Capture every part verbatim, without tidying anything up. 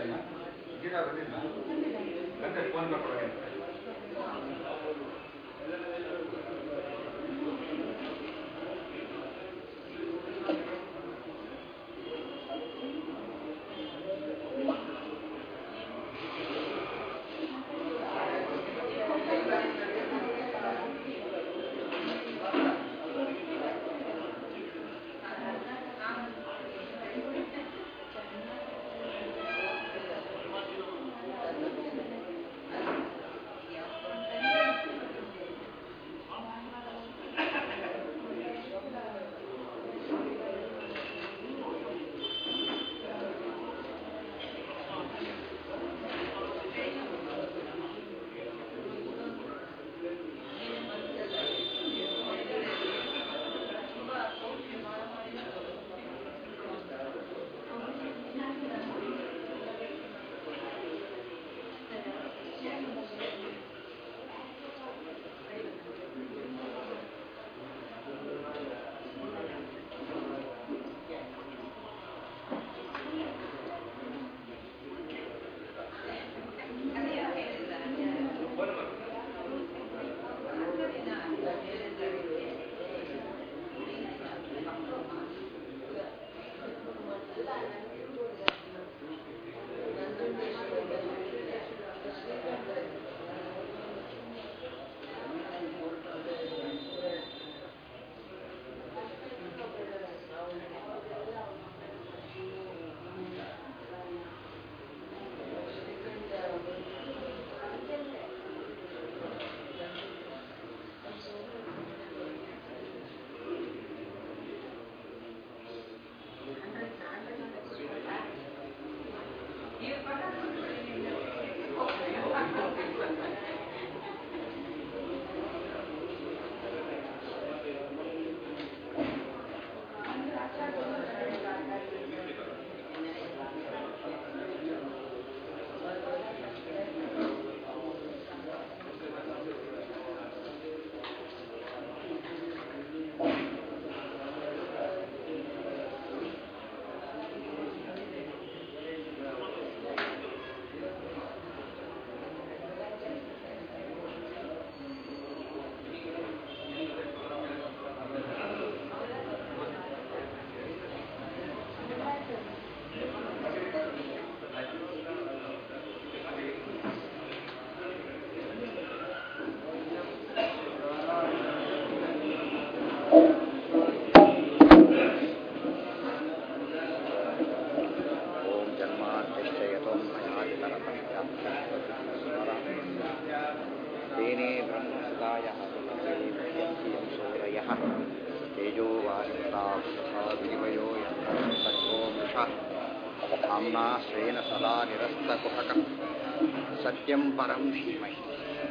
सत्यं परं धीमहि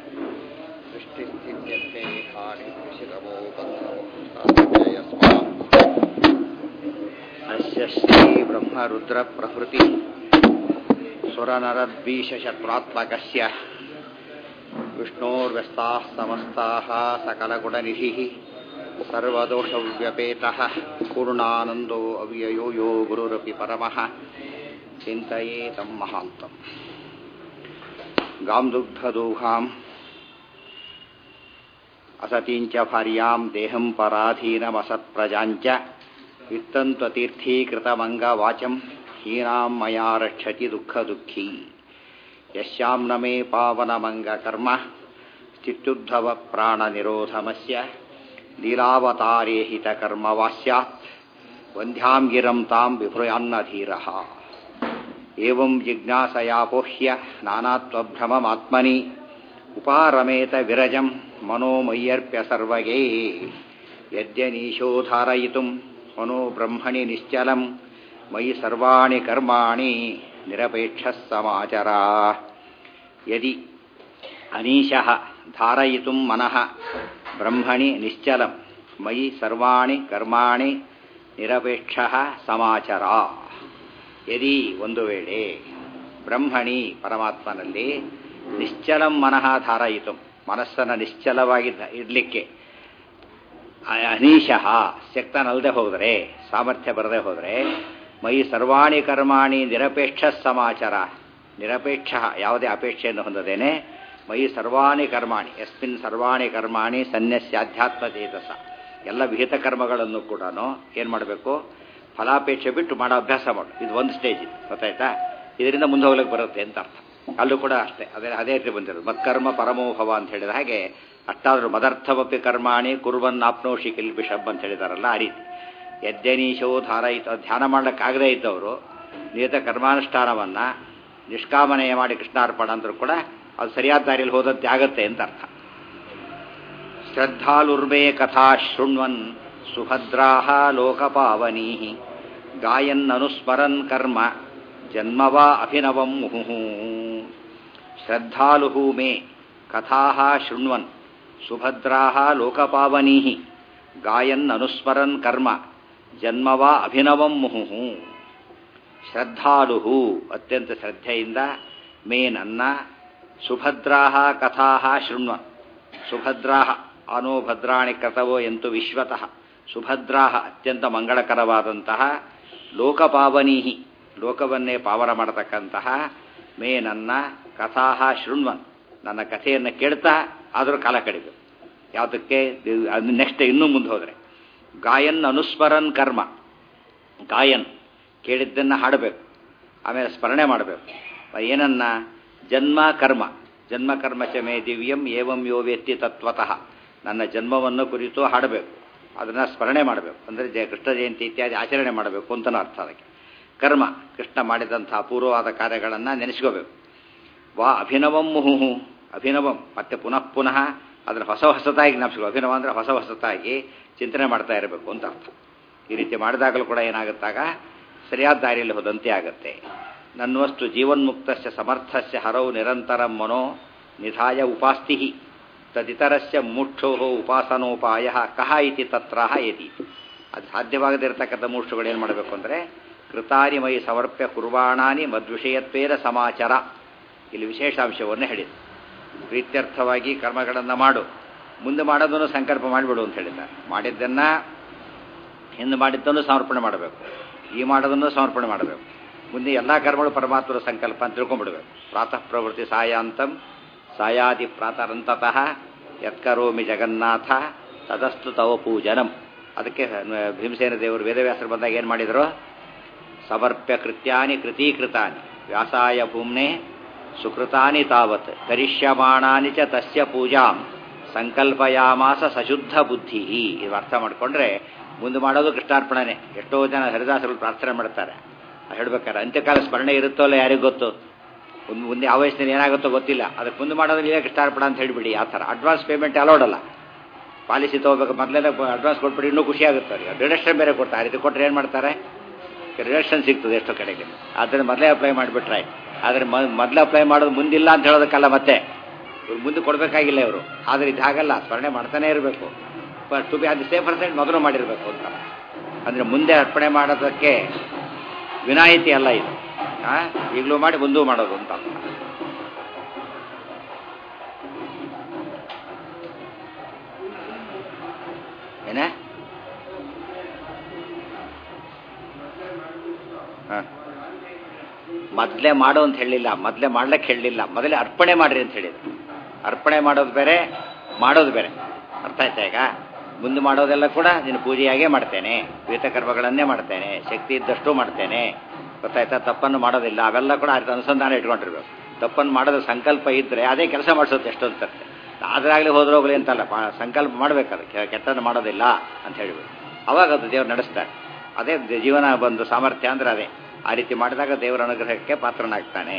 सृष्टिस्थित्यन्ते हानिशिरवो बन्धमोक्षायस्मात् अस्य श्री ब्रह्मरुद्रप्रभृति सुरनरद्वीषशत्रात्मकस्य विष्णोर्व्यस्ताः समस्ताः सकलगुणनिधिः सर्वदोषव्यपेतः पूर्णानन्दो अव्ययो यो गुरुरपि परमः चिन्तयेतं महान्तम् गां दुग्धदोहाम् असतींच भार्यां देहं पराधीनमसत्प्रजाञ्च वित्तन्त्वतीर्थीकृतमङ्गवाचं हीनां मया रक्षति दुःखदुःखी यस्यां न मे पावनमङ्गकर्म स्थित्युद्धवप्राणनिरोधमस्य लीलावतारे हितकर्मवा स्यात् वन्ध्यां गिरं तां बिभ्रयान्नधीरः एवं जिज्ञासयापोह्य नानात्वभ्रममात्मनि उपारमेत विरजं मनोमय्यर्प्य सर्वगे यद्यनीशो धारयितुं मनो ब्रह्मणि निश्चलं मयि सर्वाणि कर्माणि निरपेक्षः समाचर यदि अनीशः धारयितुं मनः ब्रह्मणि निश्चलं मयि सर्वाणि कर्माणि निरपेक्षः समाचर यदि ಒಂದು ವೇಳೆ ಬ್ರಹ್ಮಣಿ ಪರಮಾತ್ಮನಲ್ಲಿ ನಿಶ್ಚಲಂ ಮನಃ ಧಾರಯಿತು ಮನಸ್ಸನ್ನು ನಿಶ್ಚಲವಾಗಿ ಇಡಲಿಕ್ಕೆ ಅನೀಶಃ ಶಕ್ತನಲ್ಲದೆ ಹೋದರೆ ಸಾಮರ್ಥ್ಯ ಬರದೆ ಹೋದರೆ ಮೈ ಸರ್ವಾಣಿ ಕರ್ಮಾಣಿ ನಿರಪೇಕ್ಷ ಸಮಾಚಾರ ನಿರಪೇಕ್ಷ ಯಾವುದೇ ಅಪೇಕ್ಷೆಯನ್ನು ಹೊಂದದೇನೆ ಮಯಿ ಸರ್ವಾಣಿ ಕರ್ಮಾಣಿ ಯಸ್ಮಿನ್ ಸರ್ವಾಣಿ ಕರ್ಮಾಣಿ ಸನ್ಯಸ್ಯ ಅಧ್ಯಾತ್ಮ ಚೇತಸ ಎಲ್ಲ ವಿಹಿತ ಕರ್ಮಗಳನ್ನು ಕೂಡ ಏನು ಮಾಡಬೇಕು ಫಲಾಪೇಕ್ಷೆ ಬಿಟ್ಟು ಮಾಡೋ ಅಭ್ಯಾಸ ಮಾಡು. ಇದು ಒಂದು ಸ್ಟೇಜ್ ಇದು ಗೊತ್ತಾಯ್ತಾ. ಇದರಿಂದ ಮುಂದೆ ಹೋಗ್ಲಿಕ್ಕೆ ಬರುತ್ತೆ ಅಂತ ಅರ್ಥ. ಅಲ್ಲೂ ಕೂಡ ಅಷ್ಟೇ ಅದೇ ಅದೇ ರೀತಿ ಬಂದಿರೋದು ಮತ್ಕರ್ಮ ಪರಮೋಭವ ಅಂತ ಹೇಳಿದ ಹಾಗೆ ಅಷ್ಟಾದರೂ ಮದರ್ಥವಪಿ ಕರ್ಮಾಣಿ ಕುರ್ವನ್ ಆಪ್ನೋಷಿ ಕಿಲ್ ಬಿಷಬ್ ಅಂತ ಹೇಳಿದಾರಲ್ಲ ಆ ರೀತಿ ಯಜ್ಞನೀಶೋ ಧಾರಯಿತ ಧ್ಯಾನ ಮಾಡ್ಲಿಕ್ಕಾಗದೇ ಇದ್ದವರು ನಿಯತ ಕರ್ಮಾನುಷ್ಠಾನವನ್ನು ನಿಷ್ಕಾಮನೆಯ ಮಾಡಿ ಕೃಷ್ಣಾರ್ಪಣ ಅಂದರೂ ಕೂಡ ಅದು ಸರಿಯಾದ ದಾರಿಯಲ್ಲಿ ಹೋದಂತೆ ಆಗತ್ತೆ ಅಂತ ಅರ್ಥ. ಶ್ರದ್ಧಾಲುರ್ಮೇ ಕಥಾ ಶೃಣ್ವನ್ ಸುಭದ್ರಾಹ ಲೋಕಪಾವನೀ ಗಾಯನ್ ಅನುಸ್ಮರನ್ ಕರ್ಮ ಜನ್ಮವಾ ಅಭಿನವಂ ಮುಹುಃ. ಶ್ರದ್ಧಾಲು ಮೇ ಕಥಾ ಶೃಣ್ವನ್ ಸುಭದ್ರಾಹ ಲೋಕಪಾವನೀ ಗಾಯನ್ ಅನುಸ್ಮರನ್ ಕರ್ಮ ಜನ್ಮವಾ ಅಭಿನವಂ ಮುಹುಃ. ಶ್ರದ್ಧಾಲು ಅತ್ಯಂತ ಶ್ರದ್ಧೆಯಿಂದ ಮೇ ನನ್ನ ಸುಭದ್ರಾಹ ಕಥಾ ಶೃಣ್ವನ್ ಸುಭದ್ರಾಹ ಅನೋ ಭದ್ರಾಣಿ ಕೃತವೋ ಎಂತು ವಿಶ್ವತಃ ಸುಭದ್ರಾಹ ಅತ್ಯಂತ ಮಂಗಳಕರವಾದಂತಹ ಲೋಕಪಾವನೀಹಿ ಲೋಕವನ್ನೇ ಪಾವನ ಮಾಡತಕ್ಕಂತಹ ಮೇ ನನ್ನ ಕಥಾ ಶೃಣ್ವನ್ ನನ್ನ ಕಥೆಯನ್ನು ಕೇಳ್ತಾ ಆದರೂ ಕಾಲ ಕಡಿಬೇಕು. ಯಾವುದಕ್ಕೆ ನೆಕ್ಸ್ಟ್ ಇನ್ನೂ ಮುಂದೆ ಹೋದರೆ ಗಾಯನ್ ಅನುಸ್ಮರನ್ ಕರ್ಮ ಗಾಯನ್ ಕೇಳಿದ್ದನ್ನು ಹಾಡಬೇಕು, ಆಮೇಲೆ ಸ್ಮರಣೆ ಮಾಡಬೇಕು. ಏನನ್ನ ಜನ್ಮ ಕರ್ಮ ಜನ್ಮ ಕರ್ಮ ಚ ಮೇ ದಿವ್ಯಂ ಏವಂ ಯೋ ವೇತ್ತಿ ತತ್ವತಃ ನನ್ನ ಜನ್ಮವನ್ನು ಕುರಿತು ಹಾಡಬೇಕು, ಅದನ್ನು ಸ್ಮರಣೆ ಮಾಡಬೇಕು. ಅಂದರೆ ಜಯ ಕೃಷ್ಣ ಜಯಂತಿ ಇತ್ಯಾದಿ ಆಚರಣೆ ಮಾಡಬೇಕು ಅಂತನೂ ಅರ್ಥ ಅದಕ್ಕೆ. ಕರ್ಮ ಕೃಷ್ಣ ಮಾಡಿದಂಥ ಅಪೂರ್ವವಾದ ಕಾರ್ಯಗಳನ್ನು ನೆನೆಸ್ಕೋಬೇಕು. ವಾ ಅಭಿನವಂ ಮುಹುಹು ಅಭಿನವಂ ಮತ್ತೆ ಪುನಃ ಪುನಃ ಅದನ್ನು ಹೊಸ ಹೊಸತಾಗಿ ನೆನಪಿಸ್ಕೋ. ಅಭಿನವ ಅಂದರೆ ಹೊಸ ಹೊಸತಾಗಿ ಚಿಂತನೆ ಮಾಡ್ತಾ ಇರಬೇಕು ಅಂತ ಅರ್ಥ. ಈ ರೀತಿ ಮಾಡಿದಾಗಲೂ ಕೂಡ ಏನಾಗುತ್ತಾಗ ಸರಿಯಾದ ದಾರಿಯಲ್ಲಿ ಹೋದಂತೆ ಆಗುತ್ತೆ. ನನ್ವಸ್ತು ಜೀವನ್ಮುಕ್ತಸ್ಯ ಸಮರ್ಥಸ್ಯ ಹರೌ ನಿರಂತರಂ ಮನೋ ನಿಧಾಯ ಉಪಾಸ್ತಿ ತದಿತರಸ್ಯ ಮುಕ್ಷೋ ಉಪಾಸನೋಪಾಯ ಕಹ ಇತಿ ತತ್ರಾಹ ಯತಿ. ಅದು ಸಾಧ್ಯವಾಗದಿರತಕ್ಕಂಥ ಮುಕ್ಷುಗಳು ಏನು ಮಾಡಬೇಕು ಅಂದರೆ ಕೃತಾನಿ ಮಯಿ ಸಮರ್ಪ್ಯ ಕುರ್ವಾಣಾನಿ ಮದ್ವಿಷಯತ್ವೇನ ಸಮಾಚಾರ. ಇಲ್ಲಿ ವಿಶೇಷಾಂಶವನ್ನು ಹೇಳಿದೆ. ಪ್ರೀತ್ಯರ್ಥವಾಗಿ ಕರ್ಮಗಳನ್ನು ಮಾಡು, ಮುಂದೆ ಮಾಡೋದನ್ನು ಸಂಕಲ್ಪ ಮಾಡಿಬಿಡು ಅಂತ ಹೇಳಿದ್ದಾರೆ. ಮಾಡಿದ್ದನ್ನು ಹಿಂದೆ ಮಾಡಿದ್ದನ್ನು ಸಮರ್ಪಣೆ ಮಾಡಬೇಕು, ಈ ಮಾಡೋದನ್ನು ಸಮರ್ಪಣೆ ಮಾಡಬೇಕು. ಮುಂದೆ ಎಲ್ಲ ಕರ್ಮಗಳು ಪರಮಾತ್ಮರ ಸಂಕಲ್ಪ ಅಂತ ತಿಳ್ಕೊಂಡ್ಬಿಡ್ಬೇಕು. ಪ್ರಾತಃ ಪ್ರವೃತ್ತಿ ಸಾಯಾಂತಂ ಸಾಯಾದಿ ಪ್ರಾತರಂತತಃ ಯತ್ಕರೋಮಿ ಜಗನ್ನಾಥ ತದಸ್ತು ತವ ಪೂಜನಂ. ಅದಕ್ಕೆ ಭೀಮಸೇನ ದೇವರು ವೇದವ್ಯಾಸರು ಬಂದಾಗ ಏನು ಮಾಡಿದರು? ಸಮರ್ಪ್ಯ ಕೃತ್ಯಾನಿ ಕೃತೀಕೃತಾನಿ ವ್ಯಾಸಾಯ ಭೂಮ್ನೆ ಸುಕೃತಾನಿ ತಾವತ್ ಕರಿಷ್ಯಮಾಣಾನಿ ಚ ತಸ್ಯ ಪೂಜಾಂ ಸಂಕಲ್ಪಯಾಮಾಸ ಸಶುದ್ಧ ಬುದ್ಧಿ. ಇದು ಅರ್ಥ ಮಾಡಿಕೊಂಡ್ರೆ ಮುಂದೆ ಮಾಡೋದು ಕೃಷ್ಣಾರ್ಪಣೆ. ಎಷ್ಟೋ ಜನ ಹರಿದಾಸರು ಪ್ರಾರ್ಥನೆ ಮಾಡ್ತಾರೆ ಹೇಳ್ಬೇಕಾರೆ ಅಂತ್ಯಕಾಲ ಸ್ಮರಣೆ ಇರುತ್ತೋ ಅಲ್ಲ ಯಾರಿಗೂ ಗೊತ್ತು. ಒಂದು ಮುಂದೆ ಆ ವಯಸ್ಸಿನಲ್ಲಿ ಏನಾಗುತ್ತೋ ಗೊತ್ತಿಲ್ಲ, ಅದಕ್ಕೆ ಮುಂದೆ ಮಾಡೋದು ಈಗ ಕೃಷ್ಣಾರ್ಪಣ ಅಂತ ಹೇಳಿಬಿಡಿ. ಆ ಥರ ಅಡ್ವಾನ್ಸ್ ಪೇಮೆಂಟ್ ಅಲೋಡಲ್ಲ. ಪಾಲಿಸಿ ತೊಗೋಬೇಕು ಮೊದಲೆಲ್ಲ ಅಡ್ವಾನ್ಸ್ ಕೊಟ್ಬಿಟ್ಟು ಇನ್ನೂ ಖುಷಿ ಆಗುತ್ತೆ ಅವ್ರಿಗೆ. ರಿಡಕ್ಷನ್ ಬೇರೆ ಕೊಡ್ತಾರೆ. ಇದು ಕೊಟ್ಟರೆ ಏನು ಮಾಡ್ತಾರೆ? ರಿಡಕ್ಷನ್ ಸಿಗ್ತದೆ ಎಷ್ಟೋ ಕಡೆಗೆ. ಆದ್ದರಿಂದ ಮೊದಲೇ ಅಪ್ಲೈ ಮಾಡಿಬಿಟ್ರೆ. ಆದರೆ ಮೊದಲು ಅಪ್ಲೈ ಮಾಡೋದು ಮುಂದಿಲ್ಲ ಅಂತ ಹೇಳೋದಕ್ಕಲ್ಲ, ಮತ್ತೆ ಇವ್ರು ಮುಂದೆ ಕೊಡಬೇಕಾಗಿಲ್ಲ ಇವರು. ಆದರೆ ಇದು ಹಾಗಲ್ಲ, ಸ್ಮರಣೆ ಮಾಡ್ತಾನೆ ಇರಬೇಕು. ಟು ಬಿ ಅದು ಸೇಫ್ ಪರ್ಸೆಂಟ್ ಮೊದಲು ಮಾಡಿರಬೇಕು ಅಂತ. ಅಂದರೆ ಮುಂದೆ ಅರ್ಪಣೆ ಮಾಡೋದಕ್ಕೆ ವಿನಾಯಿತಿ ಅಲ್ಲ ಇದು. ಈಗಲೂ ಮಾಡಿ ಮುಂದೂ ಮಾಡೋದು ಅಂತ ಅರ್ಥ. ಏನೇ ಹಾಂ ಮೊದಲೇ ಮಾಡು ಅಂತ ಹೇಳಲಿಲ್ಲ, ಮೊದಲೇ ಮಾಡ್ಲಿಕ್ಕೆ ಹೇಳಲಿಲ್ಲ, ಮೊದಲೇ ಅರ್ಪಣೆ ಮಾಡಿರಿ ಅಂತ ಹೇಳಿದ್ರು. ಅರ್ಪಣೆ ಮಾಡೋದು ಬೇರೆ, ಮಾಡೋದು ಬೇರೆ. ಅರ್ಥ ಆಯ್ತಾ? ಈಗ ಮುಂದೆ ಮಾಡೋದೆಲ್ಲ ಕೂಡ ನೀನು ಪೂಜೆಯಾಗೇ ಮಾಡ್ತೇನೆ, ವಿಹಿತ ಕರ್ಮಗಳನ್ನೇ ಮಾಡ್ತೇನೆ, ಶಕ್ತಿ ಇದ್ದಷ್ಟು ಮಾಡ್ತೇನೆ. ಗೊತ್ತಾಯ್ತಾ? ತಪ್ಪನ್ನು ಮಾಡೋದಿಲ್ಲ. ಅವೆಲ್ಲ ಕೂಡ ಅನುಸಂಧಾನ ಇಟ್ಕೊಂಡಿರ್ಬೇಕು. ತಪ್ಪನ್ನು ಮಾಡೋದು ಸಂಕಲ್ಪ ಇದ್ದರೆ ಅದೇ ಕೆಲಸ ಮಾಡಿಸುತ್ತೆ ಎಷ್ಟೊಂದು ತರ್ತೆ. ಅದರಾಗಲಿ ಹೋದ್ರೋಗ್ಲಿ ಅಂತಲ್ಲ, ಸಂಕಲ್ಪ ಮಾಡಬೇಕಾದ್ರೆ ಕೆಟ್ಟದ್ದು ಮಾಡೋದಿಲ್ಲ ಅಂತ ಹೇಳಿಬಿಟ್ಟು ಅವಾಗ ಅದು ದೇವರು ನಡೆಸ್ತಾರೆ. ಅದೇ ಜೀವನ ಬಂದು ಸಾಮರ್ಥ್ಯ ಅಂದರೆ ಅದೇ. ಆ ರೀತಿ ಮಾಡಿದಾಗ ದೇವರ ಅನುಗ್ರಹಕ್ಕೆ ಪಾತ್ರನಾಗ್ತಾನೆ.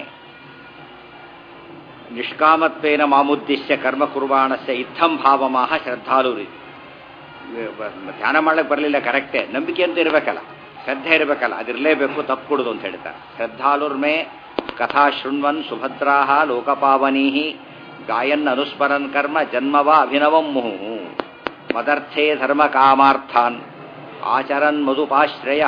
ನಿಷ್ಕಾಮತ್ವೇನ ಮಾಮುದ್ದಿಶ್ಯ ಕರ್ಮ ಕುರ್ವಾಣಸ್ಯ ಇತ್ತಂ ಭಾವಮಾಹ ಶ್ರದ್ಧಾಲುರಿ. ಧ್ಯಾನ ಮಾಡ್ಲಿಕ್ಕೆ ಬರಲಿಲ್ಲ, ಕರೆಕ್ಟೇ, ನಂಬಿಕೆ ಅಂತ ಇರಬೇಕಲ್ಲ, ಶ್ರದ್ಧೆ ಇರಬೇಕಲ್ಲ, ಅದಿರಲೇಬೇಕು, ತಪ್ಪು ಕೊಡುದು ಅಂತ ಹೇಳ್ತಾರೆ. ಶ್ರದ್ಧಾಲುರ್ಮೇ ಕಥಾ ಶೃಣ್ವನ್ ಸುಭದ್ರಾಹ ಲೋಕಪಾವನೀಹಿ ಗಾಯನ್ ಅನುಸ್ಮರನ್ ಕರ್ಮ ಜನ್ಮವಾ ಅಭಿನವಂ ಮುಹುಹು ಮದರ್ಥೇ ಧರ್ಮ ಕಾಮಾರ್ಥಾನ್ ಆಚರನ್ ಮಧುಪಾಶ್ರಯ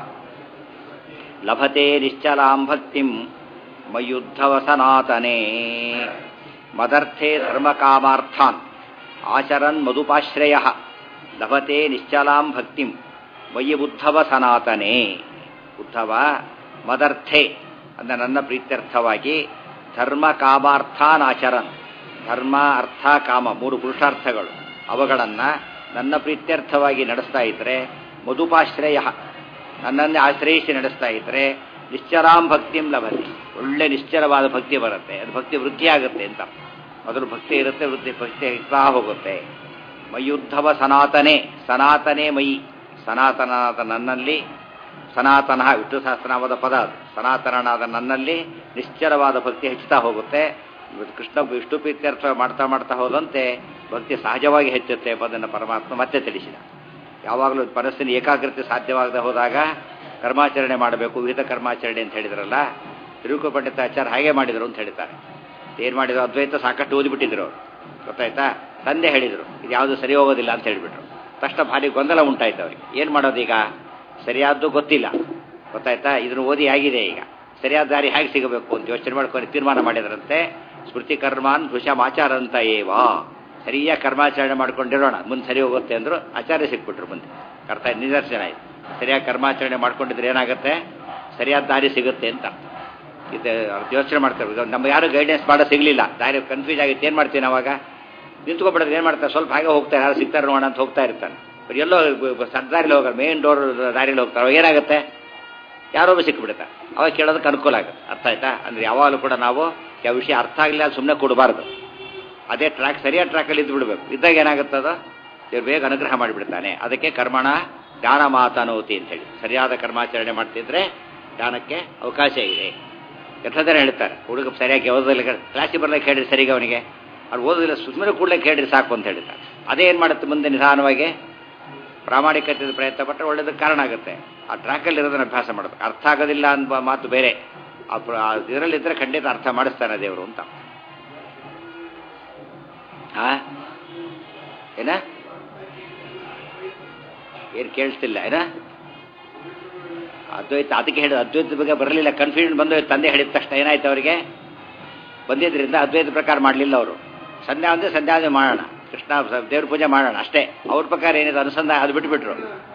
ಲಭತೆ ನಿಶ್ಚಲಾಂ ಭಕ್ತಿಂ ಮಯುದ್ಧವ ಸನಾತನೇ. ಮದರ್ಥೇ ಧರ್ಮ ಕಾಮಾರ್ಥಾನ್ ಆಚರನ್ ಮಧುಪಾಶ್ರಯ ಲಭತೆ ನಿಶ್ಚಲಾಂ ಭಕ್ತಿಂ ಮಯಿ ಉದ್ಧವ ಸನಾತನೇ. ಉದ್ಧವ ಮದರ್ಥೆ ಅಂದರೆ ನನ್ನ ಪ್ರೀತ್ಯರ್ಥವಾಗಿ ಧರ್ಮ ಕಾಮಾರ್ಥಾನಾಚರನ್, ಧರ್ಮ ಅರ್ಥ ಕಾಮ ಮೂರು ಪುರುಷಾರ್ಥಗಳು ಅವುಗಳನ್ನು ನನ್ನ ಪ್ರೀತ್ಯರ್ಥವಾಗಿ ನಡೆಸ್ತಾ ಇದ್ದರೆ ಮಧುಪಾಶ್ರಯ, ನನ್ನನ್ನೇ ಆಶ್ರಯಿಸಿ ನಡೆಸ್ತಾ ಇದ್ದರೆ ನಿಶ್ಚರಾಂ ಭಕ್ತಿಂ ಲಭತಿ, ಒಳ್ಳೆ ನಿಶ್ಚಲವಾದ ಭಕ್ತಿ ಬರುತ್ತೆ. ಅದು ಭಕ್ತಿ ವೃದ್ಧಿ ಆಗುತ್ತೆ ಅಂತ. ಮೊದಲು ಭಕ್ತಿ ಇರುತ್ತೆ, ವೃದ್ಧಿ ಭಕ್ತಿ ಇರ್ತಾ ಹೋಗುತ್ತೆ. ಮಯುದ್ಧವ ಸನಾತನೇ, ಸನಾತನೇ ಮಯಿ, ಸನಾತನನಾದ ನನ್ನಲ್ಲಿ, ಸನಾತನ ವಿಷ್ಣು ಸಹಸ್ರನಾಮದ ಪದ ಅದು, ಸನಾತನನಾದ ನನ್ನಲ್ಲಿ ನಿಶ್ಚಲವಾದ ಭಕ್ತಿ ಹೆಚ್ಚುತ್ತಾ ಹೋಗುತ್ತೆ. ಕೃಷ್ಣ ವಿಷ್ಣು ಪ್ರೀತ್ಯರ್ಥ ಮಾಡ್ತಾ ಮಾಡ್ತಾ ಹೋದಂತೆ ಭಕ್ತಿ ಸಹಜವಾಗಿ ಹೆಚ್ಚುತ್ತೆ ಎಂಬುದನ್ನು ಪರಮಾತ್ಮ ಮತ್ತೆ ತಿಳಿಸಿದ. ಯಾವಾಗಲೂ ಮನಸ್ಸಿನ ಏಕಾಗ್ರತೆ ಸಾಧ್ಯವಾಗದೆ ಹೋದಾಗ ಕರ್ಮಾಚರಣೆ ಮಾಡಬೇಕು, ವಿಹಿತ ಕರ್ಮಾಚರಣೆ ಅಂತ ಹೇಳಿದ್ರಲ್ಲ, ತಿರುಕು ಪಂಡಿತಾಚಾರ್ಯ ಹಾಗೆ ಮಾಡಿದರು ಅಂತ ಹೇಳ್ತಾರೆ. ಏನು ಮಾಡಿದ್ರು, ಅದ್ವೈತ ಸಾಕಷ್ಟು ಓದಿಬಿಟ್ಟಿದ್ರು ಅವರು, ಗೊತ್ತಾಯ್ತಾ. ತಂದೆ ಹೇಳಿದರು ಇದು ಯಾವುದು ಸರಿ ಹೋಗೋದಿಲ್ಲ ಅಂತ ಹೇಳಿಬಿಟ್ರು. ತಕ್ಷಣ ಭಾರಿ ಗೊಂದಲ ಉಂಟಾಯ್ತು ಅವ್ರಿಗೆ. ಏನು ಮಾಡೋದು ಈಗ, ಸರಿಯಾದ್ದು ಗೊತ್ತಿಲ್ಲ, ಗೊತ್ತಾಯ್ತಾ. ಇದನ್ನು ಓದಿ ಆಗಿದೆ, ಈಗ ಸರಿಯಾದ ದಾರಿ ಹೇಗೆ ಸಿಗಬೇಕು ಅಂತ ಯೋಚನೆ ಮಾಡ್ಕೊಂಡು ತೀರ್ಮಾನ ಮಾಡಿದ್ರಂತೆ. ಸ್ಮೃತಿ ಕರ್ಮಾನ್ ಭೃಷಮಾಚಾರ ಅಂತ ಏವಾ, ಸರಿಯಾಗಿ ಕರ್ಮಾಚರಣೆ ಮಾಡ್ಕೊಂಡಿರೋಣ ಮುಂದೆ ಸರಿ ಹೋಗುತ್ತೆ ಅಂದರು. ಆಚಾರ್ಯ ಸಿಕ್ಬಿಟ್ರು ಮುಂದೆ, ಅರ್ಥ ನಿದರ್ಶನ ಆಯಿತು. ಸರಿಯಾಗಿ ಕರ್ಮಾಚರಣೆ ಮಾಡ್ಕೊಂಡಿದ್ರೆ ಏನಾಗುತ್ತೆ, ಸರಿಯಾದ ದಾರಿ ಸಿಗುತ್ತೆ ಅಂತ. ಇದು ಯೋಚನೆ ಮಾಡ್ತಾರೆ. ನಮ್ಗೆ ಯಾರು ಗೈಡೆನ್ಸ್ ಮಾಡೋ ಸಿಗಲಿಲ್ಲ, ದಾರಿ ಕನ್ಫ್ಯೂಸ್ ಆಗಿತ್ತು, ಏನು ಮಾಡ್ತೀನಿ ಅವಾಗ, ನಿಂತ್ಕೊಬಿಡೋದು. ಏನು ಮಾಡ್ತಾರೆ, ಸ್ವಲ್ಪ ಹಾಗೆ ಹೋಗ್ತಾರೆ, ಯಾರು ಸಿಗ್ತಾರೆ ನೋಡೋಣ ಅಂತ ಹೋಗ್ತಾ ಇರ್ತಾನೆ. ಎಲ್ಲೋ ಸದ್ದಾರಿಲಿ ಹೋಗೋರು, ಮೇನ್ ಡೋರ್ ದಾರಿಲಿ ಹೋಗ್ತಾರೆ, ಅವಾಗ ಏನಾಗುತ್ತೆ, ಯಾರೊಬ್ಬ ಸಿಕ್ಕಿಬಿಡ್ತಾರೆ. ಅವಾಗ ಕೇಳೋದಕ್ಕೆ ಅನುಕೂಲ ಆಗುತ್ತೆ. ಅರ್ಥ ಆಯ್ತಾ. ಅಂದರೆ ಯಾವಾಗಲೂ ಕೂಡ ನಾವು ಯಾವ ವಿಷಯ ಅರ್ಥ ಆಗಲಿಲ್ಲ ಸುಮ್ಮನೆ ಕೊಡಬಾರ್ದು, ಅದೇ ಟ್ರ್ಯಾಕ್ ಸರಿಯಾದ ಟ್ರ್ಯಾಕಲ್ಲಿ ಇದ್ದು ಬಿಡಬೇಕು. ಇದ್ದಾಗ ಏನಾಗುತ್ತದೋ ದೇವ್ರು ಬೇಗ ಅನುಗ್ರಹ ಮಾಡಿಬಿಡ್ತಾನೆ. ಅದಕ್ಕೆ ಕರ್ಮಣ ಜ್ಞಾನ ಮಾತನೋತಿ ಅಂತ ಹೇಳಿ, ಸರಿಯಾದ ಕರ್ಮಾಚರಣೆ ಮಾಡ್ತಿದ್ರೆ ಜ್ಞಾನಕ್ಕೆ ಅವಕಾಶ ಇದೆ. ಯಥಾರ್ಥನ ಹೇಳ್ತಾರೆ, ಹುಡುಗ ಸರಿಯಾಗಿ ಓದೋದಿಲ್ಲ, ಕ್ಲಾಸಿಗೆ ಬರ್ಲಿಕ್ಕೆ ಹೇಳಿರಿ ಸರಿಗೆ, ಅವನಿಗೆ ಅವ್ರು ಓದೋದಿಲ್ಲ, ಸುಮ್ಮನೆ ಕೂಡಲೇ ಹೇಳಿರಿ ಸಾಕು ಅಂತ ಹೇಳ್ತಾರೆ. ಅದೇ ಏನು ಮಾಡುತ್ತೆ, ಮುಂದೆ ನಿಧಾನವಾಗಿ ಪ್ರಾಮಾಣಿಕತೆ ಪ್ರಯತ್ನ ಪಟ್ಟರೆ ಒಳ್ಳೇದಕ್ಕೆ ಕಾರಣ ಆಗುತ್ತೆ. ಆ ಟ್ರ್ಯಾಕಲ್ಲಿ ಇರೋದನ್ನ ಅಭ್ಯಾಸ ಮಾಡಬೇಕು. ಅರ್ಥ ಆಗೋದಿಲ್ಲ ಅನ್ನುವ ಮಾತು ಬೇರೆ, ಇದರಲ್ಲಿದ್ದರೆ ಖಂಡಿತ ಅರ್ಥ ಮಾಡಿಸ್ತಾನೆ ದೇವರು ಅಂತ. ಹಾ ಏನ ಏನು ಕೇಳಿಸ್ತಿಲ್ಲ ಏನ, ಅದ್ವೈತ ಅದಕ್ಕೆ ಹೇಳಿದ, ಅದ್ವೈತದ ಬಗ್ಗೆ ಬರಲಿಲ್ಲ, ಕನ್ಫ್ಯೂಷನ್ ಬಂದು ತಂದೆ ಹೇಳಿದ ತಕ್ಷಣ ಏನಾಯ್ತು ಅವರಿಗೆ, ಬಂದಿದ್ದರಿಂದ ಅದ್ವೈತ ಪ್ರಕಾರ ಮಾಡಲಿಲ್ಲ ಅವರು. ಸಂಧ್ಯಾ ಅಂದರೆ ಸಂಧ್ಯಾವಂದನೆ ಮಾಡೋಣ, ಕೃಷ್ಣ ದೇವ್ರ ಪೂಜೆ ಮಾಡೋಣ ಅಷ್ಟೇ. ಅವ್ರ ಪ್ರಕಾರ ಏನಿದೆ ಅನುಸಂಧಾನ ಅದು ಬಿಟ್ಬಿಟ್ರು.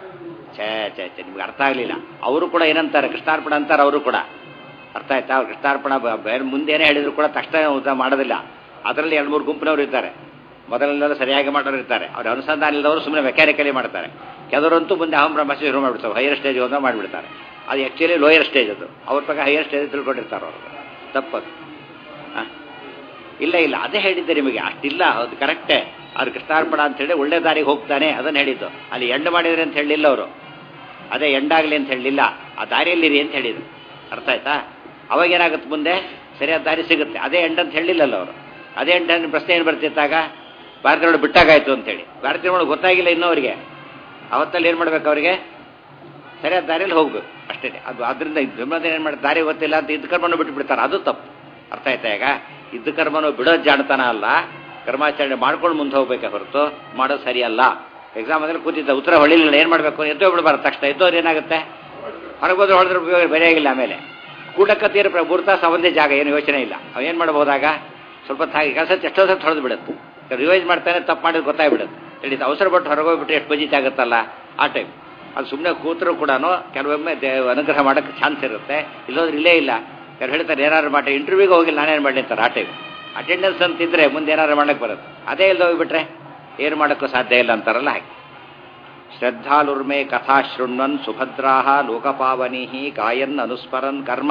ಛೇ ಛೇ ಛೇ ನಿಮ್ಗೆ ಅರ್ಥ ಆಗಲಿಲ್ಲ. ಅವರು ಕೂಡ ಏನಂತಾರೆ, ಕೃಷ್ಣಾರ್ಪಣ ಅಂತಾರೆ ಅವರು ಕೂಡ. ಅರ್ಥ ಆಯ್ತಾ. ಅವ್ರು ಕೃಷ್ಣಾರ್ಪಣ ಬೇರೆ ಮುಂದೇನೇ ಹೇಳಿದ್ರು ಕೂಡ ತಕ್ಷಣ ಊಟ ಮಾಡೋದಿಲ್ಲ. ಅದರಲ್ಲಿ ಎರಡು ಮೂರು ಗುಂಪಿನವರು ಇರ್ತಾರೆ, ಮೊದಲೆಲ್ಲ ಸರಿಯಾಗಿ ಮಾಡೋರು ಇರ್ತಾರೆ. ಅವ್ರ ಅನುಸಂಧಾನ ಇಲ್ಲದವರು ಸುಮ್ಮನೆ ಮೆಕ್ಯಾನಿಕಲಿ ಮಾಡ್ತಾರೆ. ಕೆಲವರಂತೂ ಮುಂದೆ ಅಹಂ ಬ್ರಹ್ಮ ಶುರು ಮಾಡಿಬಿಡ್ತಾರೆ, ಹೈಯರ್ ಸ್ಟೇಜ್ ಹೋದ ಮಾಡಿಬಿಡ್ತಾರೆ. ಅದು ಆ್ಯಕ್ಚುಲಿ ಲೋಯರ್ ಸ್ಟೇಜ್, ಅದು ಅವ್ರ ಪ್ರಕಾರ ಹೈಯರ್ ಸ್ಟೇಜ್ ತಿಳ್ಕೊಂಡಿರ್ತಾರೆ ಅವರು. ತಪ್ಪದು. ಹಾಂ ಇಲ್ಲ ಇಲ್ಲ ಅದೇ ಹೇಳಿದ್ದೆ ನಿಮಗೆ, ಅಷ್ಟಿಲ್ಲ, ಅದು ಕರೆಕ್ಟೇ. ಅವ್ರು ಕೃಷ್ಣಾರ್ಪಣ ಅಂತೇಳಿ ಒಳ್ಳೆ ದಾರಿಗೆ ಹೋಗ್ತಾನೆ ಅದನ್ನು ಹೇಳಿದ್ದು. ಅಲ್ಲಿ ಎಂಡ್ ಮಾಡಿದ್ರಿ ಅಂತ ಹೇಳಲಿಲ್ಲ ಅವರು, ಅದೇ ಎಂಡಾಗಲಿ ಅಂತ ಹೇಳಲಿಲ್ಲ, ಆ ದಾರಿಯಲ್ಲಿರಿ ಅಂತ ಹೇಳಿದರು. ಅರ್ಥ ಆಯ್ತಾ. ಅವಾಗ ಏನಾಗುತ್ತೆ, ಮುಂದೆ ಸರಿಯಾದ ದಾರಿ ಸಿಗುತ್ತೆ. ಅದೇ ಎಂಡ್ ಅಂತ ಹೇಳಿಲ್ಲಲ್ಲ ಅವರು. ಅದೇ ಎಂಡ್ ಪ್ರಶ್ನೆ ಏನು ಬರ್ತಿತ್ತಾಗ, ಭಾರತೀಯೊಳಗೆ ಬಿಟ್ಟಾಗಾಯ್ತು ಅಂತೇಳಿ. ಭಾರತೀಯೊಳಗೆ ಗೊತ್ತಾಗಿಲ್ಲ ಇನ್ನೂ ಅವರಿಗೆ. ಅವತ್ತಲ್ಲಿ ಏನು ಮಾಡ್ಬೇಕು, ಅವರಿಗೆ ಸರಿಯಾದ ದಾರಿಯಲ್ಲಿ ಹೋಗ್ಬೇಕು ಅಷ್ಟೇ. ಅದು ಅದರಿಂದ ಬ್ರಹ್ಮದೇವ ಏನು ಮಾಡಿ ದಾರಿ ಗೊತ್ತಿಲ್ಲ ಅಂತ ಇದ್ದು ಕರ್ಮನೂ ಬಿಟ್ಟು ಬಿಡ್ತಾರೆ, ಅದು ತಪ್ಪು. ಅರ್ಥ ಆಯ್ತಾ. ಈಗ ಇದ್ದು ಕರ್ಮನೂ ಬಿಡೋದು ಜಾಣತನ ಅಲ್ಲ, ಕರ್ಮಾಚರಣೆ ಮಾಡ್ಕೊಂಡು ಮುಂದೆ ಹೋಗ್ಬೇಕೆ ಹೊರತು ಮಾಡೋದು ಸರಿಯಲ್ಲ. ಎಕ್ಸಾಮ್ ಅಂದ್ರೆ ಕೂತಿದ್ದ ಉತ್ತರ ಹೊಳಿಲಿಲ್ಲ, ಏನು ಮಾಡಬೇಕು, ಎದ್ದೋ ಬಿಡಬಾರ್ದು. ತಕ್ಷಣ ಎದ್ದೋರು ಏನಾಗುತ್ತೆ, ಹೊರಗೆ ಹೋದ್ರೆ ಹೊಡೆದ್ರೆ ಉಪಯೋಗ ಬೇರೆ ಆಗಿಲ್ಲ. ಆಮೇಲೆ ಕೂಡಕತ್ತೀರ ಮೂರು ತಾಸು ಒಂದೇ ಜಾಗ, ಏನು ಯೋಚನೆ ಇಲ್ಲ. ಅವೇನು ಮಾಡ್ಬೋದಾಗ ಸ್ವಲ್ಪ ಹಾಗೆ ಕೆಲಸ ಎಷ್ಟೋ ಸತ್ತು ಹೊಡೆದು ಬಿಡುತ್ತೆ. ರಿವೈಸ್ ಮಾಡ್ತಾನೆ, ತಪ್ಪು ಮಾಡಿದ್ರೆ ಗೊತ್ತಾಗ್ಬಿಡುತ್ತೆ. ತಿಳಿದು ಅವಸರ ಪಟ್ಟು ಹೊರಗೆ ಹೋಗ್ಬಿಟ್ರೆ ಎಷ್ಟು ಬಜೆಟ್ ಆಗುತ್ತಲ್ಲ ಆ ಟೈಮ್. ಅದು ಸುಮ್ಮನೆ ಕೂತರೂ ಕೂಡ ಕೆಲವೊಮ್ಮೆ ದೇವ ಅನುಗ್ರಹ ಮಾಡೋಕ್ಕೆ ಚಾನ್ಸ್ ಇರುತ್ತೆ. ಇಲ್ಲೋದ್ರೆ ಇಲ್ಲೇ ಇಲ್ಲ. ಯಾರು ಹೇಳ್ತಾರೆ ಏನಾದ್ರು ಮಾಡಿ ಇಂಟರ್ವ್ಯೂಗೆ ಹೋಗಿಲ್ಲ ನಾನೇನು ಮಾಡಲಿ ಅಂತಾರೆ. ಆ ಟೈಮ್ ಅಟೆಂಡೆನ್ಸ್ ಅಂತಿದ್ರೆ ಮುಂದೆ ಏನಾದ್ರು ಮಾಡಕ್ಕೆ ಬರುತ್ತೆ. ಅದೇ ಇಲ್ಲದೆ ಹೋಗ್ಬಿಟ್ರೆ ಏನು ಮಾಡೋಕ್ಕೂ ಸಾಧ್ಯ ಇಲ್ಲ ಅಂತಾರಲ್ಲ ಹಾಗೆ. ಶ್ರದ್ಧಾಲುರ್ಮೆ ಕಥಾ ಶೃಣ್ವನ್ ಸುಭದ್ರಾ ಲೋಕಪಾವನಿ ಗಾಯನ್ ಅನುಸ್ಮರನ್ ಕರ್ಮ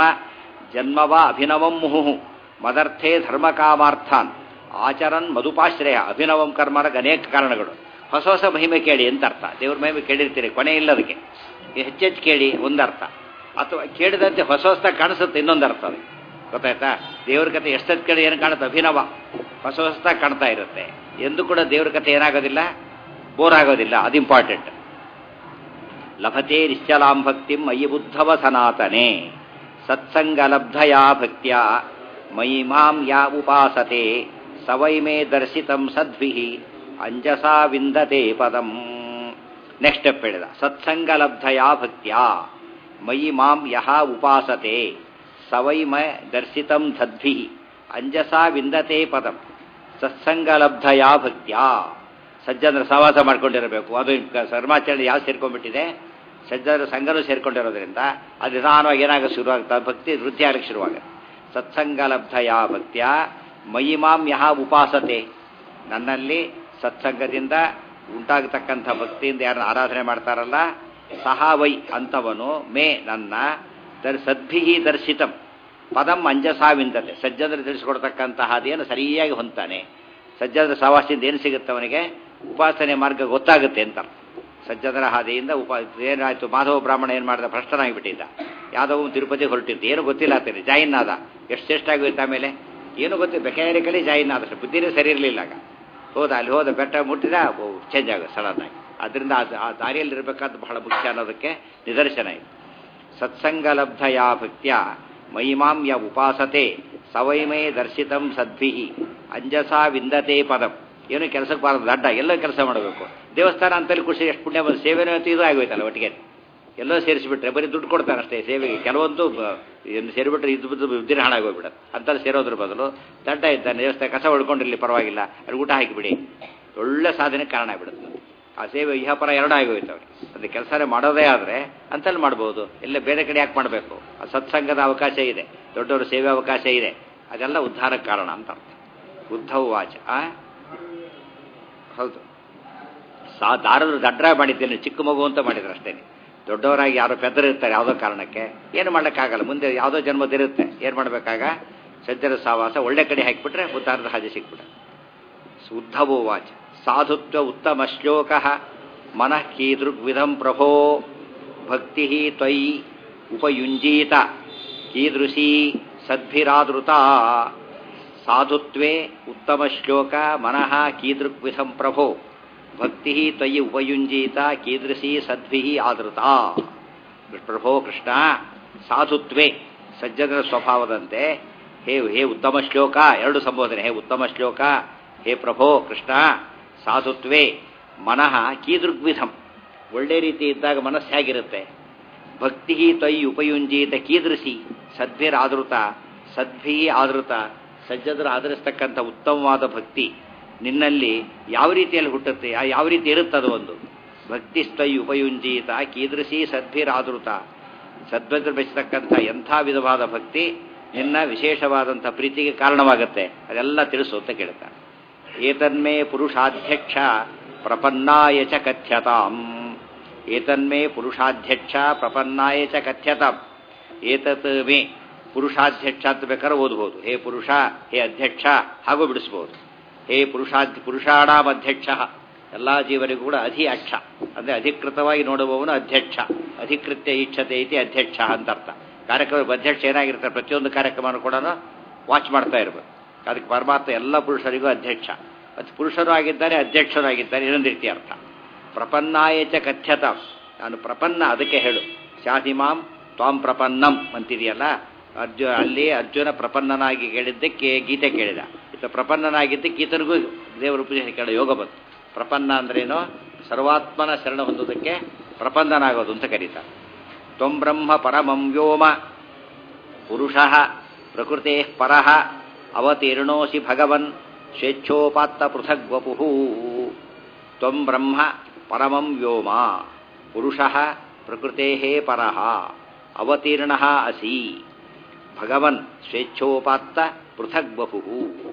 ಜನ್ಮವ ಅಭಿನವಂ ಮುಹು ಮದರ್ಥೇ ಧರ್ಮಕಾಮಾರ್ಥಾನ್ ಆಚರನ್ ಮಧುಪಾಶ್ರಯ. ಅಭಿನವಂ ಕರ್ಮಕ್ಕೆ ಅನೇಕ ಕಾರಣಗಳು. ಹೊಸ ಹೊಸ ಮಹಿಮೆ ಕೇಳಿ ಅಂತ ಅರ್ಥ. ದೇವ್ರ ಮಹಿಮೆ ಕೇಳಿರ್ತೀರಿ, ಕೊನೆ ಇಲ್ಲ ಅದಕ್ಕೆ. ಹೆಚ್ಚೆಚ್ಚು ಕೇಳಿ ಒಂದರ್ಥ, ಅಥವಾ ಕೇಳಿದಂತೆ ಹೊಸ ಹೊಸದಾಗಿ ಕಾಣಿಸುತ್ತೆ ಇನ್ನೊಂದು ಅರ್ಥ. ಅದು ಗೊತ್ತಾಯ್ತಾ. ದೇವ್ರ ಕಥೆ ಎಷ್ಟೊತ್ತು ಕೇಳಿ ಏನು ಕಾಣುತ್ತೆ, ಅಭಿನವ, ಹೊಸ ಹೊಸದಾಗಿ ಕಾಣ್ತಾ ಇರುತ್ತೆ. ಎಂದು ಕೂಡ ದೇವ್ರ ಕಥೆ ಏನಾಗೋದಿಲ್ಲ, ಬೋರ್ ಆಗೋದಿಲ್ಲ. ಅದು ಇಂಪಾರ್ಟೆಂಟ್. ಲಭತೆ ನಿಶ್ಚಲಾಂ ಭಕ್ತಿಂ ಮಯಿ ಬುದ್ಧವ ಸನಾತನೆ ಸತ್ಸಂಗ ಲಬ್ಧಯಾ ಭಕ್ತ್ಯ ಮಯಿ ಮಾಂ ಯಾ ಉಪಾಸತೆ ಸವೈ ಮೇ ದರ್ಶಿತಂ ಸದ್ಭಿಃ ಅಂಜಸಾ ವಿಂದತೆ ಪದಂ. ನೆಕ್ಸ್ಟ್ ಸ್ಟೆಪ್ ಹೇಳಿದ, ಸತ್ಸಂಗ ಲಬ್ಧಯಾ ಭಕ್ತ್ಯ ಮಯಿ ಮಾಂ ಯಹ ಉಪಾಸತೆ ಸವೈ ಮೇ ದರ್ಶಿತಂ ಸದ್ಭಿಃ ಅಂಜಸಾ ವಿಂದತೆ ಪದಂ. ಸತ್ಸಂಗ ಲಬ್ಧಯಾ ಭಕ್ತ್ಯ, ಸಜ್ಜನರ ಸಹವಾಸ ಮಾಡ್ಕೊಂಡಿರಬೇಕು. ಅದು ಕರ್ಮಾಚರಣೆ ಯಾವ ಸೇರ್ಕೊಂಡ್ಬಿಟ್ಟಿದೆ, ಸಜ್ಜನರ ಸಂಘನೂ ಸೇರ್ಕೊಂಡಿರೋದ್ರಿಂದ ಅದು ನಿಧಾನವಾಗಿ ಏನಾಗ ಶುರುವಾಗ್ತಾ ಭಕ್ತಿ ವೃದ್ಧಿ ಆಗಲಿಕ್ಕೆ ಶುರುವಾಗುತ್ತೆ. ಸತ್ಸಂಗಲಬ್ಧಯ ಭಕ್ತಿಯ ಮಯಿಮಾಂ ಯಹ ಉಪಾಸತೆ, ನನ್ನಲ್ಲಿ ಸತ್ಸಂಗದಿಂದ ಉಂಟಾಗತಕ್ಕಂಥ ಭಕ್ತಿಯಿಂದ ಯಾರನ್ನ ಆರಾಧನೆ ಮಾಡ್ತಾರಲ್ಲ ಸಹ ವೈ ಅಂಥವನು ಮೇ ನನ್ನ ದರ್ ಸದ್ಭಿಹಿ ದರ್ಶಿತಂ ಪದಂ ಅಂಜಸಾವಿಂದತೆ, ಸಜ್ಜನರು ತಿಳಿಸಿಕೊಡ್ತಕ್ಕಂತಹ ಅದೇನು ಸರಿಯಾಗಿ ಹೊಂತಾನೆ. ಸಜ್ಜನರ ಸಹವಾಸದಿಂದ ಏನು ಸಿಗುತ್ತೆ ಅವನಿಗೆ? ಉಪಾಸನೆ ಮಾರ್ಗ ಗೊತ್ತಾಗುತ್ತೆ ಅಂತ. ಸಜ್ಜನರ ಹಾದಿಯಿಂದ ಉಪ ಏನಾಯಿತು, ಮಾಧವ ಬ್ರಾಹ್ಮಣ ಏನು ಮಾಡಿದ, ಭ್ರಷ್ಟನಾಗಿಬಿಟ್ಟಿದ್ದ. ಯಾದವ ತಿರುಪತಿ ಹೊರಟಿದ್ದು, ಏನು ಗೊತ್ತಿಲ್ಲ ಆಗ್ತದೆ, ಜಾಯಿನ್ ಆದ. ಎಷ್ಟು ಎಷ್ಟಾಗೋಯ್ತು ಆಮೇಲೆ ಏನು ಗೊತ್ತಿಲ್ಲ, ಮೆಕ್ಯಾನಿಕಲಿ ಜಾಯಿನ್ ಆದಷ್ಟು ಬುದ್ಧಿನೇ ಸರಿ ಇರಲಿಲ್ಲ. ಆಗ ಹೋದ, ಅಲ್ಲಿ ಹೋದ, ಬೆಟ್ಟ ಮುಟ್ಟಿದ, ಚೇಂಜ್ ಆಗೋದು ಸಡನ್ನಾಗಿ. ಅದರಿಂದ ಆ ದಾರಿಯಲ್ಲಿ ಇರಬೇಕಾದ ಬಹಳ ಮುಖ್ಯ ಅನ್ನೋದಕ್ಕೆ ನಿದರ್ಶನ ಇದೆ. ಸತ್ಸಂಗಲಬ್ಧಯ ಭಕ್ತ್ಯ ಮಹಿಮಾಂ ಯ ಉಪಾಸತೆ ಸವೈಮೇ ದರ್ಶಿತಂ ಸದ್ಭಿಹಿ ಅಂಜಸಾ ವಿಂದತೆ ಪದಂ. ಏನು ಕೆಲಸಕ್ಕೆ ಬಾರದು, ದಡ್ಡ ಎಲ್ಲೋ ಕೆಲಸ ಮಾಡಬೇಕು. ದೇವಸ್ಥಾನ ಅಂತಲ್ಲಿ ಖುಷಿ, ಎಷ್ಟು ಪುಣ್ಯ ಬಂದು ಸೇವೆನೂ ಇದು ಆಗೋಯ್ತಲ್ಲ ಒಟ್ಟಿಗೆ. ಎಲ್ಲೋ ಸೇರಿಸಿಬಿಟ್ರೆ ಬರೀ ದುಡ್ಡು ಕೊಡ್ತಾನೆ ಅಷ್ಟೇ ಸೇವೆಗೆ. ಕೆಲವೊಂದು ಸೇರಿಬಿಟ್ರೆ ಇದು ಬುದ್ಧಿನ ಹಾಳಾಗೋಗ್ಬಿಡೋದು. ಅಂತಲ್ಲಿ ಸೇರೋದ್ರ ಬದಲು ದಡ್ಡ ಇದ್ದಾನೆ, ದೇವಸ್ಥಾನ ಕಸ ಹೊಡ್ಕೊಂಡಿರಲಿ ಪರವಾಗಿಲ್ಲ, ಅಲ್ಲಿ ಊಟ ಹಾಕಿಬಿಡಿ, ಒಳ್ಳೆ ಸಾಧನೆ ಕಾರಣ ಆಗಿಬಿಡುತ್ತೆ. ಆ ಸೇವೆ ಇಹಪರ ಎರಡೂ ಆಗೋಯ್ತು ಅವ್ರಿಗೆ. ಅದು ಕೆಲಸನೇ ಮಾಡೋದೇ ಆದರೆ ಅಂತಲ್ಲಿ ಮಾಡ್ಬೋದು, ಎಲ್ಲ ಬೇರೆ ಕಡೆ ಯಾಕೆ ಮಾಡಬೇಕು? ಆ ಸತ್ಸಂಗದ ಅವಕಾಶ ಇದೆ, ದೊಡ್ಡವರು ಸೇವೆ ಅವಕಾಶ ಇದೆ, ಅದೆಲ್ಲ ಉದ್ಧಾರಕ್ಕೆ ಕಾರಣ ಅಂತ ಅರ್ಥ. ಉದ್ಧವ್ ವಾಚ ಹೌದು. ಸಾ ದಾರದ್ರು ದಡ್ರ ಮಾಡಿದ್ದೇನೆ, ಚಿಕ್ಕ ಮಗು ಅಂತ ಮಾಡಿದ್ರು ಅಷ್ಟೇ. ದೊಡ್ಡವರಾಗಿ ಯಾರೋ ಪೆದ್ದರಿರ್ತಾರೆ ಯಾವುದೋ ಕಾರಣಕ್ಕೆ, ಏನು ಮಾಡೋಕ್ಕಾಗಲ್ಲ. ಮುಂದೆ ಯಾವುದೋ ಜನ್ಮದಿರುತ್ತೆ, ಏನು ಮಾಡಬೇಕಾಗ ಸಜ್ಜನ ಸಹವಾಸ ಒಳ್ಳೆ ಕಡೆ ಹಾಕಿಬಿಟ್ರೆ ಉದ್ಧಾರದ ಹಾದಿ ಸಿಕ್ಬಿಟ್ರೆ. ಉದ್ಧವೋ ವಾಚ ಸಾಧುತ್ವ ಉತ್ತಮ ಶ್ಲೋಕ ಮನಃ ಕೀದೃಗ್ವಿಧಂ ಪ್ರಭೋ ಭಕ್ತಿ ತ್ವಯಿ ಉಪಯುಂಜೀತ ಕೀದೃಶೀ ಸದ್ಭಿರಾದೃತ. ಸಾಧುತ್ವೇ ಉತ್ತಮ ಶ್ಲೋಕ ಮನಃ ಕೀದೃಗ್ವಿಧಂ ಪ್ರಭೋ ಭಕ್ತಿ ತ್ವಯಿ ಉಪಯುಂಜೀತ ಕೀದೃಶೀ ಸದ್ಭಿ ಆದೃತ. ಪ್ರಭೋ ಕೃಷ್ಣ, ಸಾಧುತ್ವೇ ಸಜ್ಜನರ ಸ್ವಭಾವದಂತೆ, ಹೇ ಹೇ ಉತ್ತಮ ಶ್ಲೋಕ, ಎರಡು ಸಂಬೋಧನೆ, ಹೇ ಉತ್ತಮ ಶ್ಲೋಕ, ಹೇ ಪ್ರಭೋ ಕೃಷ್ಣ, ಸಾಧುತ್ವೇ ಮನಃ ಕೀದೃಗ್ವಿಧಂ, ಒಳ್ಳೆ ರೀತಿ ಇದ್ದಾಗ ಮನಸ್ಸು ಹೇಗಿರುತ್ತೆ. ಭಕ್ತಿ ತ್ವಯಿ ಉಪಯುಂಜೀತ ಕೀದೃಶಿ ಸದ್ಭಿರಾದೃತ, ಸದ್ಭಿ ಆದೃತ, ಸಜ್ಜನರು ಆಧರಿಸ್ತಕ್ಕಂಥ ಉತ್ತಮವಾದ ಭಕ್ತಿ ನಿನ್ನಲ್ಲಿ ಯಾವ ರೀತಿಯಲ್ಲಿ ಹುಟ್ಟುತ್ತೆ, ಯಾವ ರೀತಿ ಇರುತ್ತದು. ಒಂದು ಭಕ್ತಿ ಸ್ತೈ ಉಪಯುಂಜೀತ ಕೀದೃಶಿ ಸದ್ಭಿರಾದೃತ, ಸದ್ಭಕ್ತರು ಬೆಚ್ಚತಕ್ಕಂಥ ಎಂಥ ವಿಧವಾದ ಭಕ್ತಿ ನಿನ್ನ ವಿಶೇಷವಾದಂಥ ಪ್ರೀತಿಗೆ ಕಾರಣವಾಗುತ್ತೆ, ಅದೆಲ್ಲ ತಿಳಿಸು ಅಂತ ಕೇಳ್ತಾರೆ. ಏತನ್ಮೇ ಪುರುಷಾಧ್ಯಕ್ಷ ಪ್ರಪನ್ನಾಯ ಚ ಕಥ್ಯತಾಂ. ಏತನ್ಮೇ ಪುರುಷಾಧ್ಯಕ್ಷ ಪ್ರಪನ್ನಾಯ ಚ ಕಥ್ಯತಾಂ. ಏತತ್ ಮೇ ಪುರುಷಾಧ್ಯಕ್ಷ ಅಂತ ಬೇಕಾದ್ರೆ ಓದ್ಬೋದು. ಹೇ ಪುರುಷ, ಹೇ ಅಧ್ಯಕ್ಷ ಹಾಗೂ ಬಿಡಿಸ್ಬೋದು. ಹೇ ಪುರುಷಾಧ್ಯ ಪುರುಷಾಣಾಂ ಅಧ್ಯಕ್ಷ, ಎಲ್ಲ ಜೀವರಿಗೂ ಕೂಡ ಅಧಿಯಕ್ಷ ಅಂದರೆ ಅಧಿಕೃತವಾಗಿ ನೋಡುವವನು ಅಧ್ಯಕ್ಷ. ಅಧಿಕೃತ್ಯ ಈಕ್ಷತೆ ಐತಿ ಅಧ್ಯಕ್ಷ ಅಂತ ಅರ್ಥ. ಕಾರ್ಯಕ್ರಮ ಅಧ್ಯಕ್ಷ ಏನಾಗಿರ್ತಾರೆ, ಪ್ರತಿಯೊಂದು ಕಾರ್ಯಕ್ರಮನೂ ಕೂಡ ವಾಚ್ ಮಾಡ್ತಾ ಇರ್ಬೇಕು. ಅದಕ್ಕೆ ಪರಮಾತ್ಮ ಎಲ್ಲ ಪುರುಷರಿಗೂ ಅಧ್ಯಕ್ಷ, ಮತ್ತು ಪುರುಷರು ಆಗಿದ್ದಾರೆ ಅಧ್ಯಕ್ಷರು ಆಗಿದ್ದಾರೆ, ಇನ್ನೊಂದು ರೀತಿ ಅರ್ಥ. ಪ್ರಪನ್ನಾಯ ಚ ಕಥ್ಯತ, ನಾನು ಪ್ರಪನ್ನ ಅದಕ್ಕೆ ಹೇಳು. ಶಾಧಿಮಾಂ ತ್ವಾಂ ಪ್ರಪನ್ನಂ ಅಂತಿದೆಯಲ್ಲ, ಅರ್ಜುನ ಅಲ್ಲಿ ಅರ್ಜುನ ಪ್ರಪನ್ನನಾಗಿ ಕೇಳಿದ್ದಕ್ಕೆ ಗೀತೆ ಕೇಳಿದ. ಇತ ಪ್ರಪನ್ನನಾಗಿದ್ದಕ್ಕೆ ಈತನಿಗೂ ದೇವರ ಉಪದೇಶ ಕೇಳೋ ಯೋಗ ಬಂತು. ಪ್ರಪನ್ನ ಅಂದ್ರೇನು, ಸರ್ವಾತ್ಮನ ಶರಣ ಹೊಂದೋದಕ್ಕೆ ಪ್ರಪನ್ನನಾಗೋದು ಅಂತ ಕರೀತಾರೆ. ತ್ವಂ ಬ್ರಹ್ಮ ಪರಮಂ ವ್ಯೋಮ ಪುರುಷಃ ಪ್ರಕೃತೆ ಪರಃ ಅವತೀರ್ಣೋಸಿ ಭಗವನ್ ಸ್ವೇಚ್ಛೋಪಾತ್ತ ಪೃಥಗ್ ವಪುಃ. ತ್ವಂ ಬ್ರಹ್ಮ ಪರಮಂ ವ್ಯೋಮ ಪುರುಷಃ ಪ್ರಕೃತೆ ಪರಃ ಅವತೀರ್ಣಃ ಅಸಿ ಭಗವನ್ ಸ್ವೇಚ್ಛೋಪಾತ್ತ ಪೃಥಗ್ ವಪುಃ.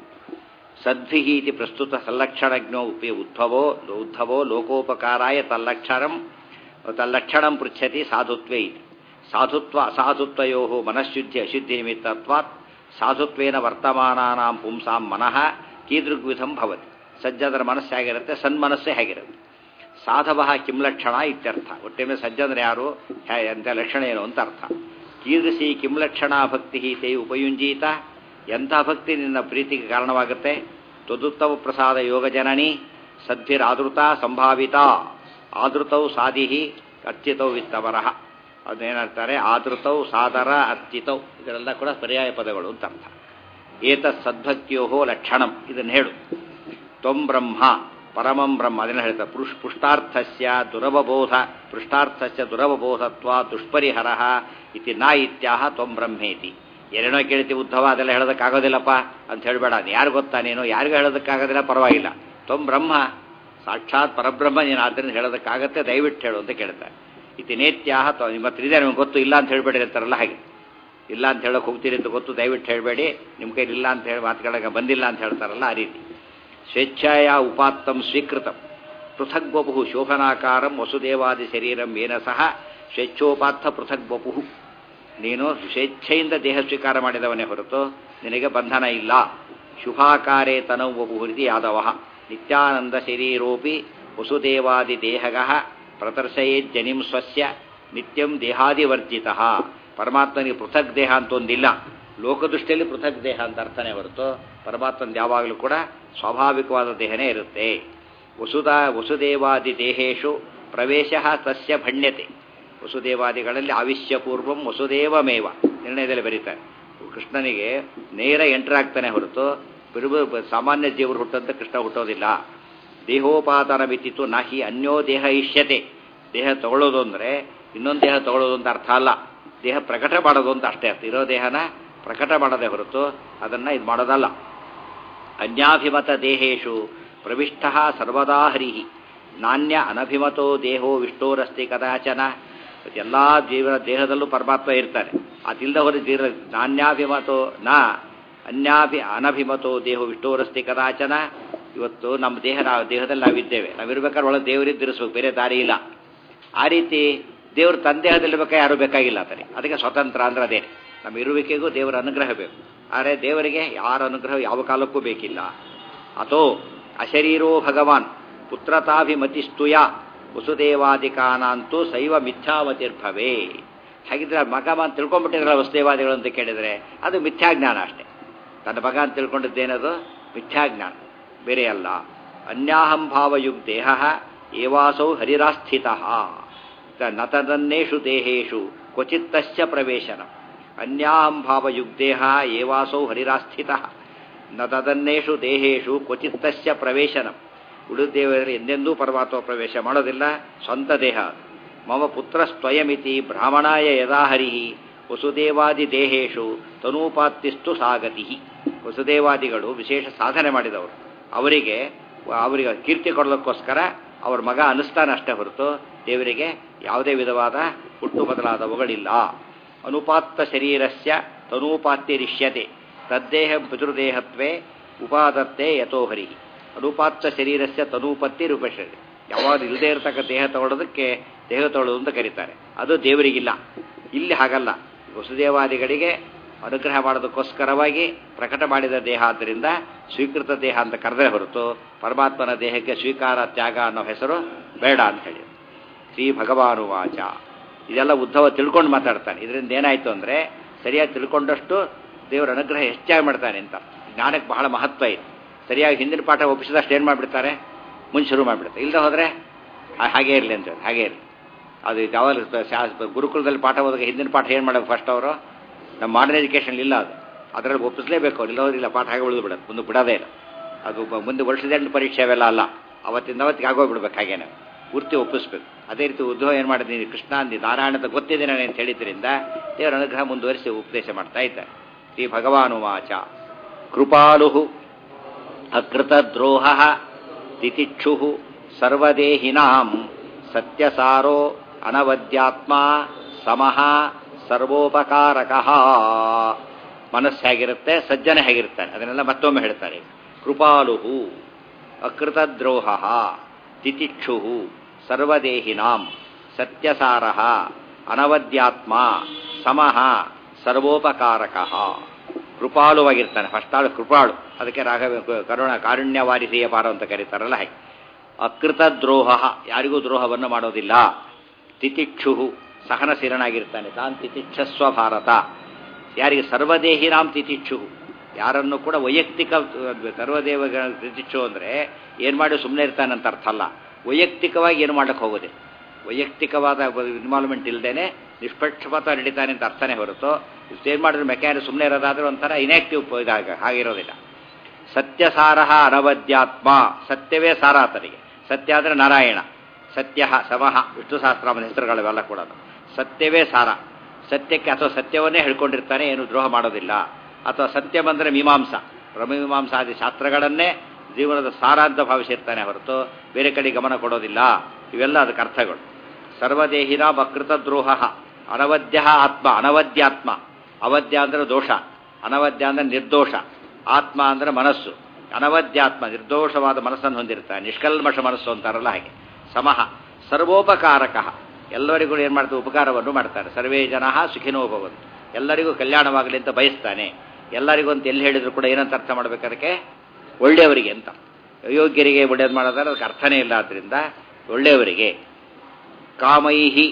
ಸದ್ಭಿಃ ಇತಿ ಪ್ರಸ್ತುತ ಸಲ್ಲಕ್ಷಣಜ್ಞೋ ಉಪಿ ಉದ್ಭವೋ ಉದ್ಧವೋ ಲೋಕೋಪಕಾರಾಯ ತಲ್ಲಕ್ಷಣಂ ತಲ್ಲಕ್ಷಣಂ ಪೃಚ್ಛತಿ ಸಾಧುತ್ವೇ ಇತಿ. ಸಾಧುತ್ವ ಅಸಾಧುತ್ವಯೋ ಮನಃಶುದ್ಧಿ ಅಶುದ್ಧಿ ನಿಮಿತ್ತತ್ವಾತ್ ಸಾಧುತ್ವೇನ ವರ್ತಮಾನಾನಾಂ ಪುಂಸಾಂ ಮನಃ ಕೀದೃಗ್ವಿಧಂ ಭವತಿ. ಸಜ್ಜನರ ಮನಸ್ಸು ಹೇಗಿರುತ್ತೆ, ಸನ್ಮನಸ್ಸೇ ಹೇಗಿರುತ್ತೆ. ಸಾಧವಃ ಕಿಂ ಲಕ್ಷಣ ಇತ್ಯರ್ಥ. ಒಟ್ಟಿನ ಸಜ್ಜನರು ಯಾರು ಅಂತ ಲಕ್ಷಣ ಏನು ಅಂತ ಅರ್ಥ. ಕೀದೃಶಿ ಕಿಂ ಲಕ್ಷಣ ಭಕ್ತಿ ತೇ ಉಪಯುಂಜೀತ, ಎಂಥ ಭಕ್ತಿ ನಿನ್ನ ಪ್ರೀತಿಗೆ ಕಾರಣವಾಗುತ್ತೆ. ತ್ವದುತ್ತಮ ಪ್ರಸಾದ ಯೋಗ ಜನನಿ ಸದ್ಭಿರಾದೃತ ಸಂಭಾವಿತ. ಆದೃತೌ ಸಾಧಿಹಿ ಅರ್ಚಿತೌ ವಿತ್ತವರಃ. ಅದೇನಂತಾರೆ, ಆದೃತೌ ಸಾದರ ಅರ್ಚಿತೌ, ಇದರೆಲ್ಲ ಕೂಡ ಪರ್ಯಾಯ ಪದಗಳು ಅಂತ ಅರ್ಥ. ಏತತ್ ಸದ್ಭಕ್ತಿಯೋ ಲಕ್ಷಣಂ, ಇದನ್ನು ಹೇಳು. ತ್ವಂ ಬ್ರಹ್ಮ ಪರಮಂ ಬ್ರಹ್ಮ, ಅದನ್ನು ಹೇಳ್ತಾರೆ. ಪುರುಷ ಪುಷ್ಟಾರ್ಥಸ್ಯ ದುರವಬೋಧ ಪೃಷ್ಟಾರ್ಥಸ್ಯ ದುರವಬೋಧತ್ವ ದುಷ್ಪರಿಹರ ಇತಿ ನಾ ಇತ್ಯಾಹ ತ್ವಂ ಬ್ರಹ್ಮೇತಿ. ಏನೇನೋ ಕೇಳ್ತೀವಿ ಉದ್ಧವ, ಅದೆಲ್ಲ ಹೇಳೋದಕ್ಕಾಗೋದಿಲ್ಲಪ್ಪ ಅಂತ ಹೇಳಬೇಡ. ಯಾರು ಗೊತ್ತಾ ನೀನು, ಯಾರಿಗೂ ಹೇಳೋದಕ್ಕಾಗೋದಿಲ್ಲ ಪರವಾಗಿಲ್ಲ. ತ್ವಂ ಬ್ರಹ್ಮ ಸಾಕ್ಷಾತ್ ಪರಬ್ರಹ್ಮ ನೀನು, ಆದ್ದರಿಂದ ಹೇಳೋದಕ್ಕಾಗತ್ತೆ, ದಯವಿಟ್ಟು ಹೇಳು ಅಂತ ಕೇಳ್ತಾರೆ. ಇತಿ ನೇತ್ಯಾಹ ನಿಮ್ಮ ಹತ್ರ ಇದೆ ನಿಮ್ಗೆ ಗೊತ್ತು, ಇಲ್ಲ ಅಂತ ಹೇಳಬೇಡಿ ಅಂತಾರಲ್ಲ ಹಾಗೆ. ಇಲ್ಲ ಅಂತ ಹೇಳೋಕೆ ಹೋಗ್ತೀರಿ ಅಂತ ಗೊತ್ತು, ದಯವಿಟ್ಟು ಹೇಳಬೇಡಿ, ನಿಮ್ಮ ಕೈಲಿ ಇಲ್ಲ ಅಂತ ಹೇಳಿ ಮಾತುಗಳಿಗೆ ಬಂದಿಲ್ಲ ಅಂತ ಹೇಳ್ತಾರಲ್ಲ ಆ ರೀತಿ. ಸ್ವೇಚ್ಛಾಯ ಉಪಾತ್ತಂ ಸ್ವೀಕೃತಂ ಪೃಥಗ್ವಪು ಶೋಭನಾಕಾರಂ ವಸುದೇವಾದಿ ಶರೀರಂ ಏನ ಸಹ ಸ್ವೇಚ್ಛೋಪಾತ್ತ ಪೃಥಗ್ವಪು. ನೀನು ಸ್ವೇಚ್ಛೆಯಿಂದ ದೇಹ ಸ್ವೀಕಾರ ಮಾಡಿದವನೇ ಹೊರತು ನಿನಗೆ ಬಂಧನ ಇಲ್ಲ. ಶುಭಾಕಾರೇ ತನೌವಪು ಹೃದಿ ಯಾದವ ನಿತ್ಯಾನಂದ ಶರೀರೋಪಿ ವಸುದೇವಾದಿ ದೇಹಗ ಪ್ರದರ್ಶಯೇತ್ ಜನಿಂ ಸ್ವಸ್ಯ ನಿತ್ಯಂ ದೇಹಾದಿವರ್ಜಿತ. ಪರಮಾತ್ಮನಿಗೆ ಪೃಥಕ್ ದೇಹ ಅಂತ ಒಂದಿಲ್ಲ, ಲೋಕದೃಷ್ಟಿಯಲ್ಲಿ ಪೃಥಕ್ ದೇಹ ಅಂತ ಅರ್ಥನೇ ಹೊರತು ಪರಮಾತ್ಮನ ಯಾವಾಗಲೂ ಕೂಡ ಸ್ವಾಭಾವಿಕವಾದ ದೇಹನೇ ಇರುತ್ತೆ. ವಸುದ ವಸುದೇವಾದಿ ದೇಹೇಶು ಪ್ರವೇಶ ತಸ್ಯ ಭಣ್ಯತೆ. ವಸುದೇವಾದಿಗಳಲ್ಲಿ ಆವಿಶ್ಯಪೂರ್ವಂ ವಸುದೇವಮೇವ ನಿರ್ಣಯದಲ್ಲಿ ಬರೀತಾರೆ. ಕೃಷ್ಣನಿಗೆ ನೇರ ಎಂಟರ್ ಆಗ್ತಾನೆ ಹೊರತು ಬಿರುಬು ಸಾಮಾನ್ಯ ಜೀವರು ಹುಟ್ಟಂತ ಕೃಷ್ಣ ಹುಟ್ಟೋದಿಲ್ಲ. ದೇಹೋಪಾದಾನ ಬಿತ್ತಿತ್ತು ನಾಹಿ ಅನ್ಯೋ ದೇಹ ಇಷ್ಯತೆ. ದೇಹ ತಗೊಳ್ಳೋದು ಅಂದರೆ ಇನ್ನೊಂದು ದೇಹ ತಗೊಳ್ಳೋದು ಅಂತ ಅರ್ಥ ಅಲ್ಲ, ದೇಹ ಪ್ರಕಟ ಮಾಡೋದು ಅಂತ ಅಷ್ಟೇ ಅರ್ಥ. ಇರೋ ದೇಹನ ಪ್ರಕಟ ಮಾಡೋದೇ ಹೊರತು ಅದನ್ನು ಇದು ಮಾಡೋದಲ್ಲ. ಅನ್ಯಾಭಿಮತ ದೇಹೇಶು ಪ್ರವಿಷ್ಟ ಸರ್ವದಾ ಹರಿ ನಾಣ್ಯ ಅನಭಿಮತೋ ದೇಹೋ ವಿಷ್ಣೋರಸ್ತಿ ಕದಾಚನ. ಎಲ್ಲ ಜೀವನ ದೇಹದಲ್ಲೂ ಪರಮಾತ್ಮ ಇರ್ತಾರೆ, ಅದಿಲ್ಲದ ಹೊರ ಜೀವ ನಾಣ್ಯಾಭಿಮತೋ ನ ಅನ್ಯಾಭಿ ಅನಭಿಮತೋ ದೇಹೋ ವಿಷ್ಣೋರಸ್ತಿ ಕದಾಚನ. ಇವತ್ತು ನಮ್ಮ ದೇಹ ನಾವು ದೇಹದಲ್ಲಿ ನಾವಿದ್ದೇವೆ, ನಾವಿರ್ಬೇಕಾದ್ರೆ ಒಳಗೆ ದೇವರಿದ್ದಿರಿಸ್ಬೇಕು, ಬೇರೆ ದಾರಿ ಇಲ್ಲ. ಆ ರೀತಿ ದೇವರು ತನ್ನ ದೇಹದಲ್ಲಿರ್ಬೇಕಾ ಯಾರೂ ಬೇಕಾಗಿಲ್ಲ ಅಂತಾರೆ. ಅದಕ್ಕೆ ಸ್ವತಂತ್ರ ಅಂದ್ರೆ ಅದೇ, ನಮ್ಮ ಇರುವಿಕೆಗೂ ದೇವರ ಅನುಗ್ರಹ ಬೇಕು. ಆದರೆ ದೇವರಿಗೆ ಯಾರ ಅನುಗ್ರಹ ಯಾವ ಕಾಲಕ್ಕೂ ಬೇಕಿಲ್ಲ. ಅಥೋ ಅಶರೀರೋ ಭಗವಾನ್ ಪುತ್ರತಾಭಿಮತಿಸ್ತುಯ ವಸುದೇವಾದಿಕಾನಂತೂ ಶೈವ ಮಿಥ್ಯಾಮತಿರ್ಭವೇ. ಹಾಗಿದ್ರೆ ಮಗ ಅಂತ ತಿಳ್ಕೊಂಡ್ಬಿಟ್ಟಿದ್ರಲ್ಲ ವಸುದೇವಾದಿಗಳು ಅಂತ ಕೇಳಿದರೆ ಅದು ಮಿಥ್ಯಾಜ್ಞಾನ ಅಷ್ಟೇ. ತನ್ನ ಮಗ ಅಂತ ತಿಳ್ಕೊಂಡಿದ್ದೇನದು ಮಿಥ್ಯಾಜ್ಞಾನ, ಬೇರೆ ಅಲ್ಲ. ಅನ್ಯಾಹಂ ಭಾವಯುಗ್ ದೇಹ ಏವಾಸೌ ಹರಿರಾಸ್ಥಿತ ನ ತದನ್ನೇಷು ದೇಹೇಶು ಕ್ವಚಿತ್ತಶ್ಚ ಪ್ರವೇಶನ. ಅನ್ಯಾಹಂ ಭಾವಯುಗ್ ದೇಹ ಏವಾಸೌ ಹರಿರಾಸ್ಥಿತ ನ ತದನ್ನೇಷು ದೇಹೇಶು ಕ್ವಚಿತ್ತಶ್ಚ ಪ್ರವೇಶನಂ. ಉಳಿದ ದೇವರಲ್ಲಿ ಎಂದೆಂದೂ ಪರಮಾತ್ಮ ಪ್ರವೇಶ ಮಾಡೋದಿಲ್ಲ, ಸ್ವಂತ ದೇಹ. ಮಮ ಪುತ್ರ ಸ್ವಯಮಿತಿ ಬ್ರಾಹ್ಮಣಾಯ ಯದಾ ಹರಿ ವಸುದೇವಾದಿ ದೇಹೇಶು ತನೂಪಾತ್ತಿಸ್ತು ಸಾಗತಿ. ವಸುದೇವಾದಿಗಳು ವಿಶೇಷ ಸಾಧನೆ ಮಾಡಿದವರು, ಅವರಿಗೆ ಅವರಿಗೆ ಕೀರ್ತಿ ಕೊಡೋದಕ್ಕೋಸ್ಕರ ಅವ್ರ ಮಗ ಅನುಷ್ಠಾನ ಅಷ್ಟೇ ಹೊರತು ದೇವರಿಗೆ ಯಾವುದೇ ವಿಧವಾದ ಹುಟ್ಟು ಬದಲಾದವುಗಳಿಲ್ಲ. ಅನುಪಾತ್ತ ಶರೀರಸ್ಯ ತನೂಪಾತ್ಯರಿಷ್ಯತೆ ತದ್ದೇಹ ಪಿತೃದೇಹತ್ವೇ ಉಪಾದತ್ತೆ ಯಥೋ ಹರಿ. ಅನುಪಾತ್ತ ಶರೀರಸ್ಯ ತನೂಪತ್ತಿ ರೂಪಶರೀರ, ಯಾವಾಗ ಇಲ್ಲದೆ ಇರತಕ್ಕ ದೇಹ ತಗೊಳ್ಳೋದಕ್ಕೆ ದೇಹ ತಗೊಳ್ಳೋದು ಅಂತ ಕರೀತಾರೆ, ಅದು ದೇವರಿಗಿಲ್ಲ. ಇಲ್ಲಿ ಹಾಗಲ್ಲ, ವಸುದೇವಾದಿಗಳಿಗೆ ಅನುಗ್ರಹ ಮಾಡೋದಕ್ಕೋಸ್ಕರವಾಗಿ ಪ್ರಕಟ ಮಾಡಿದ ದೇಹ ಆದ್ದರಿಂದ ಸ್ವೀಕೃತ ದೇಹ ಅಂತ ಕರೆದೇ ಹೊರತು ಪರಮಾತ್ಮನ ದೇಹಕ್ಕೆ ಸ್ವೀಕಾರ ತ್ಯಾಗ ಅನ್ನೋ ಹೆಸರು ಬೇಡ ಅಂತ ಹೇಳಿ. ಶ್ರೀ ಭಗವಾನುವಾಚ. ಇದೆಲ್ಲ ಉದ್ಧವ ತಿಳ್ಕೊಂಡು ಮಾತಾಡ್ತಾನೆ. ಇದರಿಂದ ಏನಾಯಿತು ಅಂದರೆ ಸರಿಯಾಗಿ ತಿಳ್ಕೊಂಡಷ್ಟು ದೇವರ ಅನುಗ್ರಹ ಹೆಚ್ಚಾಗಿ ಮಾಡ್ತಾನೆ ಅಂತ. ಜ್ಞಾನಕ್ಕೆ ಬಹಳ ಮಹತ್ವ ಇದೆ. ಸರಿಯಾಗಿ ಹಿಂದಿನ ಪಾಠ ಒಪ್ಪಿಸಿದಷ್ಟು ಏನು ಮಾಡಿಬಿಡ್ತಾರೆ, ಮುಂಚೆ ಶುರು ಮಾಡಿಬಿಡ್ತಾರೆ. ಇಲ್ಲದೆ ಹೋದರೆ ಹಾಗೇ ಇರಲಿ ಅಂತ ಹೇಳಿ ಹಾಗೇ ಇರಲಿ. ಅದು ಯಾವಾಗ ಗುರುಕುಲದಲ್ಲಿ ಪಾಠ ಹೋದಾಗ ಹಿಂದಿನ ಪಾಠ ಏನು ಮಾಡೋದು ಫಸ್ಟ್ ಅವರು, ನಮ್ಮ ಮಾಡರ್ನ್ ಎಜುಕೇಷನ್ ಇಲ್ಲ, ಅದು ಅದರಲ್ಲಿ ಒಪ್ಪಿಸಲೇಬೇಕು ಅವ್ರು. ಇಲ್ಲೋದಿಲ್ಲ ಪಾಠ ಹಾಗೆ ಉಳಿದು ಬಿಡೋದು, ಮುಂದೆ ಬಿಡೋದೇ ಇಲ್ಲ. ಅದು ಮುಂದೆ ವರ್ಷದ ಪರೀಕ್ಷೆ ಅವೆಲ್ಲ ಅಲ್ಲ, ಅವತ್ತಿಂದ ಅವತ್ತಿಗೆ ಆಗೋಗ್ಬಿಡ್ಬೇಕು, ಹಾಗೇನೆ ಪೂರ್ತಿ ಒಪ್ಪಿಸ್ಬೇಕು. ಅದೇ ರೀತಿ ಉದ್ಧವ ಏನು ಮಾಡಿದ್ದೀನಿ, ಕೃಷ್ಣ ಅಂದಿ ನಾರಾಯಣದ ಗೊತ್ತಿದ್ದೇನೆ ಅಂತ ಹೇಳಿದ್ರಿಂದ ದೇವರ ಅನುಗ್ರಹ ಮುಂದುವರಿಸಿ ಉಪದೇಶ ಮಾಡ್ತಾ ಇದ್ದಾರೆ. ಶ್ರೀ ಭಗವಾನುವಾಚ. ಕೃಪಾಲು ಅಕೃತದ್ರೋಹ ತಿತಿಕ್ಷು ಸರ್ವದೇಹಿನಾಂ ಸತ್ಯಸಾರೋ ಅನವದ್ಯಾತ್ಮ ಸಮಃ ಸರ್ವೋಪಕಾರಕಃ. ಮನಸ್ಸು ಹೇಗಿರುತ್ತೆ, ಸಜ್ಜನ ಹೇಗಿರ್ತಾನೆ, ಅದನ್ನೆಲ್ಲ ಮತ್ತೊಮ್ಮೆ ಹೇಳ್ತಾರೆ. ಕೃಪಾಲು ಅಕೃತದ್ರೋಹ ತಿತಿಕ್ಷು ಸರ್ವದೇಹಿನಾಂ ಸತ್ಯಸಾರ ಅನವದ್ಯಾತ್ಮ ಸಮಃ ಸರ್ವೋಪಕಾರಕಃ. ಕೃಪಾಳುವಾಗಿರ್ತಾನೆ, ಫಸ್ಟ್ ಆಳು ಕೃಪಾಳು. ಅದಕ್ಕೆ ರಾಘವ ಕರುಣ ಕಾರುಣ್ಯವಾರಿಸಿಯ ಪಾರ ಅಂತ ಕರೀತಾರಲ್ಲ ಹಾಗೆ. ಅಕೃತದ್ರೋಹ, ಯಾರಿಗೂ ದ್ರೋಹವನ್ನು ಮಾಡೋದಿಲ್ಲ. ತಿತಿಕ್ಷು ಸಹನಶೀಲನಾಗಿರ್ತಾನೆ, ತಾನು ತಿತಿಚ್ಛಸ್ವ ಭಾರತ. ಯಾರಿಗೆ ಸರ್ವದೇಹಿನಾಂ ತಿತಿಕ್ಷು, ಯಾರನ್ನು ಕೂಡ ವೈಯಕ್ತಿಕ ಸರ್ವದೇವಗಳ ತಿತಿಕ್ಷು ಅಂದರೆ ಏನು ಮಾಡಿ ಸುಮ್ಮನೆ ಇರ್ತಾನಂತ ಅರ್ಥ ಅಲ್ಲ. ವೈಯಕ್ತಿಕವಾಗಿ ಏನು ಮಾಡಕ್ಕೆ ಹೋಗೋದಿಲ್ಲ, ವೈಯಕ್ತಿಕವಾದ ಇನ್ವಾಲ್ವ್ಮೆಂಟ್ ಇಲ್ಲದೇನೆ ನಿಷ್ಪಕ್ಷಪಾತ ನಡೀತಾನೆ ಅಂತ ಅರ್ಥನೇ ಹೊರತು ಏನು ಮಾಡಿದ್ರೆ ಮೆಕ್ಯಾನಿಕ್ ಸುಮ್ಮನೆ ಇರೋದಾದ್ರೆ ಒಂಥರ ಇನ್ಯಾಕ್ಟಿವ್ ಇದಾಗ ಹಾಗಿರೋದಿಲ್ಲ. ಸತ್ಯಸಾರ ಅನವದ್ಯಾತ್ಮ, ಸತ್ಯವೇ ಸಾರ ಆತನಿಗೆ. ಸತ್ಯ ಅಂದರೆ ನಾರಾಯಣ, ಸತ್ಯ ಸಮಃ ವಿಷ್ಣು ಸಹಸ್ರನಾಮದ ಹೆಸರುಗಳವೆಲ್ಲ ಕೂಡ ಸತ್ಯವೇ ಸಾರ. ಸತ್ಯಕ್ಕೆ ಅಥವಾ ಸತ್ಯವನ್ನೇ ಹೇಳ್ಕೊಂಡಿರ್ತಾನೆ, ಏನು ದ್ರೋಹ ಮಾಡೋದಿಲ್ಲ. ಅಥವಾ ಸತ್ಯ ಬಂದರೆ ಮೀಮಾಂಸ, ಬ್ರಹ್ಮಮೀಮಾಂಸಾದಿ ಶಾಸ್ತ್ರಗಳನ್ನೇ ಜೀವನದ ಸಾರ ಅಂತ ಭಾವಿಸಿರ್ತಾನೆ ಹೊರತು ಬೇರೆ ಕಡೆ ಗಮನ ಕೊಡೋದಿಲ್ಲ. ಇವೆಲ್ಲ ಅದಕ್ಕೆ ಅರ್ಥಗಳು. ಸರ್ವದೇಹಿನ ಅಕೃತ ದ್ರೋಹ ಅನವದ್ಯ ಆತ್ಮ ಅನವದ್ಯಾತ್ಮ. ಅವಧ್ಯ ಅಂದ್ರೆ ದೋಷ, ಅನವದ್ಯ ಅಂದ್ರೆ ನಿರ್ದೋಷ, ಆತ್ಮ ಅಂದ್ರೆ ಮನಸ್ಸು. ಅನವದ್ಯಾತ್ಮ ನಿರ್ದೋಷವಾದ ಮನಸ್ಸನ್ನು ಹೊಂದಿರ್ತಾನೆ, ನಿಷ್ಕಲ್ಮಷ ಮನಸ್ಸು ಅಂತಾರಲ್ಲ ಹಾಗೆ. ಸಮಃ ಸರ್ವೋಪಕಾರಕ, ಎಲ್ಲರಿಗೂ ಏನು ಮಾಡ್ತಾರೆ, ಉಪಕಾರವನ್ನು ಮಾಡ್ತಾರೆ. ಸರ್ವೇ ಜನ ಸುಖಿನೋ ಭವಂತು, ಎಲ್ಲರಿಗೂ ಕಲ್ಯಾಣವಾಗಲಿ ಅಂತ ಬಯಸ್ತಾನೆ. ಎಲ್ಲರಿಗೂ ಅಂತ ಎಲ್ಲಿ ಹೇಳಿದ್ರು ಕೂಡ ಏನಂತ ಅರ್ಥ ಮಾಡಬೇಕದಕ್ಕೆ, ಒಳ್ಳೆಯವರಿಗೆ ಅಂತ. ಅಯೋಗ್ಯರಿಗೆ ಒಳ್ಳೇದು ಮಾಡೋದಾದ್ರೆ ಅದಕ್ಕೆ ಅರ್ಥನೇ ಇಲ್ಲ. ಆದ್ದರಿಂದ ಒಳ್ಳೆಯವರಿಗೆ. ಕಾಮೈಹಿ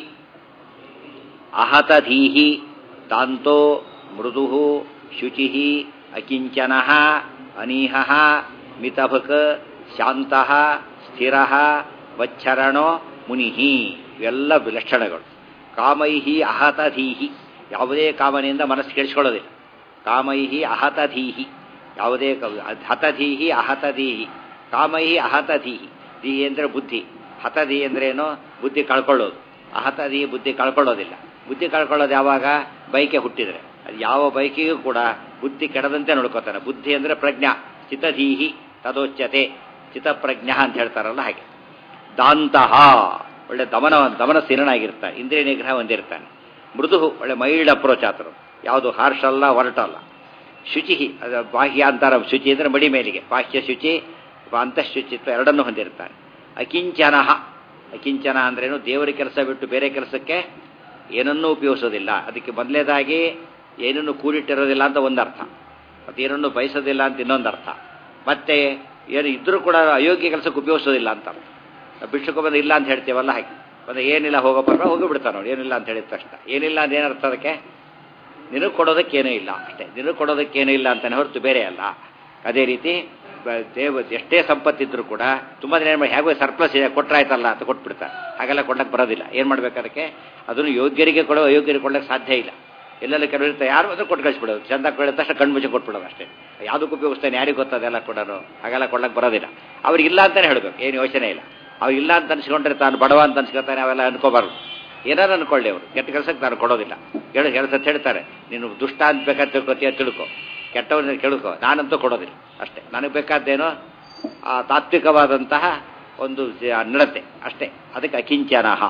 ಅಹತಧೀಹಿ ತಾಂತೋ ಮೃದು ಶುಚಿ ಅಕಿಂಚನ ಅನೀಹ ಮಿತಭಕ್ ಶಾಂತ ಸ್ಥಿರ ವಚ್ಚರಣೋ ಮುನಿಹಿ. ಇವೆಲ್ಲ ಲಕ್ಷಣಗಳು. ಕಾಮೈಹಿ ಅಹತಧೀಹಿ, ಯಾವುದೇ ಕಾಮನೆಯಿಂದ ಮನಸ್ಸು ಕೆಡಿಸ್ಕೊಳ್ಳೋದಿಲ್ಲ. ಕಾಮೈಹಿ ಅಹತಧೀಹಿ, ಯಾವುದೇ ಹತಧೀಹಿ ಅಹತಧೀಹಿ. ಕಾಮೈಹಿ ಅಹತಧೀಹಿ, ಧೀಹಿ ಅಂದರೆ ಬುದ್ಧಿ, ಹತಧೀಹಿ ಅಂದ್ರೇನು, ಬುದ್ಧಿ ಕಳ್ಕೊಳ್ಳೋದು. ಅಹತಧೀಹಿ ಬುದ್ಧಿ ಕಳ್ಕೊಳ್ಳೋದಿಲ್ಲ. ಬುದ್ಧಿ ಕಳ್ಕೊಳ್ಳೋದು ಯಾವಾಗ, ಬೈಕೆ ಹುಟ್ಟಿದರೆ. ಅದು ಯಾವ ಬೈಕಿಗೂ ಕೂಡ ಬುದ್ಧಿ ಕೆಡದಂತೆ ನೋಡ್ಕೋತಾನೆ. ಬುದ್ಧಿ ಅಂದರೆ ಪ್ರಜ್ಞಾ, ಚಿತಧೀಹಿ ತದೋಚ್ಯತೆ, ಚಿತಪ್ರಜ್ಞ ಅಂತ ಹೇಳ್ತಾರಲ್ಲ ಹಾಗೆ. ದಾಂತಹ, ಒಳ್ಳೆ ದಮನ ದಮನ ಸ್ಥಿರನಾಗಿರ್ತಾನೆ, ಇಂದ್ರಿಯ ನಿಗ್ರಹ ಹೊಂದಿರ್ತಾನೆ. ಮೃದು, ಒಳ್ಳೆ ಮೈಲ್ಡ್ ಅಪ್ರೋಚ್ ಆತರು, ಯಾವುದು ಹಾರ್ಷ್ ಅಲ್ಲ ಒರಟಲ್ಲ. ಶುಚಿ, ಅದು ಬಾಹ್ಯ ಅಂತಾರ, ಶುಚಿ ಅಂದರೆ ಮಡಿ ಮೇಲಿಗೆ, ಬಾಹ್ಯ ಶುಚಿ ಅಂತಃಶುಚಿತ್ವ ಎರಡನ್ನೂ ಹೊಂದಿರ್ತಾನೆ. ಅಕಿಂಚನ, ಅಕಿಂಚನ ಅಂದ್ರೇನು, ದೇವರ ಕೆಲಸ ಬಿಟ್ಟು ಬೇರೆ ಕೆಲಸಕ್ಕೆ ಏನನ್ನೂ ಉಪಯೋಗಿಸೋದಿಲ್ಲ. ಅದಕ್ಕೆ ಮೊದಲೇದಾಗಿ ಏನನ್ನು ಕೂಡಿಟ್ಟಿರೋದಿಲ್ಲ ಅಂತ ಒಂದರ್ಥ, ಮತ್ತು ಏನನ್ನು ಬಯಸೋದಿಲ್ಲ ಅಂತ ಇನ್ನೊಂದು ಅರ್ಥ. ಮತ್ತೆ ಏನು ಇದ್ರೂ ಕೂಡ ಅಯೋಗ್ಯ ಕೆಲಸಕ್ಕೆ ಉಪಯೋಗಿಸೋದಿಲ್ಲ ಅಂತ ಅರ್ಥ. ಬಿಡ್ಸಕ್ಕೆ ಬಂದು ಇಲ್ಲ ಅಂತ ಹೇಳ್ತೀವಲ್ಲ ಹಾಗೆ, ಬಂದು ಏನಿಲ್ಲ ಹೋಗಪ್ಪ ಹೋಗಿಬಿಡ್ತಾನೆ ನೋಡಿ, ಏನಿಲ್ಲ ಅಂತ ಹೇಳಿದ ತಕ್ಷಣ. ಏನಿಲ್ಲ ಅಂತ ಏನರ್ಥ ಅದಕ್ಕೆ, ನಿನಗೆ ಕೊಡೋದಕ್ಕೇನೂ ಇಲ್ಲ ಅಷ್ಟೇ, ನಿನಗೆ ಕೊಡೋದಕ್ಕೇನೂ ಇಲ್ಲ ಅಂತಾನೆ ಹೊರತು ಬೇರೆ ಅಲ್ಲ. ಅದೇ ರೀತಿ ದೇವ ಎಷ್ಟೇ ಸಂಪತ್ತಿದ್ರೂ ಕೂಡ ತುಂಬ ದಿನ ಹೇಗೋ ಸರ್ಪ್ಲಸ್ ಇದೆ ಕೊಟ್ಟರಾಯ್ತಲ್ಲ ಅಂತ ಕೊಟ್ಬಿಡ್ತಾರೆ. ಹಾಗೆಲ್ಲ ಕೊಡ್ಲಕ್ಕೆ ಬರೋದಿಲ್ಲ. ಏನು ಮಾಡ್ಬೇಕು ಅದಕ್ಕೆ, ಅದನ್ನು ಯೋಗ್ಯರಿಗೆ ಕೊಡೋ ಅಯೋಗ್ಯರಿಗೆ ಕೊಡ್ಲಿಕ್ಕೆ ಸಾಧ್ಯ ಇಲ್ಲ. ಎಲ್ಲೆಲ್ಲ ಕೆಲವು ಇರ್ತಾರೆ, ಯಾರು ಅದನ್ನು ಕೊಟ್ಟು ಕಳಿಸ್ಬಿಡೋದು, ಚಂದ ಕೊಡಿದ ತಕ್ಷಣ ಕಣ್ಣು ಮುಚ್ಚಿ ಕೊಟ್ಬಿಡೋದು ಅಷ್ಟೇ. ಯಾವುದಕ್ಕೂ ಉಪಯೋಗಿಸ್ತಾನೆ, ಯಾರಿಗೆ ಗೊತ್ತದೆಲ್ಲ ಕೊಡೋರು, ಹಾಗೆಲ್ಲ ಕೊಡ್ಲಕ್ಕೆ ಬರೋದಿಲ್ಲ. ಅವ್ರಿಗಿಲ್ಲ ಅಂತಲೇ ಹೇಳಬೇಕು, ಏನು ಯೋಚನೆ ಇಲ್ಲ. ಅವ್ರಿಗಿಲ್ಲ ಅಂತ ಅನ್ಸ್ಕೊಂಡ್ರೆ ತಾನು ಬಡವ ಅಂತ ಅನ್ಸ್ಕೊತಾನೆ, ಅವೆಲ್ಲ ಅನ್ಕೋಬಾರ್ದು. ಏನಾರು ಅನ್ಕೊಳ್ಳಿ, ಅವರು ಕೆಟ್ಟ ಕೆಲಸಕ್ಕೆ ನಾನು ಕೊಡೋದಿಲ್ಲ. ಹೇಳಿ ಕೆಲಸ ಹೇಳ್ತಾರೆ, ನೀನು ದುಷ್ಟ ಅಂತ ಬೇಕಾದ ತಿಳ್ಕೊತೀಯ ತಿಳ್ಕೊ, ಕೆಟ್ಟವ್ರನ್ನ ಕೇಳ್ಕೊ, ನಾನಂತೂ ಕೊಡೋದಿಲ್ಲ ಅಷ್ಟೇ. ನನಗೆ ಬೇಕಾದ್ದೇನೋ ಆ ತಾತ್ವಿಕವಾದಂತಹ ಒಂದು ನಡತೆ ಅಷ್ಟೇ. ಅದಕ್ಕೆ ಅಕಿಂಚನಃ.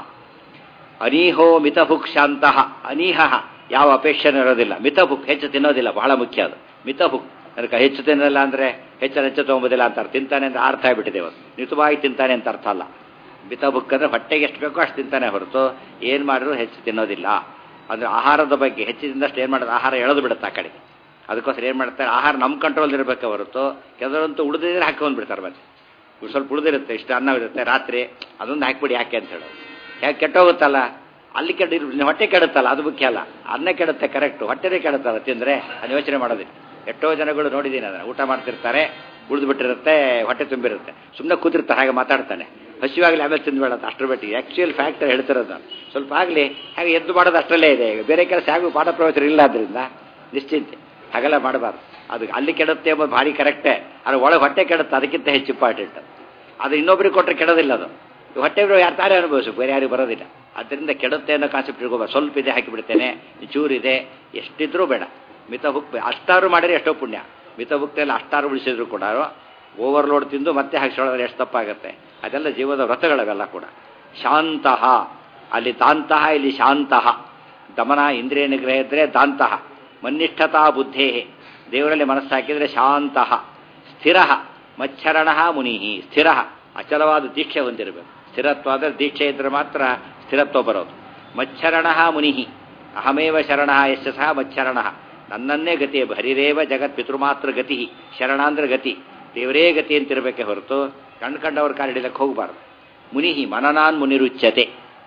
ಅನೀಹೋ ಮಿತಭುಕ್ ಶಾಂತಃ. ಅನೀಹ, ಯಾವ ಅಪೇಕ್ಷೆನೂ ಇರೋದಿಲ್ಲ. ಮಿತಭುಕ್, ಹೆಚ್ಚು ತಿನ್ನೋದಿಲ್ಲ, ಬಹಳ ಮುಖ್ಯ ಅದು. ಮಿತಭುಕ್ ಅದಕ್ಕೆ ಹೆಚ್ಚು ತಿನ್ನೋದಿಲ್ಲ ಅಂದರೆ ಹೆಚ್ಚು ಹೆಚ್ಚು ತೊಗೊಂಬೋದಿಲ್ಲ ಅಂತ ಅರ್ಥ. ತಿಂತಾನೆ ಅಂದರೆ ಅರ್ಥ ಆಗಿಬಿಟ್ಟಿದೆ ಇವತ್ತು, ಮಿತವಾಗಿ ತಿಂತಾನೆ ಅಂತ ಅರ್ಥ ಅಲ್ಲ. ಮಿತಭುಕ್ ಅಂದರೆ ಹೊಟ್ಟೆಗೆ ಎಷ್ಟು ಬೇಕೋ ಅಷ್ಟು ತಿಂತಾನೆ ಹೊರತು ಏನು ಮಾಡಿದ್ರು ಹೆಚ್ಚು ತಿನ್ನೋದಿಲ್ಲ. ಅಂದರೆ ಆಹಾರದ ಬಗ್ಗೆ ಹೆಚ್ಚು ತಿಂದಷ್ಟು ಏನು ಮಾಡೋದು, ಆಹಾರ ಎಳೆದು ಬಿಡುತ್ತೆ ಆ ಕಡೆಗೆ. ಅದಕ್ಕೋಸ್ಕರ ಏನು ಮಾಡ್ತಾರೆ, ಆಹಾರ ನಮ್ಮ ಕಂಟ್ರೋಲ್ ಇರಬೇಕೆ ಹೊರತು ಕೆಲವರಂತೂ ಉಳಿದಿದ್ರೆ ಹಾಕಿ ಬಂದುಬಿಡ್ತಾರೆ. ಮತ್ತೆ ಸ್ವಲ್ಪ ಉಳಿದಿರುತ್ತೆ, ಇಷ್ಟು ಅನ್ನ ಇರುತ್ತೆ ರಾತ್ರಿ, ಅದೊಂದು ಹಾಕಿಬಿಡಿ ಯಾಕೆ ಅಂತ ಹೇಳೋದು. ಯಾಕೆ ಕೆಟ್ಟೋಗುತ್ತಲ್ಲ, ಅಲ್ಲಿ ಕೆಡ ಹೊಟ್ಟೆ ಕೆಡುತ್ತಲ್ಲ, ಅದು ಮುಖ್ಯ ಅಲ್ಲ. ಅನ್ನ ಕೆಡುತ್ತೆ ಕರೆಕ್ಟು, ಹೊಟ್ಟೆನೇ ಕೆಡುತ್ತಲ್ಲ ತಿಂದರೆ, ಅದು ಯೋಚನೆ ಮಾಡೋದಿಲ್ಲ. ಎಷ್ಟೋ ಜನಗಳು ನೋಡಿದ್ದೀನಿ ಅದನ್ನು, ಊಟ ಮಾಡ್ತಿರ್ತಾರೆ, ಉಳಿದು ಬಿಟ್ಟಿರುತ್ತೆ, ಹೊಟ್ಟೆ ತುಂಬಿರುತ್ತೆ, ಸುಮ್ಮನೆ ಕೂತಿರ್ತಾರೆ, ಹಾಗೆ ಮಾತಾಡ್ತಾನೆ, ಹಸಿವಾಗಲಿ ಆಮೇಲೆ ತಿಂದುಬೇಡ ಅಂತ. ಅಷ್ಟರ ಬಿಟ್ಟು ಆ್ಯಕ್ಚುಯಲ್ ಫ್ಯಾಕ್ಟರ್ ಹೇಳ್ತಿರೋದು ನಾನು. ಸ್ವಲ್ಪ ಆಗಲಿ ಹಾಗೆ ಎದ್ದು ಮಾಡೋದು ಅಷ್ಟರಲ್ಲೇ ಇದೆ. ಬೇರೆ ಕೆಲಸ ಹಾಗೂ ಪಾಠ ಪ್ರವಚನ ಇಲ್ಲ, ಆದ್ದರಿಂದ ನಿಶ್ಚಿಂತೆ ಹಾಗೆಲ್ಲ ಮಾಡಬಾರ್ದು. ಅದು ಅಲ್ಲಿ ಕೆಡುತ್ತೆ ಎಂಬುದು ಭಾರಿ ಕರೆಕ್ಟೇ, ಅದು ಒಳಗೆ ಹೊಟ್ಟೆ ಕೆಡುತ್ತೆ, ಅದಕ್ಕಿಂತ ಹೆಚ್ಚು ಇಂಪಾರ್ಟೆಂಟ್. ಅದು ಇನ್ನೊಬ್ಬರಿಗೆ ಕೊಟ್ಟರೆ ಕೆಡೋದಿಲ್ಲ. ಅದು ಹೊಟ್ಟೆ ಯಾರು ತಾರೇ ಅನುಭವಿಸು, ಬೇರೆ ಯಾರಿಗೆ ಬರೋದಿಲ್ಲ. ಅದರಿಂದ ಕೆಡುತ್ತೆ ಅನ್ನೋ ಕಾನ್ಸೆಪ್ಟ್ ಇಟ್ಕೋಬಾರ್ದು. ಸ್ವಲ್ಪ ಇದೆ ಹಾಕಿಬಿಡ್ತೇನೆ, ಚೂರಿದೆ, ಎಷ್ಟಿದ್ರೂ ಬೇಡ. ಮಿತಭುಕ್ ಅಷ್ಟಾರು ಮಾಡಿದ್ರೆ ಎಷ್ಟೋ ಪುಣ್ಯ. ಮಿತಭುಕ್ತೆಲ್ಲ ಅಷ್ಟಾರು ಉಳಿಸಿದ್ರು ಕೂಡ ಓವರ್ಲೋಡ್ ತಿಂದು ಮತ್ತೆ ಹಾಕಿಸೋದ್ರೆ ಎಷ್ಟು ತಪ್ಪಾಗುತ್ತೆ. ಅದೆಲ್ಲ ಜೀವದ ವ್ರತಗಳವೆಲ್ಲ ಕೂಡ. ಶಾಂತಃ, ಅಲ್ಲಿ ದಾಂತಹ, ಇಲ್ಲಿ ಶಾಂತಃ. ದಮನ ಇಂದ್ರಿಯ ನಿಗ್ರಹ ಇದ್ದರೆ ದಾಂತಹ. ಮನ್ನಿಷ್ಠತಾ ಬುದ್ಧೇ, ದೇವರಲ್ಲಿ ಮನಸ್ಸು ಹಾಕಿದರೆ ಶಾಂತಃ. ಸ್ಥಿರ ಮಚ್ಚರಣ ಮುನಿ. ಸ್ಥಿರ, ಅಚಲವಾದ ದೀಕ್ಷೆ ಹೊಂದಿರಬೇಕು. ಸ್ಥಿರತ್ವ ಅಂದರೆ ದೀಕ್ಷೆ ಇದ್ದರೆ ಮಾತ್ರ ಸ್ಥಿರತ್ವ ಬರೋದು. ಮಚ್ಚರಣ ಮುನಿ, ಅಹಮೇವ ಶರಣ ಯಶ ಸಹ ಮಚ್ಚರಣ. ನನ್ನನ್ನೇ ಗತಿ, ಹರಿರೇವ ಜಗತ್ ಪಿತೃಮಾತ್ರ ಗತಿ. ಶರಣ ಅಂದ್ರೆ ಗತಿ, ದೇವರೇ ಗತಿ ಅಂತಿರಬೇಕೆ ಹೊರತು ಕಣ್ಣು ಕಂಡವ್ರ ಕಾಲ ಹಿಡಿಲಕ್ಕೆ ಹೋಗಬಾರ್ದು. ಮುನಿ ಮನನಾನ್ ಮುನಿರುಚ್ಯತೆ,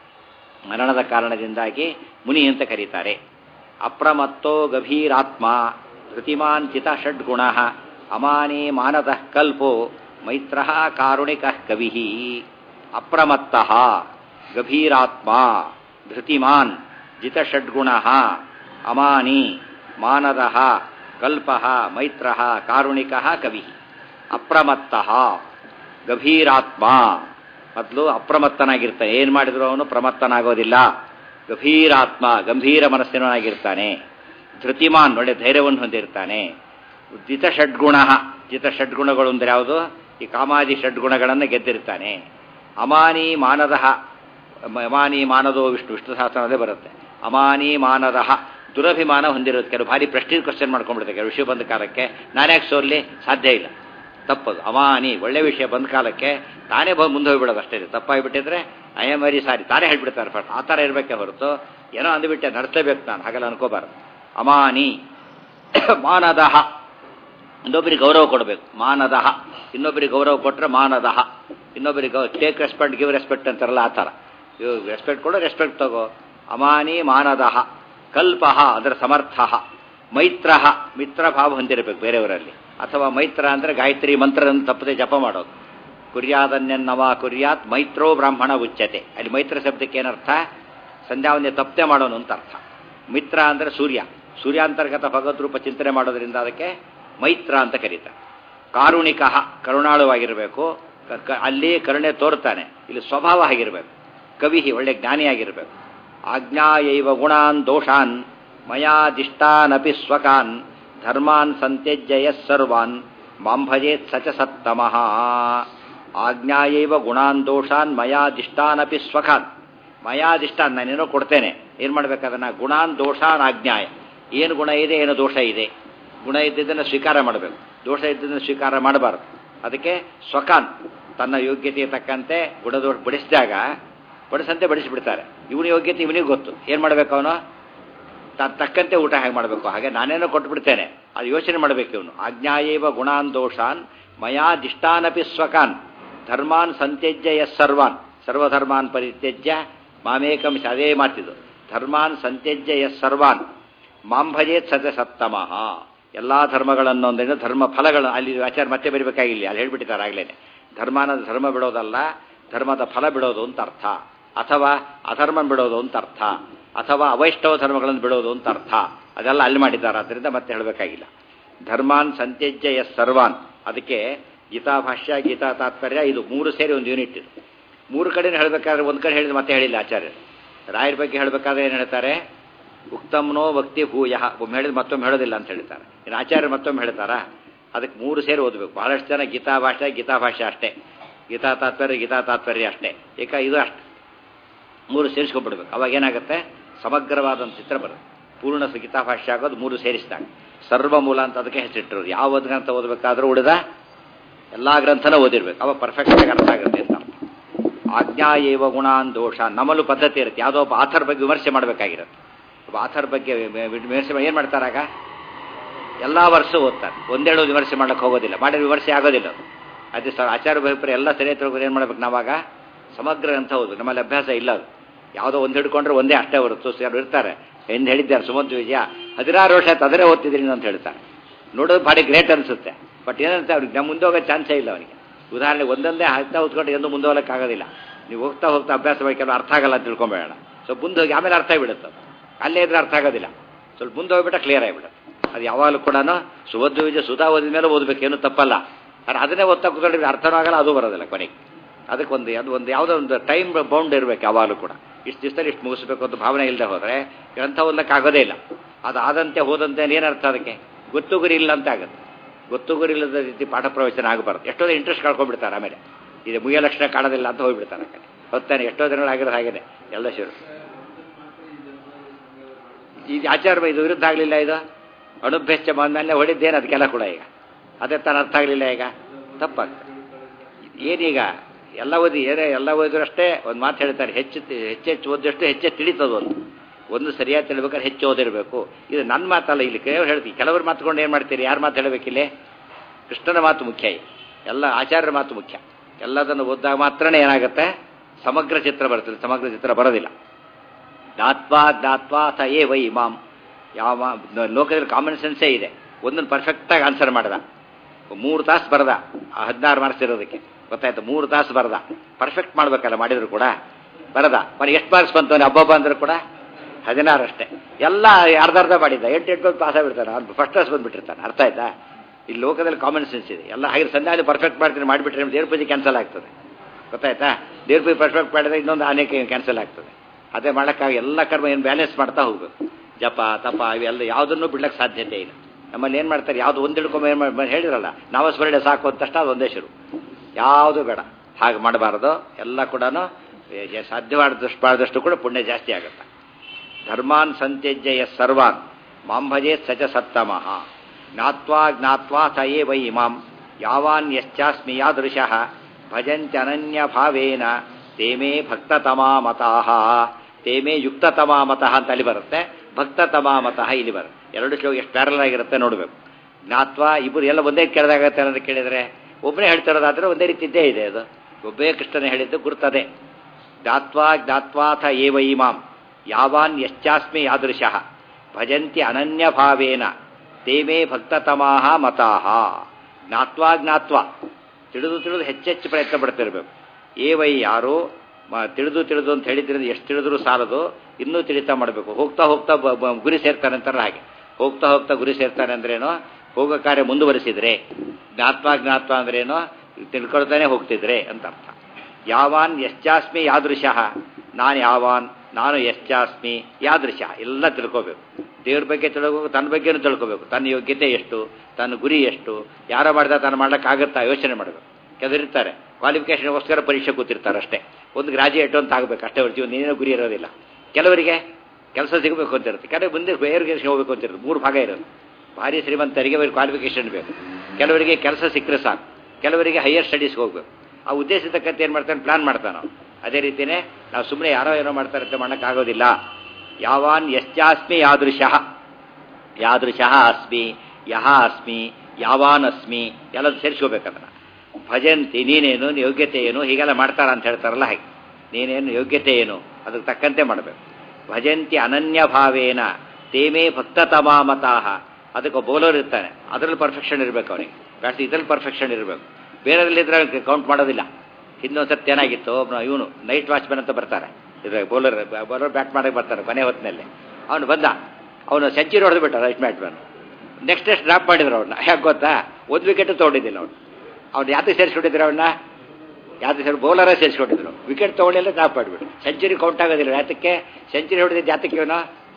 ಮನನದ ಕಾರಣದಿಂದಾಗಿ ಮುನಿ ಅಂತ ಕರೀತಾರೆ. ಅಪ್ರಮತ್ತೋ ಗಭೀರಾತ್ಮ ಧೃತಿಮಾನ್ ಚಿತ ಷಡ್ಗುಣ ಅಮಾನೇ ಮಾನತಃ ಕಲ್ಪೋ ಮೈತ್ರ ಕಾರುಣಿಕ ಕವಿ. ಅಪ್ರಮತ್ತ ಗಭೀರಾತ್ಮ ಧೃತಿಮಾನ್ ಜಿತ ಷಡ್ಗುಣ ಅಮಾನಿ ಮಾನದ ಕಲ್ಪ ಮೈತ್ರ ಕಾರುಣಿಕ ಕವಿ. ಅಪ್ರಮತ್ತ ಗಭೀರಾತ್ಮ, ಮೊದಲು ಅಪ್ರಮತ್ತನಾಗಿರ್ತಾನೆ. ಏನು ಮಾಡಿದ್ರು ಅವನು ಪ್ರಮತ್ತನಾಗೋದಿಲ್ಲ. ಗಭೀರಾತ್ಮ, ಗಂಭೀರ ಮನಸ್ಸಿನವನಾಗಿರ್ತಾನೆ. ಧೃತಿಮಾನ್, ಒಳ್ಳೆ ಧೈರ್ಯವನ್ನು ಹೊಂದಿರ್ತಾನೆ. ಜಿತ ಷಡ್ಗುಣ, ಜಿತ ಷಡ್ಗುಣಗಳು ಅಂದರೆ ಯಾವುದು, ಈ ಕಾಮಾದಿ ಷಡ್ಗುಣಗಳನ್ನು ಗೆದ್ದಿರ್ತಾನೆ. ಅಮಾನಿ ಮಾನದ ಅಮಾನಿ ಮಾನದೋ ವಿಷ್ಣು ವಿಷ್ಣು ಸಹಸ್ರನಾಮದೇ ಬರುತ್ತೆ. ಅಮಾನಿ ಮಾನದಃ ದುರಭಿಮಾನ ಹೊಂದಿರೋದು. ಕೆಲವು ಭಾರಿ ಪ್ರೆಸ್ಟೀಜ್ ಕ್ವಶನ್ ಮಾಡ್ಕೊಂಡ್ಬಿಡುತ್ತೆ. ಕೆಲವು ವಿಷಯ ಬಂದ ಕಾಲಕ್ಕೆ ನಾನ್ಯಾಕೆ ಸೋಲ್ಲಿ ಸಾಧ್ಯ ಇಲ್ಲ, ತಪ್ಪದು. ಅಮಾನಿ ಒಳ್ಳೆ ವಿಷಯ ಬಂದ ಕಾಲಕ್ಕೆ ತಾನೇ ಬಂದು ಮುಂದೆ ಹೋಗ್ಬಿಡೋದು ಅಷ್ಟೇ. ತಪ್ಪಾಗಿಬಿಟ್ಟಿದ್ರೆ ಐ ಎಮ್ ವೆರಿ ಸಾರಿ ತಾನೇ ಹೇಳ್ಬಿಡ್ತಾರೆ ಫಸ್ಟ್. ಆ ಥರ ಇರಬೇಕೆ ಹೊರತು ಏನೋ ಅಂದುಬಿಟ್ಟೆ ನಡೆಸಲೇಬೇಕು ನಾನು ಹಾಗೆಲ್ಲ ಅನ್ಕೋಬಾರ್ದು. ಅಮಾನಿ ಮಾನದಃ ಇನ್ನೊಬ್ಬರಿಗೆ ಗೌರವ ಕೊಡಬೇಕು. ಮಾನದಃ ಇನ್ನೊಬ್ಬರಿಗೆ ಗೌರವ ಕೊಟ್ಟರೆ ಮಾನದಃ. ಇನ್ನೊಬ್ಬರಿಗೆ ಟೇಕ್ ರೆಸ್ಪೆಕ್ಟ್ ಗಿವ್ ರೆಸ್ಪೆಕ್ಟ್ ಅಂತಾರಲ್ಲ ಆ ಥರ. ಇವು ರೆಸ್ಪೆಕ್ಟ್ ಕೊಡೋ ರೆಸ್ಪೆಕ್ಟ್ ತಗೋ. ಅಮಾನಿ ಮಾನದಃ. ಕಲ್ಪಃ ಅದರ ಸಮರ್ಥ. ಮೈತ್ರ ಮಿತ್ರ ಭಾವ ಹೊಂದಿರಬೇಕು ಬೇರೆಯವರಲ್ಲಿ. ಅಥವಾ ಮೈತ್ರ ಅಂದರೆ ಗಾಯತ್ರಿ ಮಂತ್ರವನ್ನು ತಪ್ಪದೆ ಜಪ ಮಾಡೋದು. ಕುರ್ಯಾದನ್ಯನ್ನವ ಕುರ್ಯಾತ್ ಮೈತ್ರೋ ಬ್ರಾಹ್ಮಣ ಉಚ್ಯತೆ. ಅಲ್ಲಿ ಮೈತ್ರ ಶಬ್ದಕ್ಕೆ ಏನರ್ಥ? ಸಂಧ್ಯಾವಂದ್ಯ ತಪ್ಪದೆ ಮಾಡೋನು ಅಂತ ಅರ್ಥ. ಮಿತ್ರ ಅಂದರೆ ಸೂರ್ಯ. ಸೂರ್ಯಾಂತರ್ಗತ ಭಗವದ್ರೂಪ ಚಿಂತನೆ ಮಾಡೋದ್ರಿಂದ ಅದಕ್ಕೆ ಮೈತ್ರ ಅಂತ ಕರೀತಾರೆ. ಕಾರುಣಿಕ ಕರುಣಾಳುವಾಗಿರಬೇಕು. ಅಲ್ಲಿ ಕರುಣೆ ತೋರ್ತಾನೆ. ಇಲ್ಲಿ ಸ್ವಭಾವ ಆಗಿರಬೇಕು. ಕವಿ ಒಳ್ಳೆ ಜ್ಞಾನಿಯಾಗಿರಬೇಕು. ಆಜ್ಞಾಯೈವ ಗುಣಾನ್ ದೋಷಾನ್ ಮಯಾದಿಷ್ಟಾನಪಿ ಸ್ವಕಾನ್ ಧರ್ಮಾನ್ ಸಂತ್ಯಜ್ಯ ಯಸ್ ಸರ್ವಾನ್ ಮಾಂಭಜೇತ್ ಸಚ ಸತ್ತಮಃ. ಆಜ್ಞಾಯೈವ ಗುಣಾನ್ ದೋಷಾನ್ ಮಯಾದಿಷ್ಟಾನಪಿ ಸ್ವಕಾನ್. ಮಯಾದಿಷ್ಟಾನ್ ನಾನೇನೋ ಕೊಡ್ತೇನೆ, ಏನು ಮಾಡಬೇಕಾದನ್ನ? ಗುಣಾನ್ ದೋಷಾನ್ ಆಜ್ಞಾಯ. ಏನು ಗುಣ ಇದೆ, ಏನು ದೋಷ ಇದೆ. ಗುಣ ಇದ್ದಿದ್ದನ್ನು ಸ್ವೀಕಾರ ಮಾಡಬೇಕು, ದೋಷ ಇದ್ದಿದ್ದನ್ನು ಸ್ವೀಕಾರ ಮಾಡಬಾರ್ದು. ಅದಕ್ಕೆ ಸ್ವಕಾನ್ ತನ್ನ ಯೋಗ್ಯತೆಗೆ ತಕ್ಕಂತೆ ಗುಣದೋಷ ಬಡಿಸಿದಾಗ ಬಡಿಸಂತೆ ಬಡಿಸಿಬಿಡ್ತಾರೆ. ಇವನ ಯೋಗ್ಯತೆ ಇವನಿಗೆ ಗೊತ್ತು. ಏನು ಮಾಡಬೇಕು ಅವನು? ತಾನು ತಕ್ಕಂತೆ ಊಟ ಹೇಗೆ ಮಾಡಬೇಕು. ಹಾಗೆ ನಾನೇನೋ ಕೊಟ್ಬಿಡ್ತೇನೆ, ಅದು ಯೋಚನೆ ಮಾಡಬೇಕು ಇವನು. ಆಜ್ಞಾಯೇವ ಗುಣಾನ್ ದೋಷಾನ್ ಮಯಾದಿಷ್ಟಾನಪಿ ಸ್ವಕಾನ್ ಧರ್ಮಾನ್ ಸಂತ್ಯಜ್ಯ ಯಸ್ ಸರ್ವಾನ್. ಸರ್ವಧರ್ಮಾನ್ ಪರಿತ್ಯಜ್ಯ ಮಾಮೇಕಂ. ಅದೇ ಮಾತಿದು. ಧರ್ಮಾನ್ ಸಂತ್ಯಜ್ಯ ಯಸ್ ಸರ್ವಾನ್ ಮಾಂಭಜೇತ್ ಸತ್ಯ ಸತ್ತಮಃ. ಎಲ್ಲ ಧರ್ಮಗಳನ್ನು ಒಂದೇನು ಧರ್ಮ ಫಲಗಳು ಅಲ್ಲಿ ಆಚಾರ ಮತ್ತೆ ಬರಬೇಕಾಗಿಲ್ಲ, ಅಲ್ಲಿ ಹೇಳ್ಬಿಟ್ಟಿದ್ದಾರೆ ಆಗ್ಲೇನೆ. ಧರ್ಮನ ಧರ್ಮ ಬಿಡೋದಲ್ಲ, ಧರ್ಮದ ಫಲ ಬಿಡೋದು ಅಂತ ಅರ್ಥ. ಅಥವಾ ಅಧರ್ಮ ಬಿಡೋದು ಅಂತ ಅರ್ಥ. ಅಥವಾ ಅವೈಷ್ಣವ ಧರ್ಮಗಳನ್ನು ಬಿಡೋದು ಅಂತ ಅರ್ಥ. ಅದೆಲ್ಲ ಅಲ್ಲಿ ಮಾಡಿದ್ದಾರೆ. ಆದ್ದರಿಂದ ಮತ್ತೆ ಹೇಳಬೇಕಾಗಿಲ್ಲ. ಧರ್ಮಾನ್ ಸಂತ್ಯಜ್ಯ ಯಸ್ ಸರ್ವಾನ್. ಅದಕ್ಕೆ ಗೀತಾ ಭಾಷ್ಯ, ಗೀತಾ ತಾತ್ಪರ್ಯ ಇದು ಮೂರು ಸೇರಿ ಒಂದು ಯೂನಿಟ್ ಇದು. ಮೂರು ಕಡೆನೂ ಹೇಳಬೇಕಾದ್ರೆ ಒಂದು ಕಡೆ ಹೇಳಿದ್ರೆ ಮತ್ತೆ ಹೇಳಿಲ್ಲ ಆಚಾರ್ಯರು. ರಾಯರ ಬಗ್ಗೆ ಹೇಳಬೇಕಾದ್ರೆ ಏನು ಹೇಳ್ತಾರೆ? ಉಕ್ತಮ್ನೋ ಭಕ್ತಿ ಭೂಯ. ಒಮ್ಮೆ ಹೇಳಿದ್ರೆ ಮತ್ತೊಮ್ಮೆ ಹೇಳೋದಿಲ್ಲ ಅಂತ ಹೇಳ್ತಾರೆ. ಇನ್ನು ಆಚಾರ್ಯರು ಮತ್ತೊಮ್ಮೆ ಹೇಳ್ತಾರಾ? ಅದಕ್ಕೆ ಮೂರು ಸೇರಿ ಓದಬೇಕು. ಬಹಳಷ್ಟು ಜನ ಗೀತಾ ಭಾಷೆ ಗೀತಾ ಭಾಷೆ ಅಷ್ಟೇ, ಗೀತಾ ತಾತ್ಪರ್ಯ ಗೀತಾ ತಾತ್ಪರ್ಯ ಅಷ್ಟೇ, ಏಕ ಇದು ಅಷ್ಟೆ. ಮೂರು ಸೇರಿಸ್ಕೊಂಡ್ಬಿಡ್ಬೇಕು. ಅವಾಗ ಏನಾಗುತ್ತೆ? ಸಮಗ್ರವಾದಂಥ ಚಿತ್ರ ಬರುತ್ತೆ. ಪೂರ್ಣ ಗೀತಾ ಭಾಷ್ಯ ಆಗೋದು ಮೂರು ಸೇರಿಸಿದಾಗ. ಸರ್ವಮೂಲ ಅಂತ ಅದಕ್ಕೆ ಹೆಸರಿಟ್ಟರು. ಯಾವ ಗ್ರಂಥ ಓದಬೇಕಾದ್ರೂ ಉಳಿದ ಎಲ್ಲ ಗ್ರಂಥನ ಓದಿರ್ಬೇಕು. ಅವಾಗ ಪರ್ಫೆಕ್ಟಾಗಿ ಅರ್ಥ ಆಗುತ್ತೆ ಅಂತ. ಆಜ್ಞಾಯೇವ ಗುಣಾನ್ ದೋಷ. ನಮ್ಮಲ್ಲೂ ಪದ್ಧತಿ ಇರುತ್ತೆ. ಯಾವುದೋ ಒಬ್ಬ ಆಥರ್ ಬಗ್ಗೆ ವಿಮರ್ಶೆ ಮಾಡಬೇಕಾಗಿರುತ್ತೆ. ಒಬ್ಬ ಆಥರ್ ಬಗ್ಗೆ ವಿಮರ್ಶೆ ಏನು ಮಾಡ್ತಾರಾಗ? ಎಲ್ಲ ವರ್ಷ ಓದ್ತಾರೆ. ಒಂದೆರಡು ವಿಮರ್ಶೆ ಮಾಡೋಕ್ಕೆ ಹೋಗೋದಿಲ್ಲ, ಮಾಡಿದ ವಿಮರ್ಶೆ ಆಗೋದಿಲ್ಲ. ಅದೇ ಸರ್ ಆಚಾರ ಅಭಿಪ್ರಾಯ ಎಲ್ಲ ಸರಿಯಾಗಿ ತಿಳ್ಕೊಂಡು ಏನು ಮಾಡ್ಬೇಕು ನಾವಾಗ? ಸಮಗ್ರ ಗ್ರಂಥ ಓದು. ನಮ್ಮಲ್ಲಿ ಅಭ್ಯಾಸ ಇಲ್ಲ ಅದು. ಯಾವುದೋ ಒಂದು ಹಿಡ್ಕೊಂಡ್ರೆ ಒಂದೇ ಅಷ್ಟೇ ಹೊರತು ಯಾರು ಇರ್ತಾರೆ. ಎಂದು ಹೇಳಿದ್ದಾರೆ ಸುಮಂತ್ ವಿಜಯ ಹದಿನಾರು ವರ್ಷ ಆಯ್ತು ಅದರೇ ಓದ್ತಿದ್ದೀನಿ ಅಂತ ಹೇಳ್ತಾರೆ. ನೋಡೋದು ಭಾರಿ ಗ್ರೇಟ್ ಅನಿಸುತ್ತೆ. ಬಟ್ ಏನಂತ ಅವ್ರಿಗೆ ನಮ್ಮ ಮುಂದೆ ಹೋಗೋ ಚಾನ್ಸೇ ಇಲ್ಲ ಅವನಿಗೆ. ಉದಾಹರಣೆ ಒಂದೊಂದೇ ಹತ್ತಾ ಓದ್ಕೊಂಡು ಎಂದು ಮುಂದೆ ಹೋಗೋಕ್ಕಾಗೋದಿಲ್ಲ. ನೀವು ಹೋಗ್ತಾ ಹೋಗ್ತಾ ಅಭ್ಯಾಸ ಮಾಡಿ ಕೆಲವು ಅರ್ಥ ಆಗಲ್ಲ ಅಂತ ತಿಳ್ಕೊಂಬೇಡ. ಸೊ ಮುಂದೆ ಹೋಗಿ ಆಮೇಲೆ ಅರ್ಥ ಆಗಿಬಿಡುತ್ತೆ. ಅಲ್ಲೇ ಇದ್ರೆ ಅರ್ಥ ಆಗೋದಿಲ್ಲ. ಸ್ವಲ್ಪ ಮುಂದೆ ಹೋಗ್ಬಿಟ್ಟ ಕ್ಲಿಯರ್ ಆಗಿಬಿಡುತ್ತೆ. ಅದು ಯಾವಾಗಲೂ ಕೂಡ ಸುಮಂತ್ ವಿಜಯ ಸುಧಾ ಓದಿದ ಮೇಲೆ ಓದಬೇಕೇನು ತಪ್ಪಲ್ಲ. ಆದರೆ ಅದನ್ನೇ ಓದ್ತಾ ಕೂತ್ಕೊಂಡ್ರೆ ಅರ್ಥನೂ ಆಗಲ್ಲ, ಅದು ಬರೋದಿಲ್ಲ ಕೊನೆಗೆ. ಅದಕ್ಕೆ ಒಂದು ಅದು ಒಂದು ಯಾವುದೋ ಒಂದು ಟೈಮ್ ಬೌಂಡ್ ಇರಬೇಕು ಯಾವಾಗಲೂ ಕೂಡ. ಇಷ್ಟು ದಿವಸದಲ್ಲಿ ಇಷ್ಟು ಮುಗಿಸ್ಬೇಕು ಅಂತ ಭಾವನೆ ಇಲ್ಲದೆ ಹೋದರೆ ಗ್ರಂಥ ಓದಲಿಕ್ಕೆ ಆಗೋದೇ ಇಲ್ಲ. ಅದು ಆದಂತೆ ಹೋದಂತೆ ಏನರ್ಥ? ಅದಕ್ಕೆ ಗೊತ್ತು ಗುರಿ ಇಲ್ಲ ಅಂತ ಆಗುತ್ತೆ. ಗೊತ್ತು ಗುರಿ ಇಲ್ಲದ ರೀತಿ ಪಾಠ ಪ್ರವಚನ ಆಗಬಾರ್ದು. ಎಷ್ಟೋ ಇಂಟ್ರೆಸ್ಟ್ ಕಳ್ಕೊಂಡ್ಬಿಡ್ತಾರೆ. ಆಮೇಲೆ ಇದು ಮುಗಿಯ ಲಕ್ಷಣ ಕಾಣೋದಿಲ್ಲ ಅಂತ ಹೋಗ್ಬಿಡ್ತಾರೆ. ಆ ಕಡೆ ಹೊತ್ತಾನೆ ಎಷ್ಟೋ ದಿನಗಳಾಗಿರೋದು ಹಾಗೇನೆ ಎಲ್ಲ ಶುರು. ಈಗ ಆಚಾರ ಇದು ವಿರುದ್ಧ ಆಗಲಿಲ್ಲ. ಇದು ಅಣುಭ್ಯಸ್ತ ಬಂದಮೇಲೆ ಹೊಡಿದ್ದೇನು ಅದಕ್ಕೆಲ್ಲ ಕೂಡ ಈಗ ಅದೇ ತಾನು ಅರ್ಥ ಆಗಲಿಲ್ಲ. ಈಗ ತಪ್ಪಾಗ್ತದೆ. ಏನೀಗ ಎಲ್ಲ ಓದಿ ಏನೇ ಎಲ್ಲ ಓದಿದ್ರು ಅಷ್ಟೇ ಒಂದು ಮಾತು ಹೇಳ್ತಾರೆ, ಹೆಚ್ಚು ಹೆಚ್ಚೆಚ್ಚು ಓದಷ್ಟು ಹೆಚ್ಚೆ ತಿಳಿತದು. ಒಂದು ಒಂದು ಸರಿಯಾಗಿ ತಿಳ್ಬೇಕಾದ್ರೆ ಹೆಚ್ಚು ಓದಿರಬೇಕು. ಇದು ನನ್ನ ಮಾತಲ್ಲ, ಇಲ್ಲಿ ಕೆಲವರು ಹೇಳ್ತೀವಿ. ಕೆಲವರು ಮಾತುಕೊಂಡು ಏನು ಮಾಡ್ತೀರಿ? ಯಾರು ಮಾತು ಹೇಳಬೇಕಿಲ್ಲಿ? ಕೃಷ್ಣನ ಮಾತು ಮುಖ್ಯ, ಎಲ್ಲ ಆಚಾರ್ಯರ ಮಾತು ಮುಖ್ಯ. ಎಲ್ಲದನ್ನು ಓದಿದಾಗ ಮಾತ್ರನೇ ಏನಾಗುತ್ತೆ? ಸಮಗ್ರ ಚಿತ್ರ ಬರ್ತದೆ. ಸಮಗ್ರ ಚಿತ್ರ ಬರೋದಿಲ್ಲ. ಜ್ಞಾತ್ವಾ ಜ್ಞಾತ್ವಾ ಅಥ ಏ ವೈ ಮಾಂ. ಯಾವ ಲೋಕದಲ್ಲಿ ಕಾಮನ್ ಸೆನ್ಸೇ ಇದೆ. ಒಂದನ್ನು ಪರ್ಫೆಕ್ಟಾಗಿ ಆನ್ಸರ್ ಮಾಡ್ದ. ಮೂರು ತಾಸು ಬರದ ಹದಿನಾರು ಮಾರ್ಕ್ಸ್ ಇರೋದಕ್ಕೆ ಗೊತ್ತಾಯ್ತು. ಮೂರು ತಾಸು ಬರದ ಪರ್ಫೆಕ್ಟ್ ಮಾಡ್ಬೇಕಲ್ಲ, ಮಾಡಿದ್ರು ಕೂಡ ಬರದ. ಮನೆ ಎಷ್ಟು ಮಾರ್ಕ್ಸ್ ಬಂತು ಹಬ್ಬಬ್ಬ ಅಂದ್ರೂ ಕೂಡ ಹದಿನಾರು ಅಷ್ಟೇ. ಎಲ್ಲ ಅರ್ಧ ಅರ್ಧ ಮಾಡಿದ್ದ ಎಂಟು ಎಂಟು ಬಂದು ಪಾಸ್ ಆಗಿಬಿಡ್ತಾನೆ. ಅವ್ನು ಫಸ್ಟ್ ಕ್ಲಾಸ್ ಬಂದುಬಿಟ್ಟಿರ್ತಾನೆ. ಅರ್ಥ ಆಯ್ತಾ? ಈ ಲೋಕದಲ್ಲಿ ಕಾಮನ್ ಸೆನ್ಸ್ ಇದೆ. ಎಲ್ಲ ಹಾಗೆ ಸಂಧ್ಯಾವಲಿ ಪರ್ಫೆಕ್ಟ್ ಮಾಡ್ತೀನಿ ಮಾಡಿಬಿಟ್ರೆ ದೇವ್ರ ಪೂಜೆ ಕ್ಯಾನ್ಸಲ್ ಆಗ್ತದೆ. ಗೊತ್ತಾಯ್ತಾ? ದೇವ್ರ ಪೂಜೆ ಪರ್ಫೆಕ್ಟ್ ಮಾಡಿದ್ರೆ ಇನ್ನೊಂದು ಅನೇಕ ಕ್ಯಾನ್ಸಲ್ ಆಗ್ತದೆ. ಅದೇ ಮಾಡೋಕ್ಕಾಗಿ ಎಲ್ಲ ಕರ್ಮ ಏನು ಬ್ಯಾಲೆನ್ಸ್ ಮಾಡ್ತಾ ಹೋಗ್ಬೇಕು. ಜಪ ತಪ ಇವೆಲ್ಲ ಯಾವುದನ್ನು ಬಿಡ್ಲಿಕ್ಕೆ ಸಾಧ್ಯತೆ ಇಲ್ಲ. ನಮ್ಮಲ್ಲಿ ಏನು ಮಾಡ್ತಾರೆ? ಯಾವುದು ಒಂದು ಹಿಡ್ಕೊಂಬ ಏನು ಮಾಡಿ ಹೇಳಿರಲ್ಲ, ನಾವಸ್ಮರಣೆ ಸಾಕು ಅಂತ ತಕ್ಷಣ ಅದು ಒಂದೇ ಶುರು. ಯಾವುದು ಬೇಡ, ಹಾಗೆ ಮಾಡಬಾರ್ದು. ಎಲ್ಲ ಕೂಡ ಸಾಧ್ಯವಾದಷ್ಟು ಮಾಡಿದಷ್ಟು ಕೂಡ ಪುಣ್ಯ ಜಾಸ್ತಿ ಆಗುತ್ತೆ. ಧರ್ಮಾನ್ ಸಂತ್ಯಜ್ಯ ಯಸ್ ಸರ್ವಾನ್ ಮಾಂಭಜೇ ಸಚ ಸತ್ತಮಃ ಜ್ಞಾತ್ವಾ ಜ್ಞಾತ್ವಾ ಸ ಏ ವೈ ಮಾಂ ಯಾವಾನ್ ಯಶ್ಚಾಸ್ಮಿ ಯಾದೃಶಃ ಭಜಂತ್ಯನನ್ಯ ಭಾವೇನ ತೇಮೇ ಭಕ್ತತಮಾ ಮತಃ ತೇಮೇ ಯುಕ್ತತಮಾ ಮತಃ ಅಂತ ಅಲ್ಲಿ ಬರುತ್ತೆ. ಭಕ್ತತಮಾ ಮತಃ ಇಲ್ಲಿ ಬರುತ್ತೆ. ಎರಡು ಶ್ಲೋಕ ಎಷ್ಟು ಪ್ಯಾರಲ್ ಆಗಿರುತ್ತೆ ನೋಡಬೇಕು. ಜ್ಞಾತ್ವಾ ಇಬ್ಬರು ಎಲ್ಲ ಒಂದೇ ಕೇಳಿದಾಗತ್ತೆ ಅನ್ನೋದು ಕೇಳಿದರೆ ಒಬ್ಬನೇ ಹೇಳ್ತಿರೋದಾದ್ರೆ ಒಂದೇ ರೀತಿ ಇದ್ದೇ ಇದೆ. ಅದು ಒಬ್ಬೇ ಕೃಷ್ಣನೇ ಹೇಳಿದ್ದು ಗುರ್ತದೆ. ಜ್ಞಾತ್ವಾ ಜ್ಞಾತ್ವಾಥ ಏವ ಇಮಾಂ ಯಾವಾನ್ ಯಶ್ಚಾಸ್ಮಿ ಯಾದೃಶಃ ಭಜಂತಿ ಅನನ್ಯ ಭಾವೇನ ತೇಮೇ ಭಕ್ತತಮಾಹ ಮತಾಹ. ಜ್ಞಾತ್ವಾ ಜ್ಞಾತ್ವಾ ತಿಳಿದು ತಿಳಿದು ಹೆಚ್ಚೆಚ್ಚು ಪ್ರಯತ್ನ ಪಡ್ತಿರ್ಬೇಕು. ಏವೈ ಯಾರು ತಿಳಿದು ತಿಳಿದು ಅಂತ ಹೇಳಿದ್ರಿಂದ ಎಷ್ಟು ತಿಳಿದ್ರು ಸಾಲದು, ಇನ್ನೂ ತಿಳಿತಾ ಮಾಡಬೇಕು. ಹೋಗ್ತಾ ಹೋಗ್ತಾ ಗುರಿ ಸೇರ್ತಾನೆ ಅಂತಾರ ಹಾಗೆ. ಹೋಗ್ತಾ ಹೋಗ್ತಾ ಗುರಿ ಸೇರ್ತಾನೆ ಅಂದ್ರೇನೋ ಹೋಗೋ ಕಾರ್ಯ ಮುಂದುವರಿಸಿದ್ರೆ. ಜ್ಞಾತ್ವಾ ಜ್ಞಾತ್ವಾ ಅಂದ್ರೇನೋ ತಿಳ್ಕೊಳ್ತಾನೆ ಹೋಗ್ತಿದ್ರೆ ಅಂತ ಅರ್ಥ. ಯಾವಾನ್ ಯಶ್ಚಾಸ್ಮಿ ಯಾದೃಶಃ ನಾನು ಯಾವಾನ್ ನಾನು ಯಶ್ಚಾಸ್ಮಿ ಯಾದೃಶಃ ಎಲ್ಲ ತಿಳ್ಕೋಬೇಕು. ದೇವ್ರ ಬಗ್ಗೆ ತಿಳ್ಕೋಬೇಕು, ತನ್ನ ಬಗ್ಗೆನೂ ತಿಳ್ಕೋಬೇಕು. ತನ್ನ ಯೋಗ್ಯತೆ ಎಷ್ಟು, ತನ್ನ ಗುರಿ ಎಷ್ಟು, ಯಾರೋ ಮಾಡಿದ ತಾನು ಮಾಡ್ಲಿಕ್ಕಾಗತ್ತಾ ಯೋಚನೆ ಮಾಡಬೇಕು. ಕೆಲವರಿರ್ತಾರೆ ಕ್ವಾಲಿಫಿಕೇಷನ್ಗೋಸ್ಕರ ಪರೀಕ್ಷೆ ಕೂತಿರ್ತಾರೆ ಅಷ್ಟೇ. ಒಂದು ಗ್ರಾಜುಯೇಟ್ ಅಂತ ಆಗಬೇಕು ಅಷ್ಟೇ, ಅವ್ರ ಜೀವನ ಏನೇನೋ ಗುರಿ ಇರೋದಿಲ್ಲ. ಕೆಲವರಿಗೆ ಕೆಲಸ ಸಿಗಬೇಕು ಅಂತ ಇರುತ್ತೆ, ಕೆಲವು ಮುಂದೆ ಬೇರೆ ಹೋಗಬೇಕು ಅಂತ ಇರುತ್ತೆ. ಮೂರು ಭಾಗ ಇರೋದು. ಭಾರಿ ಶ್ರೀಮಂತರಿಗೆ ಅವ್ರಿಗೆ ಕ್ವಾಲಿಫಿಕೇಷನ್ ಬೇಕು, ಕೆಲವರಿಗೆ ಕೆಲಸ ಸಿಕ್ಕರೆ ಸಾಕು, ಕೆಲವರಿಗೆ ಹೈಯರ್ ಸ್ಟಡೀಸ್ಗೆ ಹೋಗ್ಬೇಕು. ಆ ಉದ್ದೇಶ ತಕ್ಕಂತೆ ಏನು ಮಾಡ್ತಾನೆ ಪ್ಲಾನ್ ಮಾಡ್ತಾನೆ ನಾವು. ಅದೇ ರೀತಿಯೇ ನಾವು ಸುಮ್ಮನೆ ಯಾರೋ ಏನೋ ಮಾಡ್ತಾರೆ ಅಂತ ಮಾಡೋಕ್ಕಾಗೋದಿಲ್ಲ. ಯಾವಾನ್ ಯಶ್ಚಾಸ್ಮಿ ಯಾದೃಶಃ ಯಾದೃಶಃ ಅಸ್ಮಿ ಯಹ ಅಸ್ಮಿ ಯಾವಾನ್ ಅಸ್ಮಿ ಎಲ್ಲದು ಸೇರಿಸ್ಕೋಬೇಕದನ್ನು. ಭಜಂತಿ ನೀನೇನು ಯೋಗ್ಯತೆ ಏನು ಹೀಗೆಲ್ಲ ಮಾಡ್ತಾರ ಅಂತ ಹೇಳ್ತಾರಲ್ಲ ಹಾಗೆ. ನೀನೇನು ಯೋಗ್ಯತೆ ಏನು ಅದಕ್ಕೆ ತಕ್ಕಂತೆ ಮಾಡಬೇಕು. ಭಜಂತಿ ಅನನ್ಯ ಭಾವೇನ ತೇಮೇ ಭಕ್ತತಮಾ ಮತಾಹ. ಅದಕ್ಕೆ ಬೋಲರ್ ಇರ್ತಾನೆ, ಅದರಲ್ಲಿ ಪರ್ಫೆಕ್ಷನ್ ಇರಬೇಕು ಅವನಿಗೆ, ಬ್ಯಾಟ್ಸ್ ಇದರಲ್ಲಿ ಪರ್ಫೆಕ್ಷನ್ ಇರಬೇಕು. ಬೇರೆದ್ರಲ್ಲಿದ್ರೆ ಕೌಂಟ್ ಮಾಡೋದಿಲ್ಲ. ಹಿಂದೊಂದು ಸತಿ ಏನಾಗಿತ್ತು, ಒಬ್ಬನು ಇವನು ನೈಟ್ ವಾಚ್ಮನ್ ಅಂತ ಬರ್ತಾರೆ, ಇದು ಬೌಲರ್ ಬೌಲರ್ ಬ್ಯಾಟ್ ಮಾಡಕ್ಕೆ ಬರ್ತಾರೆ ಕೊನೆ ಹೊತ್ತಿನಲ್ಲಿ. ಅವನು ಬಂದ, ಅವನು ಸೆಂಚುರಿ ಹೊಡೆದು ಬಿಟ್ಟ right batsman. Next test drop ಮಾಡಿದ್ರು ಅವ್ರನ್ನ. ಯಾಕೆ ಗೊತ್ತಾ, ಒಂದು ವಿಕೆಟ್ ತೊಗೊಂಡಿದ್ದಿಲ್ಲ ಅವನು. ಅವ್ನು ಯಾತಕ್ಕೆ ಸೇರಿಸ್ಕೊಂಡಿದ್ರು ಅವನ್ನ, ಯಾತಕ್ಕೆ ಸೇರಿ ಬೌಲರೇ ಸೇರಿಸ್ಕೊಂಡಿದ್ರು. ವಿಕೆಟ್ ತೊಗೊಂಡಿಲ್ಲ, ಡ್ರಾಪ್ ಮಾಡಿಬಿಟ್ಟು. ಸೆಂಚುರಿ ಕೌಂಟ್ ಆಗೋದಿಲ್ಲ. ಯಾತಕ್ಕೆ ಸೆಂಚುರಿ ಹೊಡೆದಿದ್ದು ಯಾತಕ್ಕೆ ಇವನು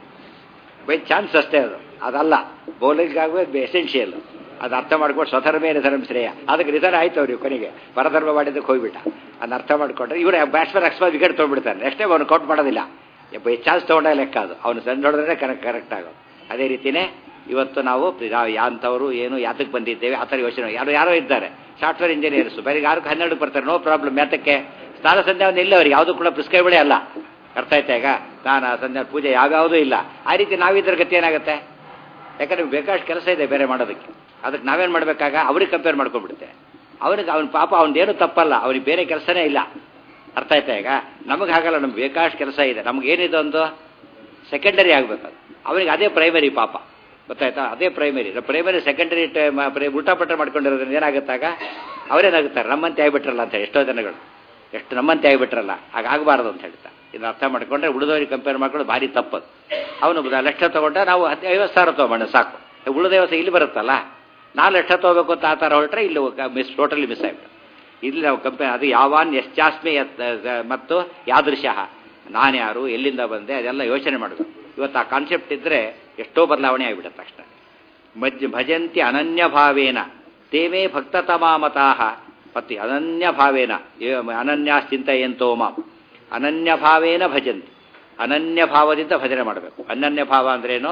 ಬೈ ಚಾನ್ಸ್ ಅಷ್ಟೇ. ಅದು ಅದಲ್ಲ, ಬೌಲಿಂಗ್ ಆಗೋದು ಎಸೆನ್ಷಿಯಲ್. ಅದು ಅರ್ಥ ಮಾಡ್ಕೊಂಡು ಸ್ವಧರ್ಮೇ ಧರ್ಮ ಶ್ರೇಯ. ಅದಕ್ಕೆ ರಿಸರ್ವ್ ಆಯ್ತು ಅವ್ರಿಗೆ ಕೊನೆಗೆ ಪರಧರ್ಮ ಮಾಡಿದ್ದಕ್ಕೆ ಹೋಗ್ಬಿಟ್ಟ. ಅದನ್ನ ಅರ್ಥ ಮಾಡ್ಕೊಂಡ್ರೆ ಇವರು ಬ್ಯಾಟ್ಸ್ಮನ್ ಅಕಸ್ಮಾತ್ ವಿಕೆಟ್ ತೊಗೊಂಡ್ಬಿಡ್ತಾನೆ, ನೆಕ್ಸ್ಟ್ ಟೈಮ್ ಅವ್ನು ಕೌಂಟ್ ಮಾಡೋದಿಲ್ಲ. ಬೈ ಚಾನ್ಸ್ ತೊಗೊಂಡಾಗ ಲೆಕ್ಕ ಅದು. ಅವನು ಸಣ್ಣ ಹೊಡೆದ್ರೆ ಕರೆಕ್ಟ್ ಕರೆಕ್ಟ್ ಆಗೋದು. ಅದೇ ರೀತಿಯೇ ಇವತ್ತು ನಾವು ನಾವು ಯಾಂಥವರು ಏನು ಯಾತಕ್ಕೆ ಬಂದಿದ್ದೇವೆ ಆ ಥರ ಯೋಚನೆ. ಯಾರು ಯಾರೋ ಇದ್ದಾರೆ ಸಾಫ್ಟ್ವೇರ್ ಇಂಜಿನಿಯರ್ಸು, ಬೇರೆ ಯಾರಿಗೆ ಹನ್ನೆರಡು ಬರ್ತಾರೆ, ನೋ ಪ್ರಾಬ್ಲಮ್. ಯಾತಕ್ಕೆ ಸ್ನಾನ ಸಂಧ್ಯಾ ಇಲ್ಲ ಅವ್ರಿಗೆ, ಯಾವುದು ಕೂಡ ಪ್ರಿಸ್ಕ್ರೈಬಡೇ ಅಲ್ಲ. ಅರ್ಥ ಆಯ್ತಾ ಈಗ? ಸ್ನಾನ ಸಂಧ್ಯಾ ಪೂಜೆ ಯಾವ್ಯಾವುದೂ ಇಲ್ಲ. ಆ ರೀತಿ ನಾವಿದ್ರ ಗತಿ ಏನಾಗುತ್ತೆ? ಯಾಕಂದ್ರೆ ಬೇಕಾಷ್ಟು ಕೆಲಸ ಇದೆ ಬೇರೆ ಮಾಡೋದಕ್ಕೆ. ಅದಕ್ಕೆ ನಾವೇನು ಮಾಡಬೇಕಾಗ ಅವ್ರಿಗೆ ಕಂಪೇರ್ ಮಾಡ್ಕೊಂಡ್ಬಿಡುತ್ತೆ. ಅವನಿಗೆ ಅವನ ಪಾಪ ಅವನದೇನು ತಪ್ಪಲ್ಲ, ಅವ್ನಿಗೆ ಬೇರೆ ಕೆಲಸನೇ ಇಲ್ಲ. ಅರ್ಥ ಆಯ್ತಾ ಈಗ? ನಮಗೆ ಹಾಗಲ್ಲ, ನಮ್ಗೆ ಬೇಕಾಷ್ಟು ಕೆಲಸ ಇದೆ. ನಮಗೇನಿದೆ ಒಂದು ಸೆಕೆಂಡರಿ ಆಗಬೇಕು, ಅವನಿಗೆ ಅದೇ ಪ್ರೈಮರಿ ಪಾಪ. ಗೊತ್ತಾಯ್ತಾ? ಅದೇ ಪ್ರೈಮರಿ. ಪ್ರೈಮರಿ ಸೆಕೆಂಡರಿ ಉಲ್ಟಾಪಟ್ಟ ಮಾಡ್ಕೊಂಡಿರೋದ್ರಿಂದ ಏನಾಗುತ್ತಾಗ ಅವರೇನಾಗುತ್ತಾರೆ, ನಮ್ಮಂತೆ ಆಗಿಬಿಟ್ರಲ್ಲ ಅಂತ ಹೇಳಿ ಎಷ್ಟೋ ಜನಗಳು ಎಷ್ಟು ನಮ್ಮಂತೆ ಆಗಿಬಿಟ್ರಲ್ಲ, ಹಾಗಾಗಬಾರ್ದು ಅಂತ ಹೇಳ್ತಾರೆ. ಇದನ್ನ ಅರ್ಥ ಮಾಡ್ಕೊಂಡ್ರೆ ಉಳಿದವರಿಗೆ ಕಂಪೇರ್ ಮಾಡ್ಕೊಂಡು ಭಾರಿ ತಪ್ಪದು. ಅವನು ಲಕ್ಷ ತೊಗೊಂಡ ನಾವು ಹತ್ತು ಐವತ್ತು ಸಾವಿರ ತೊಗೊಂಡ ಸಾಕು, ಉಳಿದ ದಿವಸ ಇಲ್ಲಿ ಬರುತ್ತಲ್ಲ, ನಾಲ್ಕು ಲಕ್ಷ ತೊಗೋಬೇಕು ಅಂತ ಆ ಥರ ಹೊರಟ್ರೆ ಇಲ್ಲಿ ಮಿಸ್ ಟೋಟಲಿ ಮಿಸ್ ಆಗಿಬಿಟ್ಟು. ಇಲ್ಲಿ ನಾವು ಕಂಪೇರ್ ಅದು ಯಾವಾನ್ ಯಶ್ಚಾಸ್ಮಿ ಮತ್ತು ಯಾದೃಶಃ ನಾನು ಯಾರು, ಎಲ್ಲಿಂದ ಬಂದೆ, ಅದೆಲ್ಲ ಯೋಚನೆ ಮಾಡಬೇಕು. ಇವತ್ತು ಆ ಕಾನ್ಸೆಪ್ಟ್ ಇದ್ದರೆ ಎಷ್ಟೋ ಬದಲಾವಣೆ ಆಗಿಬಿಡುತ್ತೆ ತಕ್ಷಣ. ಮಜ್ ಭಜಂತಿ ಅನನ್ಯ ಭಾವೇನ ತೇಮೇ ಭಕ್ತತಮಾ ಮತಾಹ. ಮತ್ತು ಅನನ್ಯ ಭಾವೇನ ಅನನ್ಯಾಶ್ಚಿಂತೆಯಂತೋ ಮಾಂ ಅನನ್ಯ ಭಾವೇನ ಭಜಂತಿ. ಅನನ್ಯ ಭಾವದಿಂದ ಭಜನೆ ಮಾಡಬೇಕು. ಅನನ್ಯ ಭಾವ ಅಂದ್ರೇನು?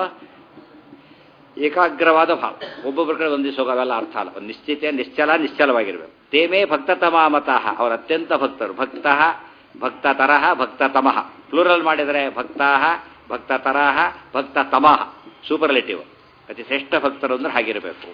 ಏಕಾಗ್ರವಾದ ಭಾವ. ಒಬ್ಬೊಬ್ಬರ ಕಡೆ ಒಂದಿವ್ಸ ಹೋಗೋವೆಲ್ಲ ಅರ್ಥ ಅಲ್ಲ. ಒಂದು ನಿಶ್ಚಿತ ನಿಶ್ಚಲ ನಿಶ್ಚಲವಾಗಿರಬೇಕು. ತೇಮೇ ಭಕ್ತತಮಾ ಮತಃ. ಅವರು ಅತ್ಯಂತ ಭಕ್ತರು. ಭಕ್ತಃ ಭಕ್ತತರಃ ಭಕ್ತತಮಃ. ಪ್ಲೂರಲ್ ಮಾಡಿದರೆ ಭಕ್ತಾಃ ಭಕ್ತತರಃ ಭಕ್ತತಮಃ ಸೂಪರ್ಲೇಟಿವ್. ಅತಿ ಶ್ರೇಷ್ಠ ಭಕ್ತರು ಅಂದ್ರೆ ಹಾಗಿರಬೇಕು.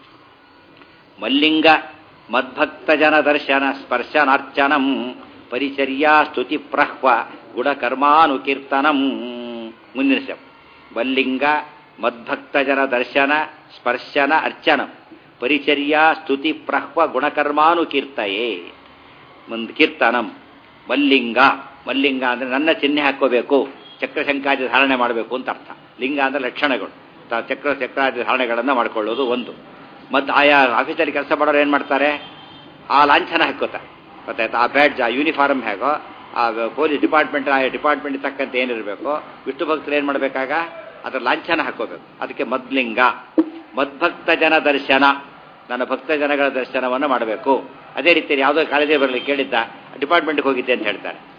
ಮಲ್ಲಿಂಗ ಮದ್ಭಕ್ತ ಜನ ದರ್ಶನ ಸ್ಪರ್ಶನಾರ್ಚನಂ ಪರಿಚರ್ಯಾ ಸ್ತುತಿ ಪ್ರಹ್ವ ಗುಣಕರ್ಮಾನುಕೀರ್ತನಂ. ಮುಂದಿನ ಶಬ್ದ ಮಲ್ಲಿಂಗ ಮದ್ಭಕ್ತ ಜನ ದರ್ಶನ ಸ್ಪರ್ಶನ ಅರ್ಚನಂ ಪರಿಚರ್ಯಾ ಸ್ತುತಿ ಪ್ರಹ್ವ ಗುಣಕರ್ಮಾನುಕೀರ್ತಯೇ. ಮುಂದೆ ಕೀರ್ತನಂ. ಮಲ್ಲಿಂಗ ಮಲ್ಲಿಂಗ ಅಂದರೆ ನನ್ನ ಚಿಹ್ನೆ ಹಾಕೋಬೇಕು, ಚಕ್ರಶಂಕಾದಿ ಧಾರಣೆ ಮಾಡಬೇಕು ಅಂತ ಅರ್ಥ. ಲಿಂಗ ಅಂದರೆ ಲಕ್ಷಣಗಳು, ಚಕ್ರ ಚಕ್ರಾದಿ ಧಾರಣೆಗಳನ್ನು ಮಾಡ್ಕೊಳ್ಳೋದು ಒಂದು. ಮತ್ತು ಆಯಾ ಆಫೀಸಲ್ಲಿ ಕೆಲಸ ಮಾಡೋರು ಏನು ಮಾಡ್ತಾರೆ, ಆ ಲಾಂಛನ ಹಾಕೋತಾರೆ. ಗೊತ್ತಾಯ್ತಾ? ಆ ಬ್ಯಾಡ್ಜ್, ಆ ಯೂನಿಫಾರ್ಮ್ ಹೇಗೋ ಆ ಪೊಲೀಸ್ ಡಿಪಾರ್ಟ್ಮೆಂಟ್ ಆ ಡಿಪಾರ್ಟ್ಮೆಂಟ್ ತಕ್ಕಂತೆ ಏನಿರಬೇಕು, ವಿಷ್ಣು ಭಕ್ತರು ಏನು ಮಾಡಬೇಕಾಗ ಅದರ ಲಾಂಛನ ಹಾಕೋಬೇಕು. ಅದಕ್ಕೆ ಮದ್ಲಿಂಗ. ಮದ್ಭಕ್ತ ಜನ ದರ್ಶನ, ನನ್ನ ಭಕ್ತ ಜನಗಳ ದರ್ಶನವನ್ನು ಮಾಡಬೇಕು. ಅದೇ ರೀತಿ ಯಾವುದೋ ಕಾಲೇಜಿಗೆ ಬರಲಿ ಕೇಳಿದ್ದ, ಡಿಪಾರ್ಟ್ಮೆಂಟ್ಗೆ ಹೋಗಿದ್ದೆ ಅಂತ ಹೇಳ್ತಾರೆ.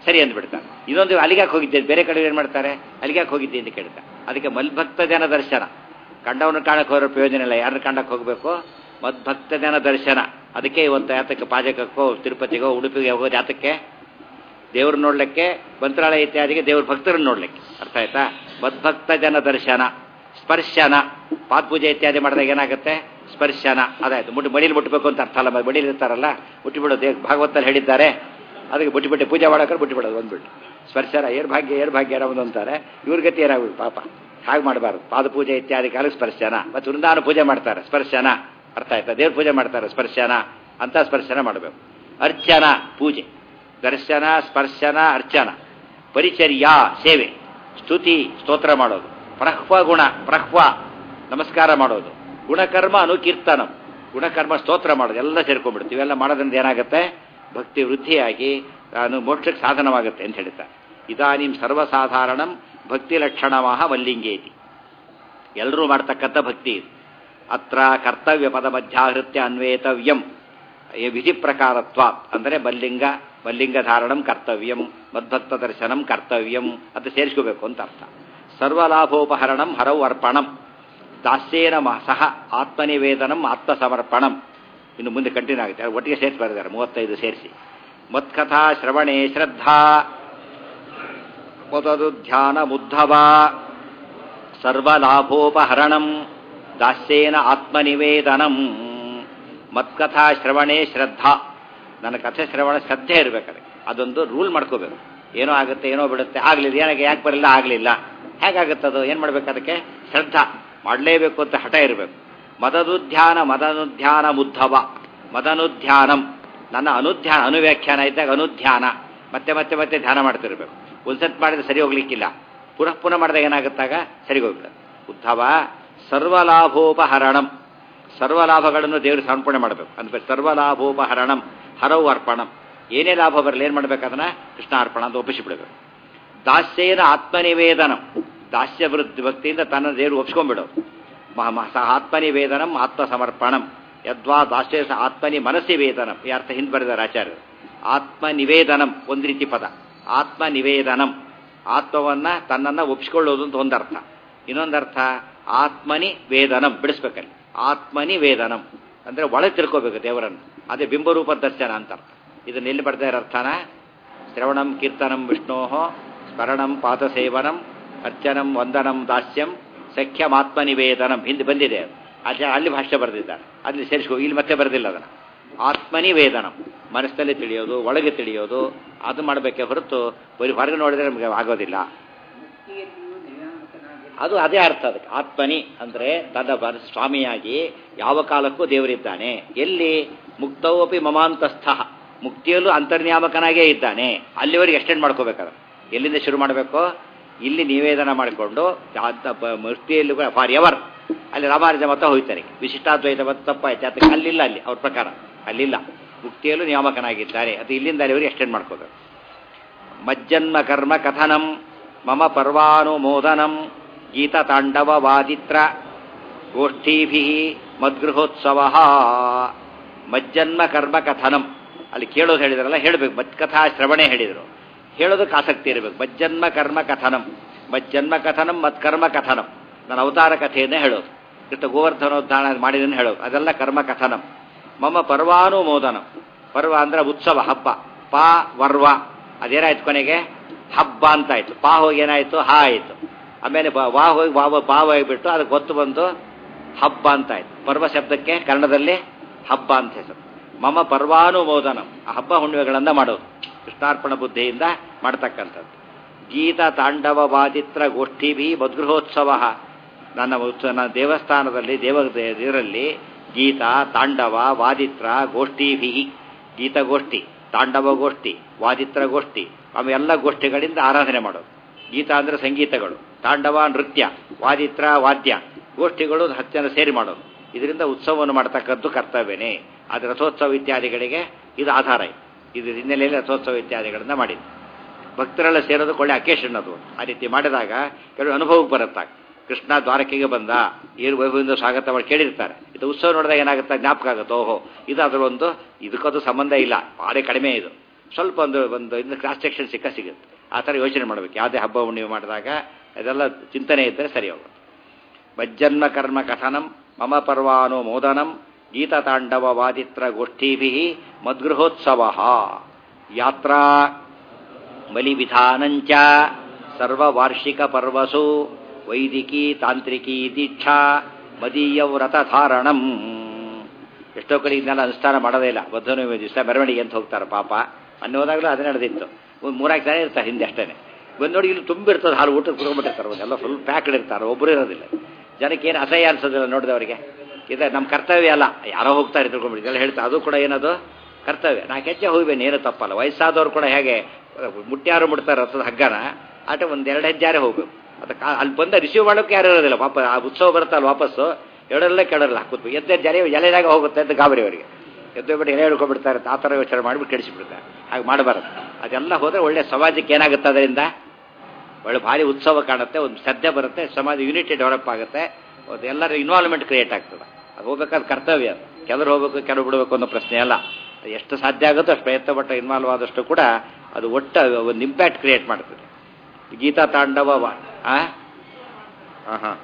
ಸರಿ ಅಂದ್ಬಿಡ್ತಾರೆ. ಇನ್ನೊಂದು ಅಲ್ಲಿಗ್ಯಾಕೆ ಹೋಗಿದ್ದೆ, ಬೇರೆ ಕಡೆ ಏನು ಮಾಡ್ತಾರೆ, ಅಲ್ಲಿಗ್ಯಾಕೆ ಹೋಗಿದ್ದೆ ಅಂತ ಕೇಳ್ತಾರೆ. ಅದಕ್ಕೆ ಮದ್ಭಕ್ತ ಜನ ದರ್ಶನ, ಕಂಡವನು ಕಾಣಕ್ಕೆ ಹೋರೋ ಪ್ರಯೋಜನ ಇಲ್ಲ, ಯಾರನ್ನ ಕಾಣಕ್ಕೆ ಹೋಗಬೇಕು, ಮದ್ಭಕ್ತ ಜನ ದರ್ಶನ. ಅದಕ್ಕೆ ಇವತ್ತು ಯಾತಕ್ಕೆ ಪಾಜಕಕ್ಕೋ ತಿರುಪತಿಗೋ ಉಡುಪಿಗೆ ಹೋಗೋದು, ಯಾತಕ್ಕೆ ದೇವ್ರ ನೋಡ್ಲಿಕ್ಕೆ, ಮಂತ್ರಾಲಯ ಇತ್ಯಾದಿಗೆ ದೇವ್ರ ಭಕ್ತರನ್ನು ನೋಡ್ಲಿಕ್ಕೆ. ಅರ್ಥ ಆಯ್ತಾ? ಮದ್ಭಕ್ತ ಜನ ದರ್ಶನ. ಸ್ಪರ್ಶನ, ಪಾತ್ಪೂಜೆ ಇತ್ಯಾದಿ ಮಾಡಿದಾಗ ಏನಾಗುತ್ತೆ, ಸ್ಪರ್ಶನ. ಅದಾಯ್ತು. ಮುಟ್ಟಿ ಮಡಿಲಿ ಮುಟ್ಟಬೇಕು ಅಂತ ಅರ್ಥ ಅಲ್ಲ, ಮಡಿಲಿ ಇರ್ತಾರಲ್ಲ ಮುಟ್ಟಿಬಿಡೋದು, ಭಾಗವತಲ್ಲಿ ಹೇಳಿದ್ದಾರೆ. ಅದಕ್ಕೆ ಬುಟ್ಟಿಬಿಟ್ಟು ಪೂಜೆ ಮಾಡೋಕೆ ಬುಟ್ಟಿಬಿಡೋದು ಬಂದ್ಬಿಟ್ಟು ಸ್ಪರ್ಶನ. ಏರ್ ಭಾಗ್ಯ ಏರ್ ಭಾಗ್ಯ ಅನ್ನೋದು ಅಂತಾರೆ, ಇವ್ರ ಗತಿ ಏನಾಗ್ಬಿಟ್ಟು ಪಾಪ. ಹಾಗೆ ಮಾಡಬಾರ್ದು. ಪಾದಪೂಜೆ ಇತ್ಯಾದಿ ಕಾಲಕ್ಕೆ ಸ್ಪರ್ಶನ. ಮತ್ತು ವೃಂದಾವನ ಪೂಜೆ ಮಾಡ್ತಾರೆ, ಸ್ಪರ್ಶನ. ಅರ್ಥ ಆಯ್ತಾ? ದೇವ್ರ ಪೂಜೆ ಮಾಡ್ತಾರೆ, ಸ್ಪರ್ಶನ ಅಂತ ಸ್ಪರ್ಶನ ಮಾಡಬೇಕು. ಅರ್ಚನ ಪೂಜೆ, ದರ್ಶನ, ಸ್ಪರ್ಶನ, ಅರ್ಚನ. ಪರಿಚರ್ಯಾ ಸೇವೆ, ಸ್ತುತಿ ಸ್ತೋತ್ರ ಮಾಡೋದು. ಪ್ರಹ್ವ ಗುಣ, ಪ್ರಹ್ವ ನಮಸ್ಕಾರ ಮಾಡೋದು. ಗುಣಕರ್ಮ ಅನುಕೀರ್ತನಂ, ಗುಣಕರ್ಮ ಸ್ತೋತ್ರ ಮಾಡೋದು. ಎಲ್ಲ ಸೇರ್ಕೊಂಡ್ಬಿಡ್ತೀವಿ. ಇವೆಲ್ಲ ಮಾಡೋದ್ರಿಂದ ಏನಾಗುತ್ತೆ, ಭಕ್ತಿ ವೃದ್ಧಿಯಾಗಿ ಅನು ಮೋಕ್ಷಕ್ಕೆ ಸಾಧನವಾಗುತ್ತೆ ಅಂತ ಹೇಳ್ತಾರೆ. ಇದಾನಿಂ ಸರ್ವಸಾಧಾರಣಂ ಭಕ್ತಿ ಲಕ್ಷಣವಾಹ ಮಲ್ಲಿಂಗೇತಿ. ಎಲ್ಲರೂ ಮಾಡ್ತಕ್ಕಂಥ ಭಕ್ತಿ ಇದು. ಅತ್ರ ಕರ್ತವ್ಯ ಪದ ಮಧ್ಯಾಹೃತ್ಯ ಅನ್ವೇತವ್ಯಂ ವಿಧಿ ಪ್ರಕಾರತ್ವ ಅಂದರೆ ಮಲ್ಲಿಂಗ, ಮಲ್ಲಿಂಗ ಧಾರಣಂ ಕರ್ತವ್ಯಂ, ಮದ್ಭಕ್ತ ದರ್ಶನಂ ಕರ್ತವ್ಯಂ ಅಂತ ಸೇರಿಸ್ಕೋಬೇಕು ಅಂತ ಅರ್ಥ. ಸರ್ವಲಾಭೋಪಹರಣಂ ಹರೌ ಅರ್ಪಣಂ ದಾಸ್ಯೇನ ಸಹ ಆತ್ಮನಿವೇದನಂ ಆತ್ಮಸಮರ್ಪಣಂ. ಇನ್ನು ಮುಂದೆ ಕಂಟಿನ್ಯೂ ಆಗುತ್ತೆ, ಒಟ್ಟಿಗೆ ಸೇರಿಸಿ ಬರೆದಿದ್ದಾರೆ ಮೂವತ್ತೈದು ಸೇರಿಸಿ. ಮತ್ಕಥಾ ಶ್ರವಣೆ ಶ್ರದ್ಧಾ ಮೊದಲು ಧ್ಯಾನ ಮುದ್ಧವ ಸರ್ವಲಾಭೋಪಹರಣಂ ದಾಸ್ಯೇನ ಆತ್ಮನಿವೇದನಂ. ಮತ್ಕಥಾ ಶ್ರವಣೆ ಶ್ರದ್ಧಾ, ನನ್ನ ಕಥೆ ಶ್ರವಣ ಶ್ರದ್ಧೆ ಇರಬೇಕಾದ್ರೆ ಅದೊಂದು ರೂಲ್ ಮಾಡ್ಕೋಬೇಕು. ಏನೋ ಆಗುತ್ತೆ, ಏನೋ ಬಿಡುತ್ತೆ, ಆಗಲಿಲ್ಲ, ಏನಾಗ ಯಾಕೆ ಬರಲಿಲ್ಲ, ಆಗಲಿಲ್ಲ, ಹೇಗಾಗುತ್ತದು, ಏನು ಮಾಡಬೇಕು, ಅದಕ್ಕೆ ಶ್ರದ್ಧಾ ಮಾಡಲೇಬೇಕು ಅಂತ ಹಠ ಇರಬೇಕು. ಮದನುಧ್ಯಾನ ಮದನುಧ್ಯಾನ ಮುದ್ಧವ, ಮದನುಧ್ಯಾನಂ ನನ್ನ ಅನುಧ್ಯಾನ, ಅನುವ್ಯಾಖ್ಯಾನ ಇದ್ದಾಗ ಅನುಧ್ಯಾನ, ಮತ್ತೆ ಮತ್ತೆ ಮತ್ತೆ ಧ್ಯಾನ ಮಾಡ್ತಿರ್ಬೇಕು. ಒಂದ್ಸತ್ ಮಾಡಿದ್ರೆ ಸರಿ ಹೋಗ್ಲಿಕ್ಕಿಲ್ಲ, ಪುನಃ ಪುನಃ ಮಾಡಿದಾಗ ಏನಾಗುತ್ತಾಗ ಸರಿ ಹೋಗ್ಬಿಡುತ್ತೆ. ಉದ್ಧವ ಸರ್ವಲಾಭೋಪಹರಣಂ, ಸರ್ವಲಾಭಗಳನ್ನು ದೇವರು ಸಮರ್ಪಣೆ ಮಾಡಬೇಕು. ಅಂದ್ರೆ ಸರ್ವಲಾಭೋಪಹರಣಂ ಹರವು ಅರ್ಪಣಂ, ಏನೇ ಲಾಭ ಬರಲಿ ಏನು ಮಾಡ್ಬೇಕು, ಅದನ್ನ ಕೃಷ್ಣ ಅರ್ಪಣ ಅಂತ ಒಪ್ಪಿಸಿಬಿಡಬೇಕು. ದಾಸ್ಯೇನ ಆತ್ಮನಿವೇದನಂ, ದಾಸ್ಯ ವೃದ್ಧಿ ಭಕ್ತಿಯಿಂದ ತನ್ನ ದೇವರು ಒಪ್ಸ್ಕೊಂಡ್ಬಿಡೋದು. ಆತ್ಮನಿವೇದನಂ ಆತ್ಮ ಸಮರ್ಪಣಂ ಯದ್ವಾ ದಾಸ್ಯ ಆತ್ಮನಿ ಮನಸ್ಸಿ ವೇದನಂ, ಈ ಅರ್ಥ ಹಿಂದೆ ಬರೆದಾರೆ ಆಚಾರ್ಯರು. ಆತ್ಮನಿವೇದನಂ ಒಂದು ರೀತಿ ಪದ, ಆತ್ಮನಿವೇದನಂ ಆತ್ಮವನ್ನ ತನ್ನನ್ನು ಒಪ್ಪಿಸಿಕೊಳ್ಳೋದು ಅಂತ ಒಂದರ್ಥ. ಇನ್ನೊಂದರ್ಥ ಆತ್ಮನಿ ವೇದನಂ, ಬಿಡಿಸ್ಬೇಕಲ್ಲಿ. ಆತ್ಮನಿ ವೇದನಂ ಅಂದ್ರೆ ಒಳಗೆ ತಿಳ್ಕೋಬೇಕು ದೇವರನ್ನು, ಅದೇ ಬಿಂಬರೂಪ ದರ್ಶನ ಅಂತ ಅರ್ಥ. ಇದನ್ನ ಎಲ್ಲಿ ಬರ್ತಾ ಇರೋ ಅರ್ಥನ, ಶ್ರವಣಂ ಕೀರ್ತನಂ ವಿಷ್ಣೋಃ ಸ್ಮರಣಂ ಪಾದಸೇವನಂ ಅರ್ಚನಂ ವಂದನಂ ದಾಸ್ಯಂ ಸಖ್ಯಮಾತ್ಮನಿವೇದನಂ ಹಿಂದೆ ಬಂದಿದೆ. ಆಚಾರ್ಯ ಅಲ್ಲಿ ಭಾಷ್ಯ ಬರೆದಿದ್ದಾರೆ, ಅಲ್ಲಿ ಸೇರಿಸ್ಕೋ, ಇಲ್ಲಿ ಮತ್ತೆ ಬರೆದಿಲ್ಲ ಅದನ್ನು. ಆತ್ಮನಿವೇದನಂ ಮನಸ್ಸಲ್ಲಿ ತಿಳಿಯೋದು, ಒಳಗೆ ತಿಳಿಯೋದು, ಅದು ಮಾಡಬೇಕೆ ಹೊರತು ಬರೀ ಹೊರಗೆ ನೋಡಿದ್ರೆ ನಮಗೆ ಆಗೋದಿಲ್ಲ. ಅದು ಅದೇ ಅರ್ಥ ಅದಕ್ಕೆ. ಆತ್ಮನಿ ಅಂದರೆ ತನ್ನ ಸ್ವಾಮಿಯಾಗಿ ಯಾವ ಕಾಲಕ್ಕೂ ದೇವರಿದ್ದಾನೆ. ಎಲ್ಲಿ ಮುಕ್ತವಪಿ ಮಮಾಂತಸ್ಥ, ಮುಕ್ತಿಯಲ್ಲೂ ಅಂತರ್ನಿಯಾಮಕನಾಗೇ ಇದ್ದಾನೆ. ಅಲ್ಲಿವರೆಗೆ ಎಕ್ಸ್ಟೆಂಡ್ ಮಾಡ್ಕೋಬೇಕಾದ್ರೆ ಎಲ್ಲಿಂದ ಶುರು ಮಾಡಬೇಕು, ಇಲ್ಲಿ ನಿವೇದನ ಮಾಡಿಕೊಂಡು ಮುಕ್ತಿಯಲ್ಲಿ ಫಾರ್ ಎವರ್ ಅಲ್ಲಿ ರಾಮಾನುಜ ಮತ ಹೋಗ್ತಾರೆ. ವಿಶಿಷ್ಟಾದ್ವೈತ ಮತ ತಪ್ಪಾಯ್ತು, ಅದಕ್ಕೆ ಅಲ್ಲಿಲ್ಲ, ಅಲ್ಲಿ ಅವ್ರ ಪ್ರಕಾರ ಅಲ್ಲಿಲ್ಲ. ಮುಕ್ತಿಯಲ್ಲೂ ನಿಯಾಮಕನಾಗಿದ್ದಾರೆ, ಅದು ಇಲ್ಲಿಂದ ಅಲ್ಲಿವರೆಗೆ ಎಕ್ಸ್ಟೆಂಡ್ ಮಾಡ್ಕೋಬೇಕು. ಮಜ್ಜನ್ಮ ಕರ್ಮ ಕಥನಂ ಮಮ ಪರ್ವಾನುಮೋದನಂ ಗೀತ ತಾಂಡವ ವಾದಿತ್ರ ಗೋಷ್ಠೀಭಿ ಮದ್ಗೃಹೋತ್ಸವ. ಮಜ್ಜನ್ಮ ಕರ್ಮ ಕಥನಂ ಅಲ್ಲಿ ಕೇಳೋದು ಹೇಳಿದ್ರಲ್ಲ, ಹೇಳಬೇಕು. ಮತ್ಕಥಾ ಶ್ರವಣೆ ಹೇಳಿದರು, ಹೇಳೋದಕ್ಕೆ ಆಸಕ್ತಿ ಇರಬೇಕು. ಮಜ್ಜನ್ಮ ಕರ್ಮ ಕಥನಂ, ಮಜ್ಜನ್ಮ ಕಥನಂ ಮತ್ಕರ್ಮ ಕಥನಂ, ನನ್ನ ಅವತಾರ ಕಥೆಯನ್ನೇ ಹೇಳೋದು. ಕೃಷ್ಣ ಗೋವರ್ಧನೋದ್ಧಾರ ಮಾಡಿದನ್ನು ಹೇಳೋದು, ಅದೆಲ್ಲ ಕರ್ಮ ಕಥನಂ. ಮಮ ಪರ್ವಾನುಮೋದನಂ, ಪರ್ವ ಅಂದ್ರೆ ಉತ್ಸವ, ಹಬ್ಬ. ಪಾ ವರ್ವ ಅದೇನಾಯ್ತು ಕೊನೆಗೆ ಹಬ್ಬ ಅಂತಾಯ್ತು. ಪಾ ಹೋಗಿ ಏನಾಯ್ತು, ಹಾ ಆಯಿತು. ಆಮೇಲೆ ವಾ ಹೋಗಿ ವಾವ ಬಾವ ಹೋಗಿಬಿಟ್ಟು ಅದಕ್ಕೆ ಗೊತ್ತು ಬಂದು ಹಬ್ಬ ಅಂತಾಯ್ತು. ಪರ್ವ ಶಬ್ದಕ್ಕೆ ಕನ್ನಡದಲ್ಲಿ ಹಬ್ಬ ಅಂತ ಹೆಸರು. ಮಮ ಪರ್ವಾನುಮೋದನಂ, ಆ ಹಬ್ಬ ಹುಣ್ಣಿಮೆಗಳನ್ನ ಮಾಡೋದು ಕೃಷ್ಣಾರ್ಪಣ ಬುದ್ಧಿಯಿಂದ ಮಾಡ್ತಕ್ಕಂಥದ್ದು. ಗೀತ ತಾಂಡವ ವಾದಿತ್ರ ಗೋಷ್ಠಿಭಿ ಮದ್ಗೃಹೋತ್ಸವ, ನನ್ನ ನನ್ನ ದೇವಸ್ಥಾನದಲ್ಲಿ ದೇವ ಇದರಲ್ಲಿ ಗೀತ ತಾಂಡವ ವಾದಿತ್ರ ಗೋಷ್ಠಿಭಿ, ಗೀತಗೋಷ್ಠಿ, ತಾಂಡವ ಗೋಷ್ಠಿ, ವಾದಿತ್ರ ಗೋಷ್ಠಿ, ಆಮೇಲೆ ಎಲ್ಲ ಗೋಷ್ಠಿಗಳಿಂದ ಆರಾಧನೆ ಮಾಡೋದು. ಗೀತ ಅಂದರೆ ಸಂಗೀತಗಳು, ತಾಂಡವ ನೃತ್ಯ, ವಾದಿತ್ರ ವಾದ್ಯ, ಗೋಷ್ಠಿಗಳು ಹತ್ತು ಜನ ಸೇರಿ ಮಾಡೋದು. ಇದರಿಂದ ಉತ್ಸವವನ್ನು ಮಾಡ್ತಕ್ಕದ್ದು ಕರ್ತವ್ಯನೇ. ಅದು ರಥೋತ್ಸವ ಇತ್ಯಾದಿಗಳಿಗೆ ಇದು ಆಧಾರ. ಇದು ಹಿನ್ನೆಲೆಯಲ್ಲಿ ರಥೋತ್ಸವ ಇತ್ಯಾದಿಗಳನ್ನ ಮಾಡಿದ್ದು. ಭಕ್ತರೆಲ್ಲ ಸೇರೋದಕ್ಕೆ ಒಳ್ಳೆ ಅಕೇಶನ್ ಅದು. ಆ ರೀತಿ ಮಾಡಿದಾಗ ಕೆಲವು ಅನುಭವಕ್ಕೆ ಬರುತ್ತಾಗ. ಕೃಷ್ಣ ದ್ವಾರಕೆಗೆ ಬಂದ, ಏರು ವೈಭವದಿಂದ ಸ್ವಾಗತ ಮಾಡಿ ಕೇಳಿರ್ತಾರೆ. ಇದು ಉತ್ಸವ ನೋಡಿದಾಗ ಏನಾಗುತ್ತೆ, ಜ್ಞಾಪಕ ಆಗುತ್ತೆ, ಓಹೋ ಇದು ಅದರೊಂದು, ಇದಕ್ಕದು ಸಂಬಂಧ ಇಲ್ಲ, ಭಾರಿ ಕಡಿಮೆ ಇದು. ಸ್ವಲ್ಪ ಒಂದು ಒಂದು ಇನ್ನು ಕ್ರಾಸ್ ಸೆಕ್ಷನ್ ಸಿಕ್ಕ ಸಿಗುತ್ತೆ. ಆ ಥರ ಯೋಚನೆ ಮಾಡಬೇಕು. ಯಾವುದೇ ಹಬ್ಬ ಹುಣ್ಣಿಮೆ ಮಾಡಿದಾಗ ಅದೆಲ್ಲ ಚಿಂತನೆ ಇದ್ದರೆ ಸರಿ ಹೋಗುತ್ತೆ. ಮಜ್ಜನ್ಮ ಕರ್ಮ ಕಥನಂ ಮಮ ಪರ್ವಾನೋ ಮೋದನಂ ಗೀತತಾಂಡವ ವಾದಿತ್ರ ಗೋಷ್ಠೀಭಿ ಮದ್ಗೃಹೋತ್ಸವ ಯಾತ್ರಾ ಬಲಿವಿಧಾನಂಚ ಸರ್ವವಾರ್ಷಿಕ ಪರ್ವಸು ವೈದಿಕಿ ತಾಂತ್ರಿಕಿ ದೀಕ್ಷಾ ಮದೀಯ ವ್ರತಧಾರಣಂ. ಎಷ್ಟೋ ಕಡೆ ಇದನ್ನೆಲ್ಲ ಅನುಷ್ಠಾನ ಮಾಡೋದೇ ಇಲ್ಲ. ಬುದ್ಧನವಮಿ ದಿವಸ ಮೆರವಣಿಗೆ ಅಂತ ಹೋಗ್ತಾರೆ ಪಾಪ. ಮೊನ್ನೆ ಹೋದಾಗಲೂ ಅದೇ ನಡೆದಿತ್ತು. ಒಂದು ಮೂರಾಕು ಜನ ಇರ್ತಾರೆ ಹಿಂದೆ ಅಷ್ಟೇ. ಬಂದು ನೋಡಿ ಇಲ್ಲಿ ತುಂಬಿರ್ತದೆ, ಹಾಲು ಊಟಕ್ಕೆ ಕುತ್ಕೊಂಡ್ಬಿಟ್ಟಿರ್ತಾರೆ. ಎಲ್ಲ ಫುಲ್ ಪ್ಯಾಕ್ಡ್ ಇರ್ತಾರೆ, ಒಬ್ಬರು ಇರೋದಿಲ್ಲ. ಜನಕ್ಕೆ ಏನು ಅಸಹ್ಯ ಅನ್ಸೋದಿಲ್ಲ ನೋಡಿದವರಿಗೆ. ಇದು ನಮ್ಮ ಕರ್ತವ್ಯ ಅಲ್ಲ, ಯಾರೋ ಹೋಗ್ತಾರೆ ತಿಳ್ಕೊಂಡ್ಬಿಟ್ಟು ಎಲ್ಲ ಹೇಳ್ತಾರೆ. ಅದು ಕೂಡ ಏನದು ಕರ್ತವ್ಯ. ನಾಲ್ಕು ಹೆಜ್ಜೆ ಹೋಗ್ಬೇನೆ, ಏನು ತಪ್ಪಲ್ಲ. ವಯಸ್ಸಾದವ್ರು ಕೂಡ ಹೇಗೆ ಮುಟ್ಟ್ಯಾರು ಮುಡ್ತಾರೆ ರಥದ ಹಗ್ಗನ ಆಟ ಒಂದು ಎರಡು ಹೆಜ್ಜಾರೆ ಹೋಗ್ಬೇಕು. ಅದಕ್ಕೆ ಅಲ್ಲಿ ಬಂದ ರಿಸೀವ್ ಮಾಡೋಕ್ಕೆ ಯಾರು ಇರೋದಿಲ್ಲ ಪಾಪ. ಆ ಉತ್ಸವ ಬರುತ್ತಲ್ಲ ವಾಪಸ್ಸು ಎರಡರಲ್ಲೇ ಕೆಡಲ್ಲ ಹಾಕುತ್ತೆ. ಎದ್ದೆ ಜಲೆ ಎಲೆದಾಗ ಹೋಗುತ್ತೆ ಅಂತ ಗಾಬರಿ ಅವರಿಗೆ. ಎದ್ದು ಬಿಟ್ಟು ಎಲೆ ಹಿಡ್ಕೊಂಡ್ಬಿಡ್ತಾರೆ. ಆ ಥರ ಯೋಚನೆ ಮಾಡಿಬಿಟ್ಟು ಕೆಡಿಸಿಬಿಡ್ತಾರೆ. ಹಾಗೆ ಮಾಡಬಾರ್ದು. ಅದೆಲ್ಲ ಹೋದರೆ ಒಳ್ಳೆ ಸಮಾಜಕ್ಕೆ ಏನಾಗುತ್ತೆ, ಅದರಿಂದ ಒಳ್ಳೆ ಭಾರಿ ಉತ್ಸವ ಕಾಣುತ್ತೆ, ಒಂದು ಶ್ರದ್ಧೆ ಬರುತ್ತೆ, ಸಮಾಜ ಯೂನಿಟಿ ಡೆವಲಪ್ ಆಗುತ್ತೆ, ಒಂದು ಎಲ್ಲರ ಇನ್ವಾಲ್ವ್ಮೆಂಟ್ ಕ್ರಿಯೇಟ್ ಆಗ್ತದೆ. ಅದು ಹೋಗ್ಬೇಕಾದ ಕರ್ತವ್ಯ. ಕೆಲವರು ಹೋಗ್ಬೇಕು, ಕೆಲವು ಬಿಡಬೇಕು ಅನ್ನೋ ಪ್ರಶ್ನೆ ಅಲ್ಲ. ಎಷ್ಟು ಸಾಧ್ಯ ಆಗುತ್ತೋ ಅಷ್ಟು ಪ್ರಯತ್ನ ಪಟ್ಟ ಇನ್ವಾಲ್ವ್ ಆದಷ್ಟು ಕೂಡ ಅದು ಒಟ್ಟು ಒಂದು ಇಂಪ್ಯಾಕ್ಟ್ ಕ್ರಿಯೇಟ್ ಮಾಡ್ತದೆ. ಗೀತಾ ತಾಂಡವ ಹಾಂ ಹಾಂ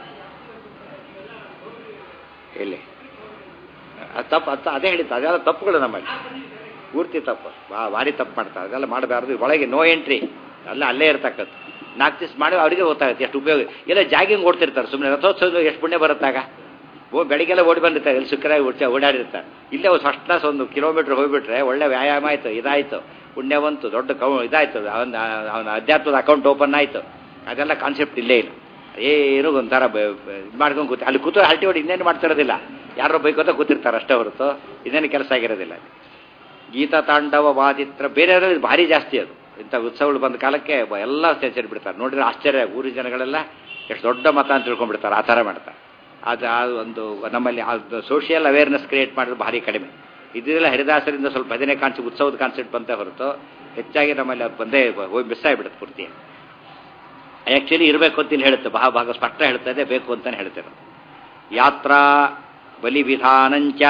ಎಲ್ಲಿ ಅದು ತಪ್ಪು ಅದು ಅದೇ ಹೇಳಿತ್ತು. ಅದೆಲ್ಲ ತಪ್ಪುಗಳು ನಮ್ಮಲ್ಲಿ ಪೂರ್ತಿ ತಪ್ಪು, ಭಾರಿ ತಪ್ಪು ಮಾಡ್ತಾರೆ. ಅದೆಲ್ಲ ಮಾಡಬಾರ್ದು. ಒಳಗೆ ನೋ ಎಂಟ್ರಿ, ಅಲ್ಲ ಅಲ್ಲೇ ಇರ್ತಕ್ಕಂಥ. ನಾಲ್ಕು ದಿವಸ ಮಾಡಿ ಅವರಿಗೆ ಗೊತ್ತಾಗುತ್ತೆ ಎಷ್ಟು ಉಪಯೋಗ. ಎಲ್ಲ ಜಾಗಿಂಗ್ ಓಡ್ತಿರ್ತಾರೆ ಸುಮ್ಮನೆ. ರಥೋತ್ಸವ ಎಷ್ಟು ಪುಣ್ಯ ಬರುತ್ತಾಗ. ಓ ಬೆಳಿಗ್ಗೆಲ್ಲ ಓಡಿ ಬಂದಿರ್ತಾರೆ, ಇಲ್ಲಿ ಸುಖರಾಗಿ ಓಡಿಸಿ ಓಡಾಡಿರ್ತಾರೆ. ಇಲ್ಲೇ ಒಂದು ಫಸ್ಟ್ ಕ್ಲಾಸ್ ಒಂದು ಕಿಲೋಮೀಟ್ರ್ ಹೋಗಿಬಿಟ್ರೆ ಒಳ್ಳೆ ವ್ಯಾಯಾಮ ಆಯಿತು, ಇದಾಯಿತು, ಪುಣ್ಯವಂತು, ದೊಡ್ಡ ಕೌ ಇದಾಯಿತು, ಅವನ ಅವನ ಅಧ್ಯಾತ್ಮದ ಅಕೌಂಟ್ ಓಪನ್ ಆಯಿತು. ಅದೆಲ್ಲ ಕಾನ್ಸೆಪ್ಟ್ ಇಲ್ಲೇ ಇಲ್ಲ. ಏನು ಒಂಥರ ಇದು ಮಾಡ್ಕೊಂಡು ಕೂತು ಅಲ್ಲಿ ಕೂತು ಹಲ್ಟಿ ಹೊಡಿ ಇನ್ನೇನು ಮಾಡ್ತಿರೋದಿಲ್ಲ. ಯಾರೋ ಬೈಕೋತ ಕೂತಿರ್ತಾರೆ ಅಷ್ಟೇ ಹೊರತು ಇನ್ನೇನು ಕೆಲಸ ಆಗಿರೋದಿಲ್ಲ. ಗೀತಾ ತಾಂಡವ ವಾದಿತ್ರ ಬೇರೆ ಭಾರಿ ಜಾಸ್ತಿ. ಅದು ಇಂಥ ಉತ್ಸವಗಳು ಬಂದ ಕಾಲಕ್ಕೆ ಎಲ್ಲ ಸೇರಿ ಬಿಡ್ತಾರೆ. ನೋಡಿದ್ರೆ ಆಶ್ಚರ್ಯ. ಊರಿನ ಜನಗಳೆಲ್ಲ ಎಷ್ಟು ದೊಡ್ಡ ಮತ ಅಂತ ತಿಳ್ಕೊಂಡ್ಬಿಡ್ತಾರೆ. ಆ ಥರ ಮಾಡ್ತಾರೆ. ಅದು ಅದು ಒಂದು ನಮ್ಮಲ್ಲಿ ಅದು ಸೋಷಿಯಲ್ ಅವೇರ್ನೆಸ್ ಕ್ರಿಯೇಟ್ ಮಾಡಿದ್ರೆ ಭಾರಿ ಕಡಿಮೆ. ಇದೆಲ್ಲ ಹರಿದಾಸರಿಂದ ಸ್ವಲ್ಪ ಹದಿನೇ ಕಾನ್ಸೆಪ್ಟ್ ಉತ್ಸವದ ಕಾನ್ಸೆಪ್ಟ್ ಬಂತ ಹೊರತು ಹೆಚ್ಚಾಗಿ ನಮ್ಮಲ್ಲಿ ಅದು ಬಂದೇ ಹೋಗಿ ಮಿಸ್ ಆಗಿಬಿಡುತ್ತೆ ಪೂರ್ತಿ. ಆ್ಯಕ್ಚುಲಿ ಇರಬೇಕು ಅಂತ ಇಲ್ಲಿ ಹೇಳುತ್ತೆ, ಬಹಳ ಭಾಗ ಸ್ಪಷ್ಟ ಹೇಳ್ತದೆ, ಬೇಕು ಅಂತಲೇ ಹೇಳ್ತೇನೆ. ಯಾತ್ರಾ ಬಲಿವಿಧಾನಂಚ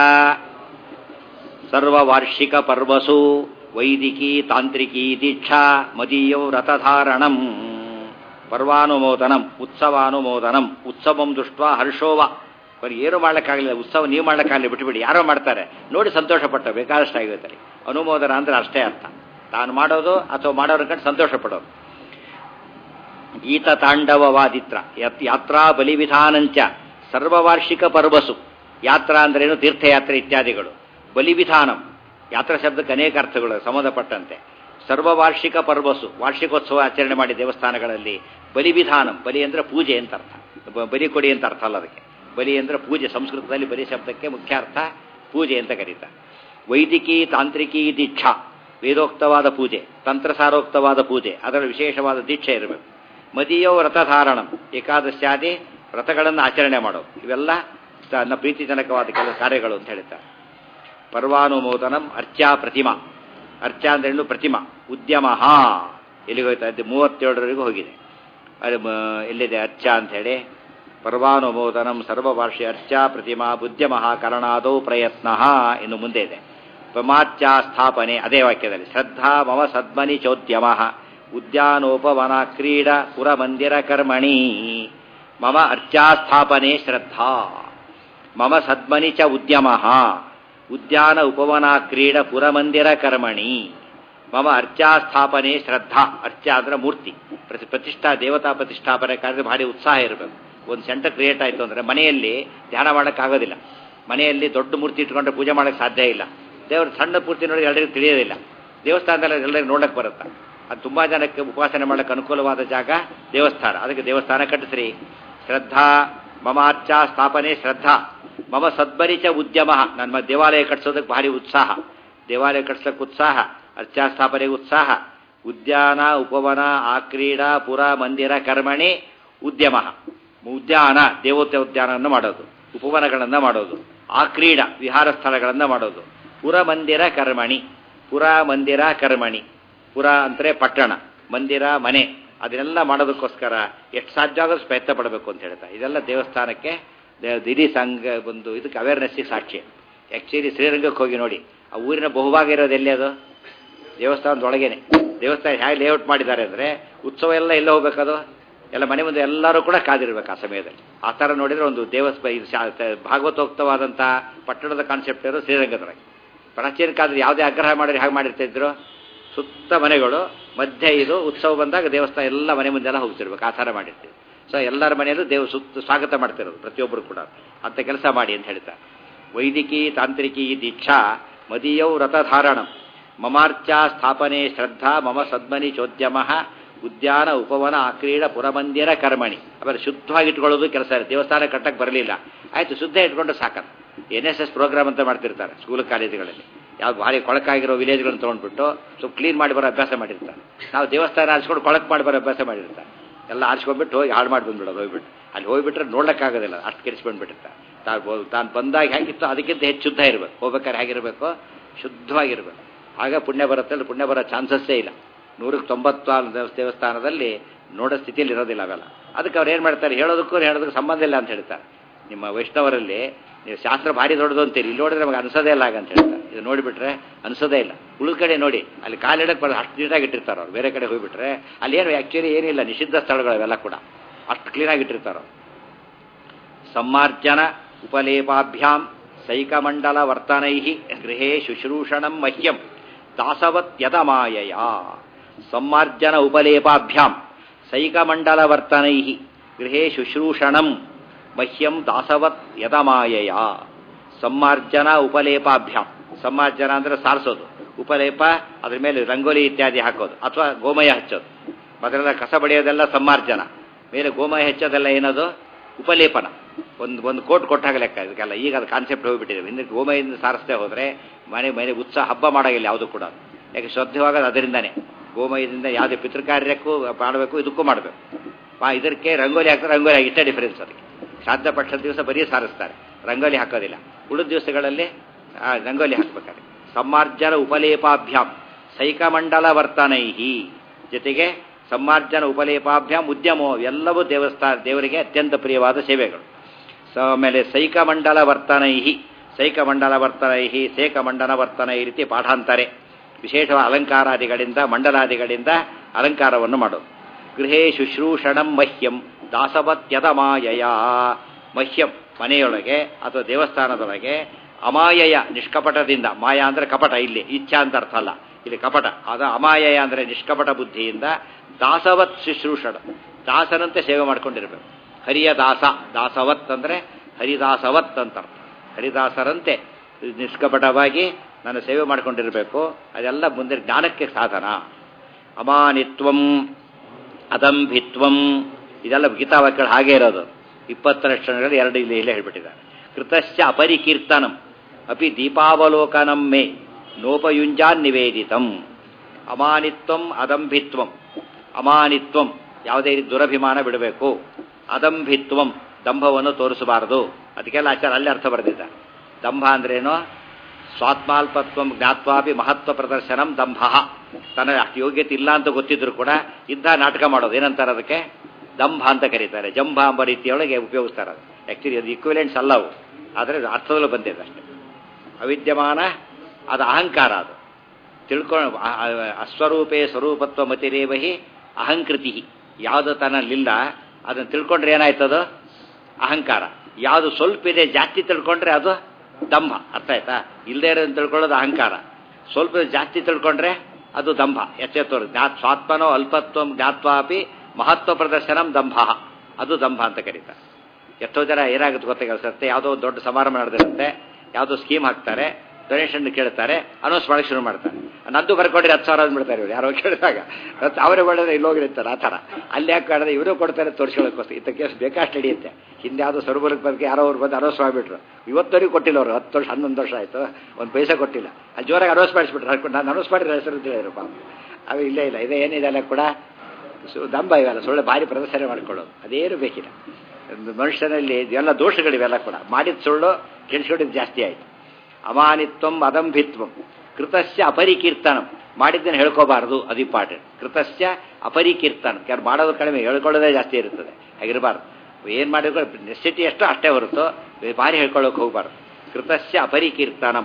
ಸರ್ವವಾರ್ಷಿಕ ಪರ್ವಸು ವೈದಿಕಿ ತಾಂತ್ರಿಕಿ ದೀಕ್ಷಾ ಮದೀಯೋ ರಥಧಾರಣಂ ಪರ್ವಾನುಮೋದನಂ ಉತ್ಸವಾನುಮೋದನಂ ಉತ್ಸವಂ ದೃಷ್ಟ ಹರ್ಷೋವ. ಬರೀ ಏನು ಮಾಡ್ಲಿಕ್ಕಾಗಲಿಲ್ಲ, ಉತ್ಸವ ನೀವು ಮಾಡ್ಲಿಕ್ಕಾಗಲಿ ಬಿಟ್ಟುಬಿಡಿ, ಯಾರೋ ಮಾಡ್ತಾರೆ ನೋಡಿ ಸಂತೋಷ ಪಟ್ಟ ಬೇಕಾದಷ್ಟು ಆಗಿರುತ್ತೆ. ಅನುಮೋದನ ಅಂದರೆ ಅಷ್ಟೇ ಅರ್ಥ, ತಾನು ಮಾಡೋದು ಅಥವಾ ಮಾಡೋರ ಕಂಡು ಸಂತೋಷ ಪಡೋದು. ಗೀತ ತಾಂಡವವಾದಿತ್ರ ಯಾತ್ರಾ ಬಲಿವಿಧಾನಂಚ ಸರ್ವವಾರ್ಷಿಕ ಪರ್ವಸು. ಯಾತ್ರಾ ಅಂದ್ರೇನು, ತೀರ್ಥಯಾತ್ರೆ ಇತ್ಯಾದಿಗಳು. ಬಲಿವಿಧಾನಂ, ಯಾತ್ರಾ ಶಬ್ದಕ್ಕೆ ಅನೇಕ ಅರ್ಥಗಳು ಸಂಬಂಧಪಟ್ಟಂತೆ. ಸರ್ವವಾರ್ಷಿಕ ಪರ್ವಸು, ವಾರ್ಷಿಕೋತ್ಸವ ಆಚರಣೆ ಮಾಡಿ ದೇವಸ್ಥಾನಗಳಲ್ಲಿ. ಬಲಿವಿಧಾನಂ, ಬಲಿ ಅಂದರೆ ಪೂಜೆ ಅಂತ ಅರ್ಥ, ಬಲಿ ಕೊಡಿ ಅಂತ ಅರ್ಥ ಅಲ್ಲ ಅದಕ್ಕೆ. ಬಲಿ ಅಂದರೆ ಪೂಜೆ. ಸಂಸ್ಕೃತದಲ್ಲಿ ಬಲಿ ಶಬ್ದಕ್ಕೆ ಮುಖ್ಯ ಅರ್ಥ ಪೂಜೆ ಅಂತ ಕರೀತಾರೆ. ವೈದಿಕಿ ತಾಂತ್ರಿಕಿ ದೀಕ್ಷಾ, ವೇದೋಕ್ತವಾದ ಪೂಜೆ, ತಂತ್ರಸಾರೋಕ್ತವಾದ ಪೂಜೆ, ಅದರ ವಿಶೇಷವಾದ ದೀಕ್ಷೆ ಇರಬೇಕು. ಮದೀಯೋ ವ್ರತಧಾರಣಂ, ಏಕಾದಶ್ಯಾದಿ ವ್ರತಗಳನ್ನು ಆಚರಣೆ ಮಾಡೋದು. ಇವೆಲ್ಲ ತನ್ನ ಪ್ರೀತಿಜನಕವಾದ ಕೆಲವು ಕಾರ್ಯಗಳು ಅಂತ ಹೇಳ್ತಾರೆ. ಪರ್ವಾನುಮೋದನಂ ಅರ್ಚಾ ಪ್ರತಿಮಾ, ಅರ್ಚಾ ಅಂದ್ರೇನು ಪ್ರತಿಮಾ. ಉದ್ಯಮ ಎಲ್ಲಿಗೆ ಹೋಗ್ತಾ ಇದ್ದೆ, ಮೂವತ್ತೇಳರವರೆಗೂ ಹೋಗಿದೆ. ಅದು ಎಲ್ಲಿದೆ ಅರ್ಚಾ ಅಂಥೇಳಿ. ಪರ್ವಾನುಮೋದನಂ ಸರ್ವವಾರ್ಷಿ ಅರ್ಚಾ ಪ್ರತಿಮಾ ಉದ್ಯಮ ಕರಣಾದೌ ಪ್ರಯತ್ನ ಇನ್ನು ಮುಂದೆ ಇದೆ. ಪಮಾರ್ಚಾ ಸ್ಥಾಪನೆ, ಅದೇ ವಾಕ್ಯದಲ್ಲಿ. ಶ್ರದ್ಧಾ ಮಮ ಸದ್ಮನಿ ಚೋದ್ಯಮ ಉದ್ಯಾನೋಪವನ ಕ್ರೀಡ ಪುರಮಂದಿರ ಕರ್ಮಣಿ. ಮಮ ಅರ್ಚಾ ಸ್ಥಾಪನೆ ಶ್ರದ್ಧಾ, ಮಮ ಸದ್ಮನಿ ಚ ಉದ್ಯಮ ಉದ್ಯಾನ ಉಪವನ ಕ್ರೀಡ ಪುರಮಂದಿರ ಕರ್ಮಣಿ. ಮಮ ಅರ್ಚಾ ಸ್ಥಾಪನೆ ಶ್ರದ್ಧಾ. ಅರ್ಚಾ ಅಂದ್ರೆ ಮೂರ್ತಿ ಪ್ರತಿ ಪ್ರತಿಷ್ಠಾ ದೇವತಾ ಪ್ರತಿಷ್ಠಾಪನೆ ಕಾರ್ಯ ಭಾರಿ ಉತ್ಸಾಹ ಇರಬೇಕು. ಒಂದು ಸೆಂಟರ್ ಕ್ರಿಯೇಟ್ ಆಯಿತು ಅಂದರೆ ಮನೆಯಲ್ಲಿ ಧ್ಯಾನ ಮಾಡೋಕ್ಕಾಗೋದಿಲ್ಲ. ಮನೆಯಲ್ಲಿ ದೊಡ್ಡ ಮೂರ್ತಿ ಇಟ್ಕೊಂಡ್ರೆ ಪೂಜೆ ಮಾಡೋಕ್ಕೆ ಸಾಧ್ಯ ಇಲ್ಲ. ದೇವ್ರ ಸಣ್ಣ ಮೂರ್ತಿ ನೋಡಿ ಎಲ್ಲರಿಗೂ ತಿಳಿಯೋದಿಲ್ಲ. ದೇವಸ್ಥಾನದಲ್ಲಿ ಎಲ್ಲರಿಗೂ ನೋಡಕ್ಕೆ ಬರುತ್ತೆ. ಅದು ತುಂಬ ಜನಕ್ಕೆ ಉಪಾಸನೆ ಮಾಡೋಕ್ಕೆ ಅನುಕೂಲವಾದ ಜಾಗ ದೇವಸ್ಥಾನ. ಅದಕ್ಕೆ ದೇವಸ್ಥಾನ ಕಟ್ಟಿಸ್ರಿ. ಶ್ರದ್ಧಾ ಮಮ ಅರ್ಚಾ ಸ್ಥಾಪನೆ ಶ್ರದ್ಧಾ, ಮಮ ಸದ್ಬರಿಚ ಉದ್ಯಮ. ನನ್ನ ದೇವಾಲಯ ಕಟ್ಸೋದಕ್ಕೆ ಭಾರಿ ಉತ್ಸಾಹ. ದೇವಾಲಯ ಕಟ್ಸೋಕ್ಕೆ ಉತ್ಸಾಹ, ಅರ್ಚಾ ಸ್ಥಾಪನೆಗೆ ಉತ್ಸಾಹ. ಉದ್ಯಾನ ಉಪವನ ಆಕ್ರೀಡ ಪುರ ಮಂದಿರ ಕರ್ಮಣಿ ಉದ್ಯಮ. ಉದ್ಯಾನ ದೇವತೆ ಉದ್ಯಾನವನ್ನು ಮಾಡೋದು, ಉಪವನಗಳನ್ನು ಮಾಡೋದು, ಆಕ್ರೀಡ ವಿಹಾರ ಸ್ಥಳಗಳನ್ನು ಮಾಡೋದು. ಪುರ ಮಂದಿರ ಕರ್ಮಣಿ, ಪುರ ಮಂದಿರ ಕರ್ಮಣಿ. ಪುರ ಅಂದರೆ ಪಟ್ಟಣ, ಮಂದಿರ ಮನೆ. ಅದನ್ನೆಲ್ಲ ಮಾಡೋದಕ್ಕೋಸ್ಕರ ಎಷ್ಟು ಸಾಧ್ಯ ಆಗೋದು ಪ್ರಯತ್ನ ಪಡಬೇಕು ಅಂತ ಹೇಳ್ತಾರೆ. ಇದೆಲ್ಲ ದೇವಸ್ಥಾನಕ್ಕೆ ಇಡೀ ಸಂಘ ಒಂದು ಇದಕ್ಕೆ ಅವೇರ್ನೆಸ್ಸಿಗೆ ಸಾಕ್ಷಿ. ಆ್ಯಕ್ಚುಲಿ ಶ್ರೀರಂಗಕ್ಕೆ ಹೋಗಿ ನೋಡಿ, ಆ ಊರಿನ ಬಹುಭಾಗ ಇರೋದು ಎಲ್ಲಿ, ಅದು ದೇವಸ್ಥಾನದೊಳಗೇನೆ. ದೇವಸ್ಥಾನ ಹೇಗೆ ಲೇಔಟ್ ಮಾಡಿದ್ದಾರೆ ಅಂದರೆ ಉತ್ಸವ ಎಲ್ಲ ಎಲ್ಲ ಹೋಗ್ಬೇಕದು, ಎಲ್ಲ ಮನೆ ಮುಂದೆ ಎಲ್ಲರೂ ಕೂಡ ಕಾದಿರ್ಬೇಕು ಆ ಸಮಯದಲ್ಲಿ. ಆ ಥರ ನೋಡಿದರೆ ಒಂದು ದೇವಸ್ಥಾನ ಇದು ಶಾ ಭಾಗವತೋಕ್ತವಾದಂಥ ಪಟ್ಟಣದ ಕಾನ್ಸೆಪ್ಟ್ ಇರೋ ಶ್ರೀರಂಗದೊಳಗೆ. ಪ್ರಾಚೀನ ಕಾಲದಲ್ಲಿ ಯಾವುದೇ ಆಗ್ರಹ ಮಾಡಿದ್ರೆ ಹೇಗೆ ಮಾಡಿರ್ತಿದ್ರು, ಸುತ್ತ ಮನೆಗಳು ಮಧ್ಯೆ ಇದು ಉತ್ಸವ ಬಂದಾಗ ದೇವಸ್ಥಾನ ಎಲ್ಲ ಮನೆ ಮುಂದೆಲ್ಲ ಹೋಗ್ತಿರ್ಬೇಕು, ಆ ಥರ ಮಾಡಿರ್ತೀವಿ. ಸೊ ಎಲ್ಲರ ಮನೆಯಲ್ಲೂ ದೇವ ಸುತ್ತ ಸ್ವಾಗತ ಮಾಡ್ತಿರೋದು ಪ್ರತಿಯೊಬ್ಬರು ಕೂಡ ಅಂಥ ಕೆಲಸ ಮಾಡಿ ಅಂತ ಹೇಳ್ತಾರೆ. ವೈದಿಕಿ ತಾಂತ್ರಿಕಿ ದೀಕ್ಷಾ ಮದೀಯೌ ರಥಧಾರಣಂ ಮಮಾರ್ಚಾ ಸ್ಥಾಪನೆ ಶ್ರದ್ಧಾ ಮಮ ಸದ್ಮನಿ ಚೋದ್ಯಮ ಉದ್ಯಾನ ಉಪವನ ಆಕ್ರೀಡ ಪುರಮಂದಿರ ಕರ್ಮಣಿ. ಆಮೇಲೆ ಶುದ್ಧವಾಗಿ ಇಟ್ಕೊಳ್ಳೋದು ಕೆಲಸ ಇರುತ್ತೆ. ದೇವಸ್ಥಾನ ಕಟ್ಟಕ್ಕೆ ಬರಲಿಲ್ಲ, ಆಯಿತು ಶುದ್ಧ ಇಟ್ಕೊಂಡು ಸಾಕದು. ಎನ್ ಎಸ್ ಎಸ್ ಪ್ರೋಗ್ರಾಮ್ ಅಂತ ಮಾಡ್ತಿರ್ತಾರೆ ಸ್ಕೂಲ್ ಕಾಲೇಜುಗಳಲ್ಲಿ. ಯಾವ ಭಾರಿ ಕೊಳಕಾಗಿರೋ ವಿಲೇಜ್ಗಳನ್ನು ತೊಗೊಂಡ್ಬಿಟ್ಟು ಸ್ವಲ್ಪ ಕ್ಲೀನ್ ಮಾಡಿ ಬರೋ ಅಭ್ಯಾಸ ಮಾಡಿರ್ತಾರೆ. ನಾವು ದೇವಸ್ಥಾನ ಆರಿಸ್ಕೊಂಡು ಕೊಳಕು ಮಾಡಿ ಬರೋ ಅಭ್ಯಾಸ ಮಾಡಿರ್ತಾರೆ. ಎಲ್ಲ ಆರಿಸ್ಕೊಂಡ್ಬಿಟ್ಟು ಹೋಗಿ ಹಾಳು ಮಾಡಿ ಬಂದ್ಬಿಡೋದು. ಹೋಗ್ಬಿಟ್ಟು ಅಲ್ಲಿ ಹೋಗ್ಬಿಟ್ರೆ ನೋಡ್ಲಿಕ್ಕಾಗೋದಿಲ್ಲ, ಅಷ್ಟು ಕೆಡಿಸ್ಕೊಂಡ್ಬಿಟ್ಟಿರ್ತಾರೆ. ತಾನು ತಾನು ಬಂದಾಗ ಹೇಗಿತ್ತು ಅದಕ್ಕಿಂತ ಹೆಚ್ಚು ಶುದ್ಧ ಇರಬೇಕು. ಹೋಗ್ಬೇಕಾದ್ರೆ ಹೇಗಿರಬೇಕು, ಶುದ್ಧವಾಗಿರಬೇಕು. ಆಗ ಪುಣ್ಯ ಬರುತ್ತೆ. ಅಲ್ಲಿ ಪುಣ್ಯ ಬರೋ ಚಾನ್ಸಸ್ಸೇ ಇಲ್ಲ. ನೂರಕ್ಕೆ ತೊಂಬತ್ತು ದೇವಸ್ಥಾನದಲ್ಲಿ ನೋಡೋ ಸ್ಥಿತಿಯಲ್ಲಿ ಇರೋದಿಲ್ಲ ಅವೆಲ್ಲ. ಅದಕ್ಕೆ ಅವ್ರು ಏನು ಮಾಡ್ತಾರೆ, ಹೇಳೋದಕ್ಕೂ ಹೇಳೋದಕ್ಕೂ ಸಂಬಂಧ ಇಲ್ಲ ಅಂತ ಹೇಳ್ತಾರೆ. ನಿಮ್ಮ ವೈಷ್ಣವರಲ್ಲಿ ನೀವು ಶಾಸ್ತ್ರ ಭಾರಿ ದೊಡ್ಡದು ಅಂತೀರಿ, ಇಲ್ಲಿ ನೋಡಿದ್ರೆ ನಮಗೆ ಅನಿಸೋದೇ ಇಲ್ಲ ಅಂತ ಹೇಳ್ತಾರೆ. ಇದು ನೋಡಿಬಿಟ್ರೆ ಅನಿಸೋದೇ ಇಲ್ಲ. ಉಳಿದ ಕಡೆ ನೋಡಿ, ಅಲ್ಲಿ ಕಾಲಿಡಕ್ಕೆ ಬರೋದು ಅಷ್ಟು ನೀಟಾಗಿ ಇಟ್ಟಿರ್ತಾರೆ ಅವ್ರು. ಬೇರೆ ಕಡೆ ಹೋಗಿಬಿಟ್ರೆ ಅಲ್ಲಿ ಏನು ಆ್ಯಕ್ಚುಲಿ ಏನಿಲ್ಲ, ನಿಷಿದ್ಧ ಸ್ಥಳಗಳು ಅವೆಲ್ಲ ಕೂಡ ಅಷ್ಟು ಕ್ಲೀನಾಗಿ ಇಟ್ಟಿರ್ತಾರೆ. ಸಮ್ಮಾರ್ಜನ ಉಪಲೇಪಾಭ್ಯಾಂ ಸೈಕಮಂಡಲ ವರ್ತನೈ ಗೃಹೇ ಶುಶ್ರೂಷಣಂ ಮಹ್ಯಂ ದಾಸವತ್ ಯದಮಾಯಯ. ಸಮ್ಮಾರ್ಜನ ಉಪಲೇಪಾಭ್ಯಾಂ ಸೈಕಮಂಡಲ ವರ್ತನೈ ಗೃಹೇ ಶುಶ್ರೂಷಣಂ ಮಹ್ಯಂ ದಾಸವತ್ ಯದಮಾಯಯ. ಸಮ್ಮಾರ್ಜನ ಉಪಲೇಪಾಭ್ಯಾಂ. ಸಮ್ಮಾರ್ಜನ ಅಂದರೆ ಸಾರಿಸೋದು, ಉಪಲೇಪ ಅದ್ರ ಮೇಲೆ ರಂಗೋಲಿ ಇತ್ಯಾದಿ ಹಾಕೋದು ಅಥವಾ ಗೋಮಯ ಹಚ್ಚೋದು. ಮೊದಲೆಲ್ಲ ಕಸ ಬಡಿಯೋದೆಲ್ಲ ಸಮ್ಮಾರ್ಜನ, ಮೇಲೆ ಗೋಮಯ ಹಚ್ಚೋದೆಲ್ಲ ಏನದು ಉಪಲೇಪನ. ಒಂದು ಒಂದು ಕೋಟ್ ಕೊಟ್ಟಾಗ ಲೆಕ್ಕ ಇದಕ್ಕೆಲ್ಲ. ಈಗ ಅದು ಕಾನ್ಸೆಪ್ಟ್ ಹೋಗಿಬಿಟ್ಟಿದೆ. ಹಿಂದೆ ಗೋಮಯದಿಂದ ಸಾರಿಸದೆ ಹೋದರೆ ಮನೆ ಮನೆ ಉತ್ಸಾಹ ಹಬ್ಬ ಮಾಡೋಂಗಿಲ್ಲ ಯಾವುದು ಕೂಡ. ಯಾಕೆ ಶ್ರದ್ಧೆವಾಗೋದು ಅದರಿಂದನೇ. ಗೋಮಯದಿಂದ ಯಾವುದೇ ಪಿತೃಕಾರ್ಯಕ್ಕೂ ಮಾಡಬೇಕು, ಇದಕ್ಕೂ ಮಾಡಬೇಕು. ಇದಕ್ಕೆ ರಂಗೋಲಿ ಹಾಕ್ತಾರೆ, ರಂಗೋಲಿ ಆಗಿ ಇಷ್ಟೇ ಡಿಫರೆನ್ಸ್. ಅದಕ್ಕೆ ಶ್ರಾದ್ದ ಪಕ್ಷದ ದಿವಸ ಬರೀ ಸಾರಿಸ್ತಾರೆ, ರಂಗೋಲಿ ಹಾಕೋದಿಲ್ಲ. ಉಳಿದ ದಿವಸಗಳಲ್ಲಿ ರಂಗೋಲಿ ಹಾಕ್ಬೇಕಾದ್ರೆ. ಸಮ್ಮಾರ್ಜನ ಉಪಲೇಪಾಭ್ಯಾಂ ಸೈಕಮಂಡಲ ವರ್ತನೈಹಿ. ಜೊತೆಗೆ ಸಮ್ಮಾರ್ಜನ ಉಪಲೇಪಾಭ್ಯಾಂ ಉದ್ಯಮೋ, ಎಲ್ಲವೂ ದೇವಸ್ಥಾನ ದೇವರಿಗೆ ಅತ್ಯಂತ ಪ್ರಿಯವಾದ ಸೇವೆಗಳು. ಸ ಆಮೇಲೆ ಸೈಕಮಂಡಲ ವರ್ತನೈಹಿ ಸೈಕಮಂಡಲ ವರ್ತನೈಹಿ ಸೇಕಮಂಡಲ ವರ್ತನೈ ರೀತಿ ಪಾಠಾಂತಾರೆ. ವಿಶೇಷವಾದ ಅಲಂಕಾರಾದಿಗಳಿಂದ ಮಂಡಲಾದಿಗಳಿಂದ ಅಲಂಕಾರವನ್ನು ಮಾಡೋದು. ಗೃಹೇ ಶುಶ್ರೂಷಣಂ ಮಹ್ಯಂ ದಾಸವತ್ಯದಮಾಯಯ. ಮಹ್ಯಂ ಮನೆಯೊಳಗೆ ಅಥವಾ ದೇವಸ್ಥಾನದೊಳಗೆ, ಅಮಾಯಯ ನಿಷ್ಕಪಟದಿಂದ. ಮಾಯಾ ಅಂದರೆ ಕಪಟ, ಇಲ್ಲಿ ಇಚ್ಛಾ ಅಂತ ಅರ್ಥ ಅಲ್ಲ, ಇಲ್ಲಿ ಕಪಟ. ಅದು ಅಮಾಯಯ ಅಂದರೆ ನಿಷ್ಕಪಟ ಬುದ್ಧಿಯಿಂದ ದಾಸವತ್ ಶುಶ್ರೂಷಣ, ದಾಸನಂತೆ ಸೇವೆ ಮಾಡ್ಕೊಂಡಿರ್ಬೇಕು. ಹರಿಯ ದಾಸ, ದಾಸವತ್ ಅಂದರೆ ಹರಿದಾಸವತ್ ಅಂತ ಅರ್ಥ. ಹರಿದಾಸರಂತೆ ನಿಷ್ಕಪಟವಾಗಿ ನಾನು ಸೇವೆ ಮಾಡ್ಕೊಂಡಿರಬೇಕು. ಅದೆಲ್ಲ ಮುಂದೆ ಜ್ಞಾನಕ್ಕೆ ಸಾಧನ. ಅಮಾನಿತ್ವಂ ಅದಂಭಿತ್ವಂ ಇದೆಲ್ಲ ಗೀತಾವಾಕ್ಯಗಳು ಹಾಗೇ ಇರೋದು. ಇಪ್ಪತ್ತು ಲಕ್ಷಣಗಳು ಎರಡು ಇಲ್ಲಿ ಇಲ್ಲೇ ಹೇಳ್ಬಿಟ್ಟಿದ್ದಾರೆ. ಕೃತಶ್ಚ ಅಪರಿಕೀರ್ತನಂ ಅಪಿ ದೀಪಾವಲೋಕನಂ ಮೇ ನೋಪಯುಂಜಾನ್ ನಿವೇದಿತಂ. ಅಮಾನಿತ್ವಂ ಅದಂಭಿತ್ವಂ. ಅಮಾನಿತ್ವಂ ಯಾವುದೇ ರೀತಿ ದುರಭಿಮಾನ ಬಿಡಬೇಕು. ಅದಂಭಿತ್ವಂ ದಂಭವನ್ನು ತೋರಿಸಬಾರದು. ಅದಕ್ಕೆಲ್ಲ ಆಚಾರ ಅಲ್ಲಿ ಅರ್ಥ ಬರೆದಿದ್ದಾರೆ. ದಂಭ ಅಂದ್ರೇನು? ಸ್ವಾತ್ಮಾಲ್ಪತ್ವಂ ಜ್ಞಾತ್ವಾಪಿ ಮಹತ್ವ ಪ್ರದರ್ಶನಂ ದಂಭ. ತನ್ನ ಅಷ್ಟು ಯೋಗ್ಯತೆ ಇಲ್ಲ ಅಂತ ಗೊತ್ತಿದ್ರು ಕೂಡ ಇದ್ದ ನಾಟಕ ಮಾಡೋದು. ಏನಂತಾರೆ ಅದಕ್ಕೆ? ದಂಭ ಅಂತ ಕರೀತಾರೆ. ಜಂಭ ಎಂಬ ರೀತಿಯೊಳಗೆ ಉಪಯೋಗಿಸ್ತಾರೆ. ಅದು ಆ್ಯಕ್ಚುಲಿ ಅದು ಈಕ್ವಿಲೆಂಟ್ಸ್ ಅಲ್ಲವು, ಆದರೆ ಅರ್ಥದಲ್ಲೂ ಬಂದಿದೆ ಅಷ್ಟೇ. ಅವಿದ್ಯಮಾನ ಅದು ಅಹಂಕಾರ. ಅದು ತಿಳ್ಕೊಂಡು ಅಸ್ವರೂಪೇ ಸ್ವರೂಪತ್ವ ಮತಿರೇವಹಿ ಅಹಂಕೃತಿ. ಯಾವುದು ತನ್ನಲ್ಲಿಲ್ಲ ಅದನ್ನು ತಿಳ್ಕೊಂಡ್ರೆ ಏನಾಯ್ತದು? ಅಹಂಕಾರ. ಯಾವುದು ಸ್ವಲ್ಪ ಇದೆ ಜಾಸ್ತಿ ತಿಳ್ಕೊಂಡ್ರೆ ಅದು ದಂಭ. ಅರ್ಥ ಆಯ್ತಾ? ಇಲ್ಲದೇ ಇರೋದನ್ನು ತಿಳ್ಕೊಳ್ಳೋದು ಅಹಂಕಾರ. ಸ್ವಲ್ಪ ಜಾಸ್ತಿ ತಿಳ್ಕೊಂಡ್ರೆ ಅದು ದಂಭ. ಎಚ್ಚೆತ್ತೋರು ಜ್ಞಾತ್ ಸ್ವಾತ್ಮನೋ ಅಲ್ಪತ್ವಂ ಜ್ಞಾತ್ವಾಪಿ ಮಹತ್ವ ಪ್ರದರ್ಶನಂ ದಂಭ. ಅದು ದಂಭ ಅಂತ ಕರೀತಾರೆ. ಎಷ್ಟೋ ಜನ ಏನಾಗುತ್ತೆ ಗೊತ್ತಾಗತ್ತೆ, ಯಾವುದೋ ದೊಡ್ಡ ಸಮಾರಂಭ ನಡೆದಿರುತ್ತೆ, ಯಾವುದೋ ಸ್ಕೀಮ್ ಹಾಕ್ತಾರೆ, ಡೊನೇಷನ್ ಕೇಳ್ತಾರೆ, ಅನೌನ್ಸ್ ಮಾಡಕ್ಕೆ ಶುರು ಮಾಡ್ತಾರೆ. ನಂದು ಬರ್ಕೊಡ್ರಿ ಹತ್ತು ಸಾವಿರ ಅಂದ್ಬಿಡ್ತಾರೆ ಇವರು. ಯಾರೋ ಕೇಳಿದಾಗ ಅವರೇ ಮಾಡಿದ್ರೆ ಇಲ್ಲೋಗಿರ್ತಾರೆ. ಆ ಥರ ಅಲ್ಲಿ ಯಾಕೆ ಕಾಡಿದ್ರೆ ಇವರು ಕೊಡ್ತಾರೆ ತೋರಿಸ್ಕೊಳ್ಳೋಕ್ಕೋಸ್ಕರ. ಇಂಥ ಕೇಸ್ ಬೇಕಾಷ್ಟು ನಡೆಯುತ್ತೆ. ಹಿಂದೆ ಯಾವುದೋ ಸರುಬಲಕ್ಕೆ ಬಗ್ಗೆ ಯಾರೋ ಅವ್ರು ಬಂದು ಅನೌನ್ಸ್ ಮಾಡಿಬಿಟ್ರು. ಇವತ್ತವರೆಗೂ ಕೊಟ್ಟಿಲ್ಲ ಅವರು. ಹತ್ತು ವರ್ಷ ಹನ್ನೊಂದು ವರ್ಷ ಆಯಿತು, ಒಂದು ಪೈಸೆ ಕೊಟ್ಟಿಲ್ಲ. ಅಲ್ಲಿ ಜೋರಾಗಿ ಅನೌನ್ಸ್ ಮಾಡಿಸ್ಬಿಟ್ರು. ಹಾಕೊಂಡು ನಾನು ಅನೌನ್ಸ್ ಮಾಡಿದ್ರೆ ಹೆಸರು ಅಂತ ಹೇಳಿದ್ರು ಪಾಪ. ಅವು ಇಲ್ಲೇ ಇಲ್ಲ. ಇದೇ ಏನಿದೆಲ್ಲ ಕೂಡ ಸು ದಂಭ ಇವೆಲ್ಲ. ಸುಳ್ಳು ಭಾರಿ ಪ್ರದರ್ಶನ ಮಾಡ್ಕೊಳ್ಳೋದು ಅದೇನು ಬೇಕಿಲ್ಲ. ಮನುಷ್ಯನಲ್ಲಿ ಎಲ್ಲ ದೋಷಗಳಿವೆಲ್ಲ ಕೂಡ. ಮಾಡಿದ ಸುಳ್ಳು ಕೆಡಿಸ್ಕೊಂಡಿದ್ದು ಜಾಸ್ತಿ ಆಯಿತು. ಅಮಾನಿತ್ವಂ ಅದಂಭಿತ್ವಂ ಕೃತಸ್ಯ ಅಪರಿಕೀರ್ತನಂ. ಮಾಡಿದ್ದನ್ನು ಹೇಳ್ಕೋಬಾರ್ದು, ಅದು ಇಂಪಾರ್ಟೆಂಟ್. ಕೃತಸ್ಯ ಅಪರಿಕೀರ್ತನಂ. ಯಾರು ಮಾಡೋದು ಕಡಿಮೆ, ಹೇಳ್ಕೊಳ್ಳೋದೇ ಜಾಸ್ತಿ ಇರುತ್ತದೆ. ಹಾಗಿರಬಾರ್ದು. ಏನು ಮಾಡಿದ್ರು ನೆಸಿಟಿ ಎಷ್ಟೋ ಅಷ್ಟೇ ಹೊರತು ಭಾರಿ ಹೇಳ್ಕೊಳ್ಳೋಕೆ ಹೋಗಬಾರ್ದು. ಕೃತಸ್ಯ ಅಪರಿಕೀರ್ತನಂ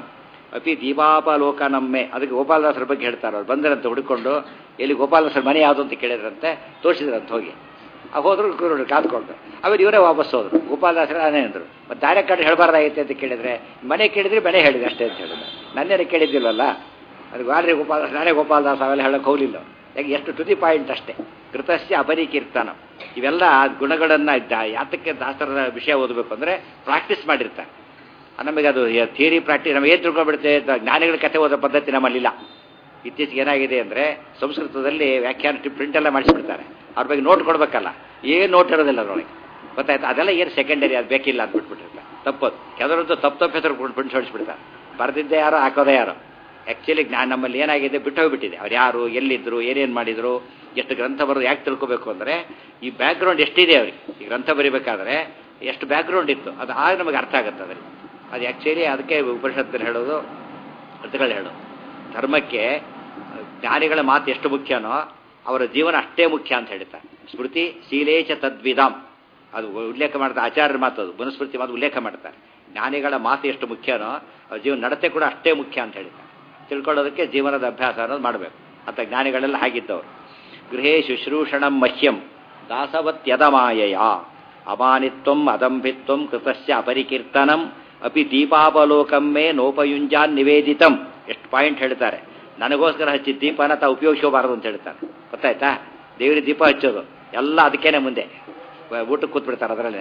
ಅಪಿ ದೀಪಾಪಲೋಕನಮ್ಮೆ. ಅದಕ್ಕೆ ಗೋಪಾಲದಾಸರ ಬಗ್ಗೆ ಹೇಳ್ತಾರೆ. ಅವ್ರು ಬಂದರಂತೆ ಹುಡುಕೊಂಡು, ಎಲ್ಲಿ ಗೋಪಾಲದಾಸರ ಮನೆ ಯಾವುದು ಅಂತ ಕೇಳಿದ್ರಂತೆ, ತೋರಿಸಿದ್ರಂತೆ ಹೋಗಿ. ಆ ಹೋದ್ರು ಕುರುಡು ಕಾದ್ಕೊಂಡು ಅವ್ರು ಇವರೇ ವಾಪಸ್ ಹೋದ್ರು. ಗೋಪಾಲದಾಸರ ನಾನೇ ಅಂದರು. ಮತ್ತು ದಾರೆ ಕಡೆ ಹೇಳಬಾರ್ದಾಗೈತೆ ಅಂತ ಕೇಳಿದ್ರೆ, ಮನೆ ಕೇಳಿದ್ರೆ ಮನೆ ಹೇಳಿದೆ ಅಷ್ಟೇ ಅಂತ ಹೇಳಿದ್ರು. ನನ್ನೇನೆ ಕೇಳಿದ್ದಿಲ್ವಲ್ಲ, ಅದಕ್ಕೆ ವಾರ್ರಿ ಗೋಪಾಲದಾಸ ನಾನೇ ಗೋಪಾಲದಾಸ ಅವೆಲ್ಲ ಹೇಳೋಕೆ ಹೋಗಲಿಲ್ಲ. ಯಾಕೆ ಎಷ್ಟು ಟು ದಿ ಪಾಯಿಂಟ್ ಅಷ್ಟೇ. ಕೃತಸ್ಯ ಅಪರಿಕೀರ್ತನ ಇವೆಲ್ಲ ಗುಣಗಳನ್ನು ಯಾತಕ್ಕೆ ದಾಸರ ವಿಷಯ ಓದಬೇಕು ಅಂದರೆ ಪ್ರಾಕ್ಟೀಸ್ ಮಾಡಿರ್ತಾರೆ. ನಮಗೆ ಅದು ಥಿಯರಿ ಪ್ರಾಕ್ಟೀಸ್ ನಮಗೆ ಏನು ತಿಳ್ಕೊಂಡ್ಬಿಡುತ್ತೆ. ಜ್ಞಾನಿಗಳ ಕಥೆ ಓದೋ ಪದ್ಧತಿ ನಮ್ಮಲ್ಲಿಲ್ಲ. ಇತ್ತೀಚೆಗೆ ಏನಾಗಿದೆ ಅಂದರೆ ಸಂಸ್ಕೃತದಲ್ಲಿ ವ್ಯಾಖ್ಯಾನ ಪ್ರಿಂಟ್ ಎಲ್ಲ ಮಾಡಿಸ್ಬಿಡ್ತಾರೆ. ಅವ್ರ ಬಗ್ಗೆ ನೋಟ್ ಕೊಡಬೇಕಲ್ಲ, ಏನು ನೋಟ್ ಇರೋದಿಲ್ಲ ಅದರೊಳಗೆ, ಗೊತ್ತಾಯ್ತು. ಅದೆಲ್ಲ ಏನು ಸೆಕೆಂಡರಿ, ಅದು ಬೇಕಿಲ್ಲ ಅಂತ ಬಿಟ್ಬಿಟ್ಟಿರ್ತಾರೆ. ತಪ್ಪದು. ಕೆಲವರಂತೂ ತಪ್ಪು ತಪ್ಪು ಹೆಸರು ಪ್ರಿಂಟ್ ಹೊಡಿಸ್ಬಿಡ್ತಾರೆ. ಬರೆದಿದ್ದೆ ಯಾರೋ, ಹಾಕೋದೇ ಯಾರೋ. ಆ್ಯಕ್ಚುಲಿ ಜ್ಞಾನ ನಮ್ಮಲ್ಲಿ ಏನಾಗಿದೆ, ಬಿಟ್ಟು ಹೋಗ್ಬಿಟ್ಟಿದೆ. ಅವ್ರು ಯಾರು, ಎಲ್ಲಿದ್ದರು, ಏನೇನು ಮಾಡಿದರು, ಎಷ್ಟು ಗ್ರಂಥ ಬರೋದು ಯಾಕೆ ತಿಳ್ಕೊಬೇಕು ಅಂದರೆ ಈ ಬ್ಯಾಕ್ಗ್ರೌಂಡ್ ಎಷ್ಟಿದೆ ಅವ್ರಿಗೆ. ಈ ಗ್ರಂಥ ಬರೀಬೇಕಾದ್ರೆ ಎಷ್ಟು ಬ್ಯಾಕ್ಗ್ರೌಂಡ್ ಇತ್ತು, ಅದು ಆಗ ನಮಗೆ ಅರ್ಥ ಆಗುತ್ತೆ ಅದರಲ್ಲಿ. ಅದು ಆ್ಯಕ್ಚುಲಿ ಅದಕ್ಕೆ ಉಪನಿಷತ್ತಲ್ಲಿ ಹೇಳೋದು, ಅರ್ಥಗಳು ಹೇಳೋದು. ಧರ್ಮಕ್ಕೆ ಜ್ಞಾನಿಗಳ ಮಾತು ಎಷ್ಟು ಮುಖ್ಯನೋ ಅವರ ಜೀವನ ಅಷ್ಟೇ ಮುಖ್ಯ ಅಂತ ಹೇಳ್ತಾರೆ. ಸ್ಮೃತಿ ಶೀಲೇಚ ತದ್ವಿಧಾಮ್, ಅದು ಉಲ್ಲೇಖ ಮಾಡ್ತಾರೆ. ಆಚಾರ್ಯರ ಮಾತು ಅದು, ಮನುಸ್ಮೃತಿ ಮಾತು ಉಲ್ಲೇಖ ಮಾಡ್ತಾರೆ. ಜ್ಞಾನಿಗಳ ಮಾತು ಎಷ್ಟು ಮುಖ್ಯನೋ ಅವ್ರ ಜೀವನ ನಡತೆ ಕೂಡ ಅಷ್ಟೇ ಮುಖ್ಯ ಅಂತ ಹೇಳ್ತಾರೆ. ತಿಳ್ಕೊಳ್ಳೋದಕ್ಕೆ ಜೀವನದ ಅಭ್ಯಾಸ ಅನ್ನೋದು ಮಾಡಬೇಕು ಅಂತ ಜ್ಞಾನಿಗಳೆಲ್ಲ ಹಾಗಿದ್ದವರು. ಗೃಹೇ ಶುಶ್ರೂಷಣಂ ಮಹ್ಯಂ ದಾಸವತ್ಯದಮಾಯಯ ಅಮಾನಿತ್ವಂ ಅದಂಭಿತ್ವಂ ಕೃತಸ್ಯ ಅಪರಿಕೀರ್ತನಂ ಅಪಿ ದೀಪಾವಲೋಕಮ್ಮೆ ನೋಪಯುಂಜಾನ್ ನಿವೇದಿತಂ. ಎಷ್ಟು ಪಾಯಿಂಟ್ ಹೇಳ್ತಾರೆ. ನನಗೋಸ್ಕರ ಹಚ್ಚಿದ ದೀಪನ ತಾವು ಉಪಯೋಗಿಸಬಾರದು ಅಂತ ಹೇಳ್ತಾರೆ. ಗೊತ್ತಾಯ್ತಾ? ದೇವರಿಗೆ ದೀಪ ಹಚ್ಚೋದು ಎಲ್ಲ ಅದಕ್ಕೇನೆ. ಮುಂದೆ ಊಟಕ್ಕೆ ಕೂತ್ಬಿಡ್ತಾರೆ ಅದರಲ್ಲೇ.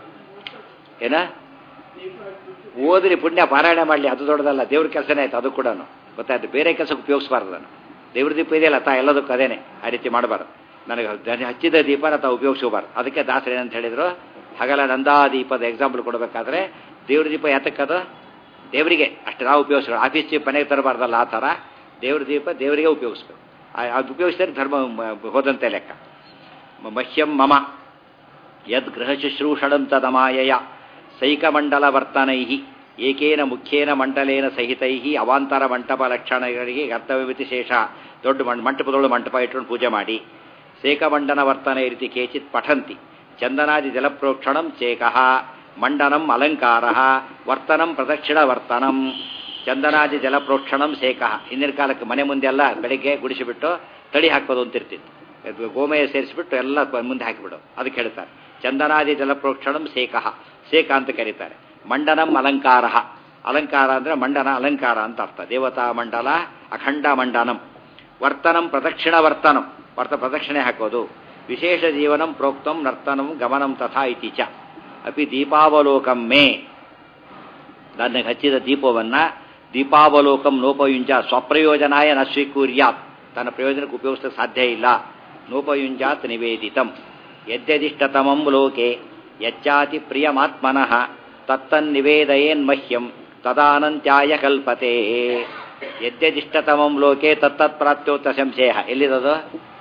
ಏನ ಓದ್ರಿ, ಪುಣ್ಯ ಪಾರಾಯಣ ಮಾಡಲಿ, ಅದು ದೊಡ್ಡದಲ್ಲ. ದೇವ್ರ ಕೆಲಸನೇ ಆಯ್ತು ಅದು ಕೂಡ. ಗೊತ್ತಾಯ್ತು? ಬೇರೆ ಕೆಲಸಕ್ಕೆ ಉಪಯೋಗಿಸಬಾರ್ದು. ನಾನು ದೇವ್ರ ದೀಪ ಇದೆಯಲ್ಲ ತಾ ಎಲ್ಲದಕ್ಕೂ ಅದೇನೆ. ಆ ರೀತಿ ಮಾಡಬಾರ್ದು. ನನಗೆ ಹಚ್ಚಿದ ದೀಪನ ತಾವು ಉಪಯೋಗಿಸಬಾರ್ದು. ಅದಕ್ಕೆ ದಾಸರು ಏನಂತ ಹೇಳಿದ್ರು, ಹಗಲ ನಂದಾದೀಪದ ಎಕ್ಸಾಂಪಲ್ ಕೊಡಬೇಕಾದ್ರೆ ದೇವ್ರ ದೀಪ ಯಾತಕ್ಕದು ದೇವರಿಗೆ ಅಷ್ಟು ನಾವು ಉಪಯೋಗಿಸ್ಬೇಕು. ಆಫೀಸ್ ದೀಪ ಮನೆಗೆ ತರಬಾರ್ದಲ್ಲ, ಆ ಥರ ದೇವ್ರ ದೀಪ ದೇವರಿಗೆ ಉಪಯೋಗಿಸ್ಬೇಕು. ಅದು ಉಪಯೋಗಿಸಿದ್ರೆ ಧರ್ಮ ಹೋದಂತೆ ಲೆಕ್ಕ. ಮಹ್ಯಂ ಮಮ ಯದ್ ಗೃಹ ಶುಶ್ರೂಷಣಂ ತದಮಾಯಯ ಸೈಕಮಂಡಲ ವರ್ತನೈ ಏಕೇನ ಮುಖ್ಯೇನ ಮಂಡಲೇನ ಸಹಿತೈ ಅವಾಂತರ ಮಂಟಪ ಲಕ್ಷಣಗಳಿಗೆ ಕರ್ತವ್ಯವಿತಿ ಶೇಷ. ದೊಡ್ಡ ಮಂಟಪದೊಳು ಮಂಟಪ ಇಟ್ಕೊಂಡು ಪೂಜೆ ಮಾಡಿ ಸೇಕಮಂಡನ ವರ್ತನೆ ರೀತಿ ಕೇಚಿತ್ ಪಠಂತಿ. ಚಂದನಾದಿ ಜಲಪ್ರೋಕ್ಷಣಂ ಚೇಕಃ ಮಂಡನಂ ಅಲಂಕಾರ ವರ್ತನಂ ಪ್ರದಕ್ಷಿಣ ವರ್ತನಂ. ಚಂದನಾದಿ ಜಲಪ್ರೋಕ್ಷಣಂ ಸೇಕಃ. ಹಿಂದಿನ ಕಾಲಕ್ಕೆ ಮನೆ ಮುಂದೆಲ್ಲ ಬೆಳಿಗ್ಗೆ ಗುಡಿಸಿಬಿಟ್ಟು ತಳಿ ಹಾಕೋದು ಅಂತಿರ್ತಿತ್ತು. ಗೋಮಯ ಸೇರಿಸಿಬಿಟ್ಟು ಎಲ್ಲ ಮುಂದೆ ಹಾಕಿಬಿಡು, ಅದಕ್ಕೆ ಹೇಳ್ತಾರೆ ಚಂದನಾದಿ ಜಲಪ್ರೋಕ್ಷಣಂ ಸೇಕಃ. ಸೇಕ ಅಂತ ಕರೀತಾರೆ. ಮಂಡನಂ ಅಲಂಕಾರ. ಅಲಂಕಾರ ಅಂದರೆ ಮಂಡನ ಅಲಂಕಾರ ಅಂತ ಅರ್ಥ. ದೇವತಾ ಮಂಡಲ ಅಖಂಡ ಮಂಡನಂ. ವರ್ತನಂ ಪ್ರದಕ್ಷಿಣ ವರ್ತನಂ. ವರ್ತ ಪ್ರದಕ್ಷಿಣೆ ಹಾಕೋದು. ವಿಶೇಷ ಜೀವನಂ ಪ್ರೋಕ್ತಂ ನರ್ತನಂ ಗಮನಂ ತಥಾ ಇತಿ ಚ. ಅಪಿ ದೀಪಾವಲೋಕಂ ಮೇ. ನನಗೆ ಹಚ್ಚಿದ ದೀಪವನ್ನು ದೀಪಾವಲೋಕಂ ನೋಪಯುಂಜ ಸ್ವಪ್ರಯೋಜನಾಯ ನ ಸ್ವೀಕೂರ್ಯಾತ್. ತನ್ನ ಪ್ರಯೋಜನಕ್ಕೆ ಉಪಯೋಗಿಸಲು ಸಾಧ್ಯ ಇಲ್ಲ. ನೋಪಯುಂಜಾತ್ ನಿವೇದಿತಂ. ಯದ್ಯದಿಷ್ಟತಮಂ ಲೋಕೆ ಯಚ್ಚಾತಿ ಪ್ರಿಯಮಾತ್ಮನಃ ತತ್ತನ್ನಿವೇದಯೇನ್ ಮಹ್ಯಂ ತದಾನಂತ್ಯಾಯ ಕಲ್ಪತೆ. ಯದ್ಯದಿಷ್ಟತಮಂ ಲೋಕೆ ತತ್ತತ್ ಪ್ರಾಪ್ತ್ಯೋತ್ತ ಸಂಶಯ. ಎಲ್ಲಿರೋದು?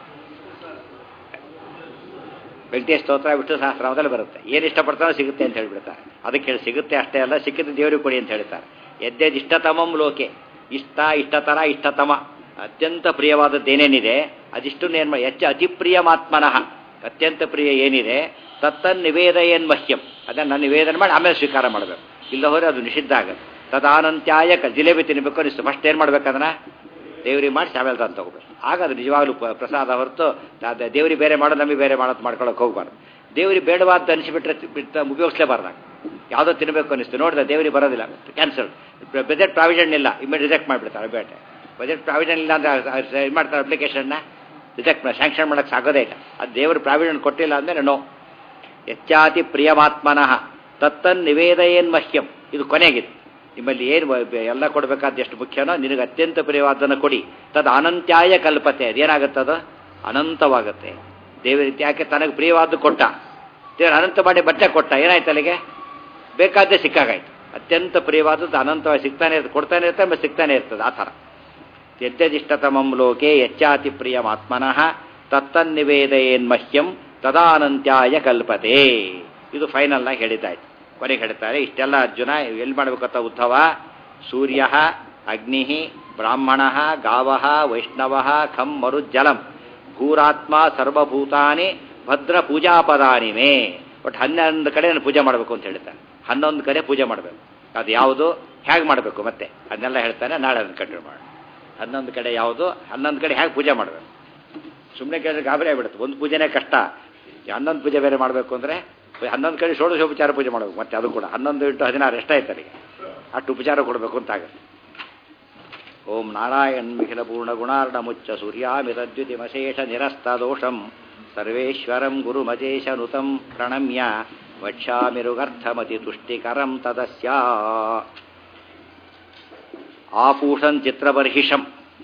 ವೆಂಕಟೇಶ ಸ್ತೋತ್ರ ವಿಷ್ಣು ಸಹಸ್ರನಾಮದಲ್ಲಿ ಬರುತ್ತೆ. ಏನು ಇಷ್ಟಪಡ್ತಾನೋ ಸಿಗುತ್ತೆ ಅಂತ ಹೇಳಿಬಿಡ್ತಾರೆ. ಅದಕ್ಕೆ ಹೇಳಿ ಸಿಗುತ್ತೆ ಅಷ್ಟೇ ಅಲ್ಲ, ಸಿಕ್ಕಿದ ದೇವರಿಗೆ ಕೊಡಿ ಅಂತ ಹೇಳ್ತಾರೆ. ಯದ್ಯದ್ ಇಷ್ಟತಮಂ ಲೋಕೆ. ಇಷ್ಟ, ಇಷ್ಟತರ, ಇಷ್ಟತಮ, ಅತ್ಯಂತ ಪ್ರಿಯವಾದದ್ದೇನೇನಿದೆ ಅದಿಷ್ಟನ್ನೇನು ಮಾಡಿ ಹೆಚ್ಚು ಅತಿ ಪ್ರಿಯಮಾತ್ಮನಃ. ಅತ್ಯಂತ ಪ್ರಿಯ ಏನಿದೆ ತತ್ತನ್ ನಿವೇದಯೇನ್ ಮಹ್ಯಂ. ಅದನ್ನು ನಿವೇದನೆ ಮಾಡಿ ಆಮೇಲೆ ಸ್ವೀಕಾರ ಮಾಡಬೇಕು. ಇಲ್ಲ ಹೋದರೆ ಅದು ನಿಷಿದ್ಧ ಆಗುತ್ತೆ. ತದಾನಂತ್ಯಾಯ ಜಿಲೇಬಿ ತಿನ್ನಬೇಕು ಅನಿಸ್ತು, ಫಸ್ಟ್ ಏನು ಮಾಡ್ಬೇಕು? ಅದನ್ನು ದೇವರಿಗೆ ಮಾಡಿ ಆಮೇಲೆ ತಂದು ತಗೋಬೇಕು. ಆಗ ಅದು ನಿಜವಾಗ್ಲೂ ಪ್ರಸಾದ ಹೊರತು ದೇವರಿಗೆ ಬೇರೆ ಮಾಡೋದು ನಮಗೆ ಬೇರೆ ಮಾಡೋದು ಮಾಡ್ಕೊಳ್ಳೋಕೆ ಹೋಗ್ಬಾರ್ದು. ದೇವರಿಗೆ ಬೇಡವಾದ ಅನಿಸಿಬಿಟ್ರೆ ಉಪಯೋಗಿಸಲೇಬಾರ್ದಾಗ. ಯಾವುದೋ ತಿನ್ನಬೇಕು ಅನಿಸ್ತು, ನೋಡಿದ್ರೆ ದೇವರಿಗೆ ಬರೋದಿಲ್ಲ, ಕ್ಯಾನ್ಸಲ್. ಬಜೆಟ್ ಪ್ರಾವಿಷನ್ ಇಲ್ಲ, ಇಮ್ಮಿಡಿಯೇಟ್ ರಿಜೆಕ್ಟ್ ಮಾಡಿಬಿಡ್ತಾರೆ. ಬೇಟೆ ಬಜೆಟ್ ಪ್ರಾವಿಷನ್ ಇಲ್ಲ ಅಂದರೆ ಇದು ಮಾಡ್ತಾರೆ, ಅಪ್ಲಿಕೇಶನ್ನ ರಿಜೆಕ್ಟ್ ಮಾಡಿ ಸ್ಯಾಂಕ್ಷನ್ ಮಾಡೋಕ್ಕೆ ಸಾಗೋದೇ ಇಲ್ಲ. ಅದು ದೇವರು ಪ್ರಾವಿಷನ್ ಕೊಟ್ಟಿಲ್ಲ ಅಂದರೆ ನೋ. ಹೆಚ್ಚಾತಿ ಪ್ರಿಯಮಾತ್ಮನಃ ತತ್ತನ್ ನಿವೇದಯೇನ್ ಮಹ್ಯಂ. ಇದು ಕೊನೆಗಿದೆ. ನಿಮ್ಮಲ್ಲಿ ಏನು ಎಲ್ಲ ಕೊಡಬೇಕಾದ ಎಷ್ಟು ಮುಖ್ಯನೋ ನಿನಗೆ ಅತ್ಯಂತ ಪ್ರಿಯವಾದನ್ನು ಕೊಡಿ. ತದ್ ಅನಂತ್ಯಾಯ ಕಲ್ಪತೆ. ಅದೇನಾಗುತ್ತದೋ ಅನಂತವಾಗುತ್ತೆ. ದೇವರಿಗೆ ಯಾಕೆ ತನಗೆ ಪ್ರಿಯವಾದ್ದು ಕೊಟ್ಟ, ದೇವರು ಅನಂತ ಮಾಡಿ ಬಟ್ಟೆ ಕೊಟ್ಟ, ಏನಾಯ್ತು ಅಲ್ಲಿಗೆ? ಬೇಕಾದ್ದೇ ಸಿಕ್ಕಾಗಾಯ್ತು. ಅತ್ಯಂತ ಪ್ರಿಯವಾದದ್ದು ಅನಂತವಾಗಿ ಸಿಗ್ತಾನೆ ಇರ್ತದೆ, ಕೊಡ್ತಾನೆ ಇರ್ತದೆ, ಆಮೇಲೆ ಸಿಗ್ತಾನೆ ಇರ್ತದೆ. ಆ ಥರ ಯದ್ಯದಿಷ್ಟತಮಂ ಲೋಕೆ ಯಚ್ಚಾತಿ ಪ್ರಿಯಮಾತ್ಮನಃ ತತ್ತನ್ನಿವೇದಯೇನ್ ಮಹ್ಯಂ ತದಾನಂತ್ಯಾಯ ಕಲ್ಪತೆ. ಇದು ಫೈನಲ್ ಆಗಿ ಹೇಳಿದ್ದಾಯ್ತು. ಕೊನೆಗೆ ಹೇಳ್ತಾರೆ ಇಷ್ಟೆಲ್ಲ ಅರ್ಜುನ ಎಲ್ಲಿ ಮಾಡಬೇಕಂತ ಉದ್ಧವ. ಸೂರ್ಯ ಅಗ್ನಿ ಬ್ರಾಹ್ಮಣ ಗಾವ ವೈಷ್ಣವ ಖಂ ಮರುಜ್ಜಲಂ ಭೂರಾತ್ಮ ಸರ್ವಭೂತಾನಿ ಭದ್ರ ಪೂಜಾಪದಾನಿ ಮೇ. ಬಟ್ ಹನ್ನೊಂದು ಕಡೆ ನಾನು ಪೂಜೆ ಮಾಡಬೇಕು ಅಂತ ಹೇಳ್ತಾರೆ. ಹನ್ನೊಂದು ಕಡೆ ಪೂಜೆ ಮಾಡಬೇಕು. ಅದು ಯಾವುದು? ಹೇಗೆ ಮಾಡಬೇಕು ಮತ್ತೆ ಅದನ್ನೆಲ್ಲ ಹೇಳ್ತಾನೆ. ನಾಳೆ ಅದನ್ನು ಕಂಟಿನ್ಯೂ ಮಾಡೋಣ. ಹನ್ನೊಂದು ಕಡೆ ಯಾವುದು, ಹನ್ನೊಂದು ಕಡೆ ಹೇಗೆ ಪೂಜೆ ಮಾಡಬೇಕು. ಸುಮ್ಮನೆ ಕೇಳಿದ್ರೆ ಗಾಬರಿ ಆಗಿಬಿಡುತ್ತೆ. ಒಂದು ಪೂಜೆನೇ ಕಷ್ಟ, ಹನ್ನೊಂದು ಪೂಜೆ ಬೇರೆ ಮಾಡಬೇಕು ಅಂದರೆ ಹನ್ನೊಂದು ಕಡೆ ಷೋಡಶೋಪಚಾರ ಪೂಜೆ ಮಾಡಬೇಕು. ಮತ್ತೆ ಅದು ಕೂಡ ಹನ್ನೊಂದು ಇಂಟು ಹದಿನಾರು ಎಷ್ಟಾಯ್ತು ಅಲ್ಲಿಗೆ, ಅಷ್ಟು ಉಪಚಾರ ಕೊಡಬೇಕು ಅಂತ ಆಗುತ್ತೆ. ಓಂ ನಾರಾಯಣ್ ಮಿಖಿಲ ಪೂರ್ಣ ಗುಣಾರ್ಣ ಮುಚ್ಚ ಸೂರ್ಯಾಮಿತದ್ಯುತಿಮಶೇಷ ನಿರಸ್ತ ದೋಷಂ ಸರ್ವೇಶ್ವರಂ ಗುರುಮಜೇಶನುತಂ ಪ್ರಣಮ್ಯ ವಕ್ಷ್ಯಾಮಿರುಗರ್ಥಮತಿ ತುಷ್ಟಿಕರಂ ತದಸ್ಯ. ಆಪೂಷಂ ಚಿತ್ರಬರ್ಹಿಷಂ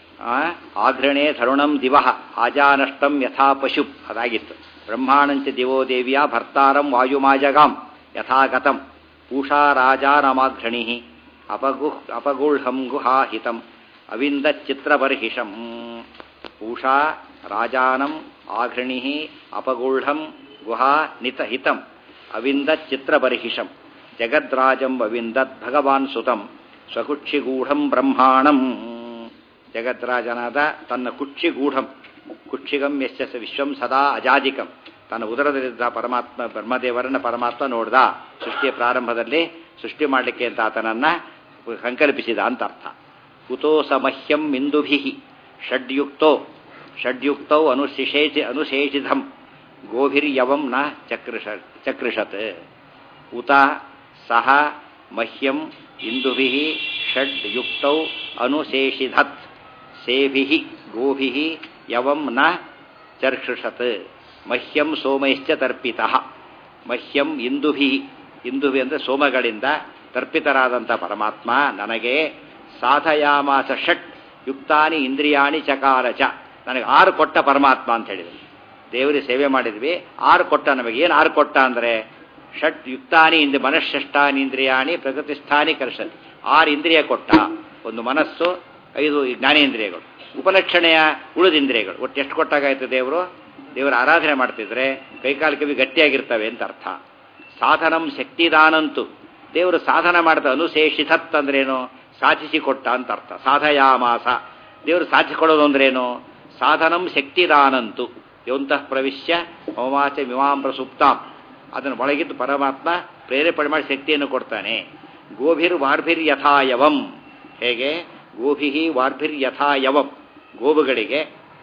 ಆಘೃಣೇ ತರುಣಂ ದಿವಃ ಆಜಾನಷ್ಟಂ ಯಥಾ ಪಶು. ಅದಾಗಿತ್ತು. ಬ್ರಹ್ಮಾಣಂಚ ದಿವೋ ದೇವಿಯ ಭರ್ತಾರಂ ವಾಯುಮಾಜಗಾಂ ಯಥಾಗತಂ ಪೂಷಾ ರಾಜಾನಮಾಘೃಣಿ ಅಪಗುಹ್ ಅಪಗೂಢಂ ಗುಹಾಹಿತಂ ಅವಿಂದಚಿತ್ರಬರ್ಹಿಷಂ. ಪೂಷಾ ರಾಜಾನಂ ಆಘೃಣಿ ಅಪಗೂಢಂ ಗುಹಾ ನಿತಹಿತಂ ಅವಿಂದಚಿತ್ರಬರ್ಹಿಷಂ ಜಗದ್ರಾಜಂ ಅವಿಂದತ್ ಭಗವಾನ್ ಸುತಂ ಸ್ವಕುಕ್ಷಿಗೂಢಂ ಬ್ರಹ್ಮಾಣಂ. ಜಗದ್ರಾಜನಾದ ತನ್ನ ಕುಕ್ಷಿಗೂಢಂ, ಕುಕ್ಷಿಗಂ ಯಶ ವಿಶ್ವಂ ಸದಾ ಅಜಾಜಿಕಂ, ತನ್ನ ಉದರದಲ್ಲಿದ್ದ ಪರಮಾತ್ಮ ಬ್ರಹ್ಮದೇವರನ್ನ ಪರಮಾತ್ಮ ನೋಡ್ದ. ಸೃಷ್ಟಿಯ ಪ್ರಾರಂಭದಲ್ಲಿ ಸೃಷ್ಟಿ ಮಾಡಲಿಕ್ಕೆ ಅಂತ ಆತನನ್ನ ಸಂಕಲ್ಪಿಸಿದ ಅಂತ ಅರ್ಥ. ಕುತೋ ಸಮಹ್ಯಂ ಇಂದುಭಿ ಷಡ್ಯುಕ್ತೋ ಷಡ್ಯುಕ್ತೌ ಅನುಶೇಷಿ ಅನುಶೇಷಿಧಂ ಗೋಭಿರ್ಯವಂ ನ ಚಕೃಷ ಚಕೃಷತ್. ಉತ ಸಹ ಮಹ್ಯಂ ಇಂದುಭಿ ಷಡ್ಯುಕ್ತೌ ಅನುಶೇಷಿಧತ್ ಸೇಭಿ ಗೋಭಿ ಯವಂ ನ ಚರ್ಷತ್. ಮಹ್ಯಂ ಸೋಮೈಶ್ಚ ತರ್ಪಿತಃ. ಮಹ್ಯಂ ಇಂದುಭಿ, ಇಂದುಭಿ ಅಂದರೆ ಸೋಮಗಳಿಂದ ತರ್ಪಿತರಾದಂಥ ಪರಮಾತ್ಮ ನನಗೆ ಸಾಧಯಾಮಾಸ ಷಟ್ ಯುಕ್ತಾನಿ ಇಂದ್ರಿಯಾಣಿ ಚಕಾರ ಚ. ನನಗೆ ಆರು ಕೊಟ್ಟ ಪರಮಾತ್ಮ ಅಂತ ಹೇಳಿದ್ರು. ದೇವರಿಗೆ ಸೇವೆ ಮಾಡಿದ್ವಿ, ಆರು ಕೊಟ್ಟ. ನಮಗೆ ಏನು ಆರು ಕೊಟ್ಟ ಅಂದರೆ ಷಟ್ ಯುಕ್ತಾನಿ ಇಂದ್ರ ಮನಃಷ್ಟಾನಿ ಇಂದ್ರಿಯಾಣಿ ಪ್ರಕೃತಿಸ್ಥಾನಿ ಕರ್ಷತಿ. ಆರು ಇಂದ್ರಿಯ ಕೊಟ್ಟ. ಒಂದು ಮನಸ್ಸು, ಐದು ಜ್ಞಾನೇಂದ್ರಿಯಗಳು, ಉಪಲಕ್ಷಣೆಯ ಉಳಿದ ಇಂದ್ರಿಯಗಳು. ಒಟ್ಟು ಎಷ್ಟು ಕೊಟ್ಟಾಗಾಯ್ತು ದೇವರು? ದೇವರ ಆರಾಧನೆ ಮಾಡ್ತಿದ್ರೆ ಕೈಕಾಲು ಕಿವಿ ಗಟ್ಟಿಯಾಗಿರ್ತವೆ ಅಂತ ಅರ್ಥ. ಸಾಧನಂ ಶಕ್ತಿದಾನಂತು, ದೇವರು ಸಾಧನ ಮಾಡಿದ. ಅನುಶೇಷಿತತ್ ಅಂದ್ರೇನು? ಸಾಧಿಸಿಕೊಟ್ಟ ಅಂತ ಅರ್ಥ. ಸಾಧಯಾಮಾಸ, ದೇವರು ಸಾಧಿಸಿಕೊಡೋದು ಅಂದ್ರೇನು? ಸಾಧನಂ ಶಕ್ತಿದಾನಂತು ಯೋಂತಃ ಪ್ರವಿಶ್ಯ ಮಮಾಚ ಮಿಮಾಂ ಪ್ರಸುಪ್ತಾಂ. ಅದನ್ನು ಒಳಗಿದ್ದು ಪರಮಾತ್ಮ ಪ್ರೇರೇಪಣೆ ಮಾಡಿ ಶಕ್ತಿಯನ್ನು ಕೊಡ್ತಾನೆ. ಗೋಭಿರ್ ವಾರ್ಭಿರ್ ಯಥಾಯವಂ. ಹೇಗೆ? ಗೋಭಿ ವಾರ್ಭಿರ್ ಯಥಾಯವಂ. ಗೋವುಗಳಿಗೆ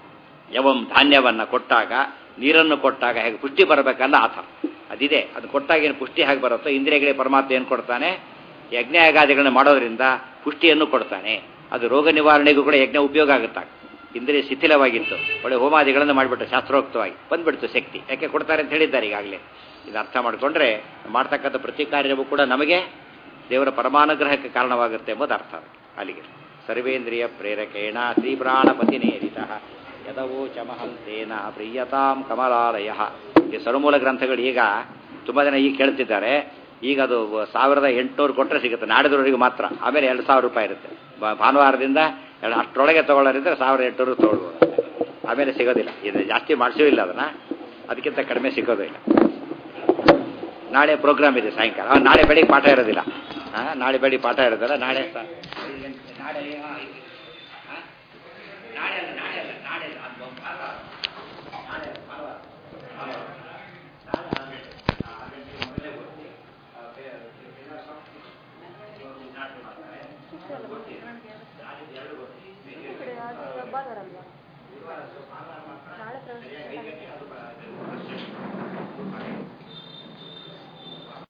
ಯವಂ ಧಾನ್ಯವನ್ನು ಕೊಟ್ಟಾಗ, ನೀರನ್ನು ಕೊಟ್ಟಾಗ ಹೇಗೆ ಪುಷ್ಟಿ ಬರಬೇಕಲ್ಲ ಆತ ಅದಿದೆ. ಅದು ಕೊಟ್ಟಾಗ ಏನು ಪುಷ್ಟಿ ಹೇಗೆ ಬರುತ್ತೋ, ಇಂದ್ರಿಯಗಳಿಗೆ ಪರಮಾತ್ಮ ಏನು ಕೊಡ್ತಾನೆ? ಯಜ್ಞಯಾಗಾದಿಗಳನ್ನು ಮಾಡೋದ್ರಿಂದ ಪುಷ್ಟಿಯನ್ನು ಕೊಡ್ತಾನೆ. ಅದು ರೋಗ ನಿವಾರಣೆಗೂ ಕೂಡ ಯಜ್ಞ ಉಪಯೋಗ ಆಗುತ್ತಾಗ. ಇಂದ್ರಿಯ ಶಿಥಿಲವಾಗಿತ್ತು, ಒಳ್ಳೆ ಹೋಮಾದಿಗಳನ್ನು ಮಾಡಿಬಿಟ್ಟು ಶಾಸ್ತ್ರೋಕ್ತವಾಗಿ ಬಂದ್ಬಿಡ್ತು ಶಕ್ತಿ. ಯಾಕೆ ಕೊಡ್ತಾರೆ ಅಂತ ಹೇಳಿದ್ದಾರೆ ಈಗಾಗಲೇ. ಇದು ಅರ್ಥ ಮಾಡಿಕೊಂಡ್ರೆ ಮಾಡ್ತಕ್ಕಂಥ ಪ್ರತಿ ಕಾರ್ಯವೂ ಕೂಡ ನಮಗೆ ದೇವರ ಪರಮಾನುಗ್ರಹಕ್ಕೆ ಕಾರಣವಾಗುತ್ತೆ ಎಂಬುದು ಅರ್ಥ. ಅಲ್ಲಿಗೆ ಸರ್ವೇಂದ್ರಿಯ ಪ್ರೇರಕೇಣ ಶ್ರೀ ಪ್ರಾಣಪತಿ ನೇರಿತ ಯದವೋಚಮಹಂತೇನ ಪ್ರಿಯತಾಂ ಕಮಲಾಲಯ. ಈ ಸರ್ವಮೂಲ ಗ್ರಂಥಗಳು ಈಗ ತುಂಬ ಜನ ಈಗ ಕೇಳ್ತಿದ್ದಾರೆ. ಈಗ ಅದು ಸಾವಿರದ ಎಂಟುನೂರು ಕೊಟ್ಟರೆ ಸಿಗುತ್ತೆ ನಾಡಿದವರಿಗೆ ಮಾತ್ರ. ಆಮೇಲೆ ಎರಡು ಸಾವಿರ ರೂಪಾಯಿ ಇರುತ್ತೆ. ಭಾನುವಾರದಿಂದ ಎರಡು ಅಷ್ಟರೊಳಗೆ ತೊಗೊಳ್ಳೋರಿದ್ರೆ ಸಾವಿರದ ಎಂಟುನೂರು ತೊಗೊಳ್ಬೋದು. ಆಮೇಲೆ ಸಿಗೋದಿಲ್ಲ. ಇದು ಜಾಸ್ತಿ ಮಾಡಿಸೂ ಇಲ್ಲ ಅದನ್ನು, ಅದಕ್ಕಿಂತ ಕಡಿಮೆ ಸಿಗೋದು ಇಲ್ಲ. ನಾಳೆ ಪ್ರೋಗ್ರಾಮ್ ಇದೆ ಸಾಯಂಕಾಲ. ನಾಳೆ ಬೆಳಿಗ್ಗೆ ಪಾಠ ಇರೋದಿಲ್ಲ. ಹಾಂ, ನಾಳೆ ಬೆಳಿಗ್ಗೆ ಪಾಠ ಇರೋದಿಲ್ಲ. ನಾಳೆ ನಾಳೆ ನಾಳೆ ಅಲ್ಲ ನಾಳೆ ಅಲ್ಲ ನಾಳೆ ನಾಳೆ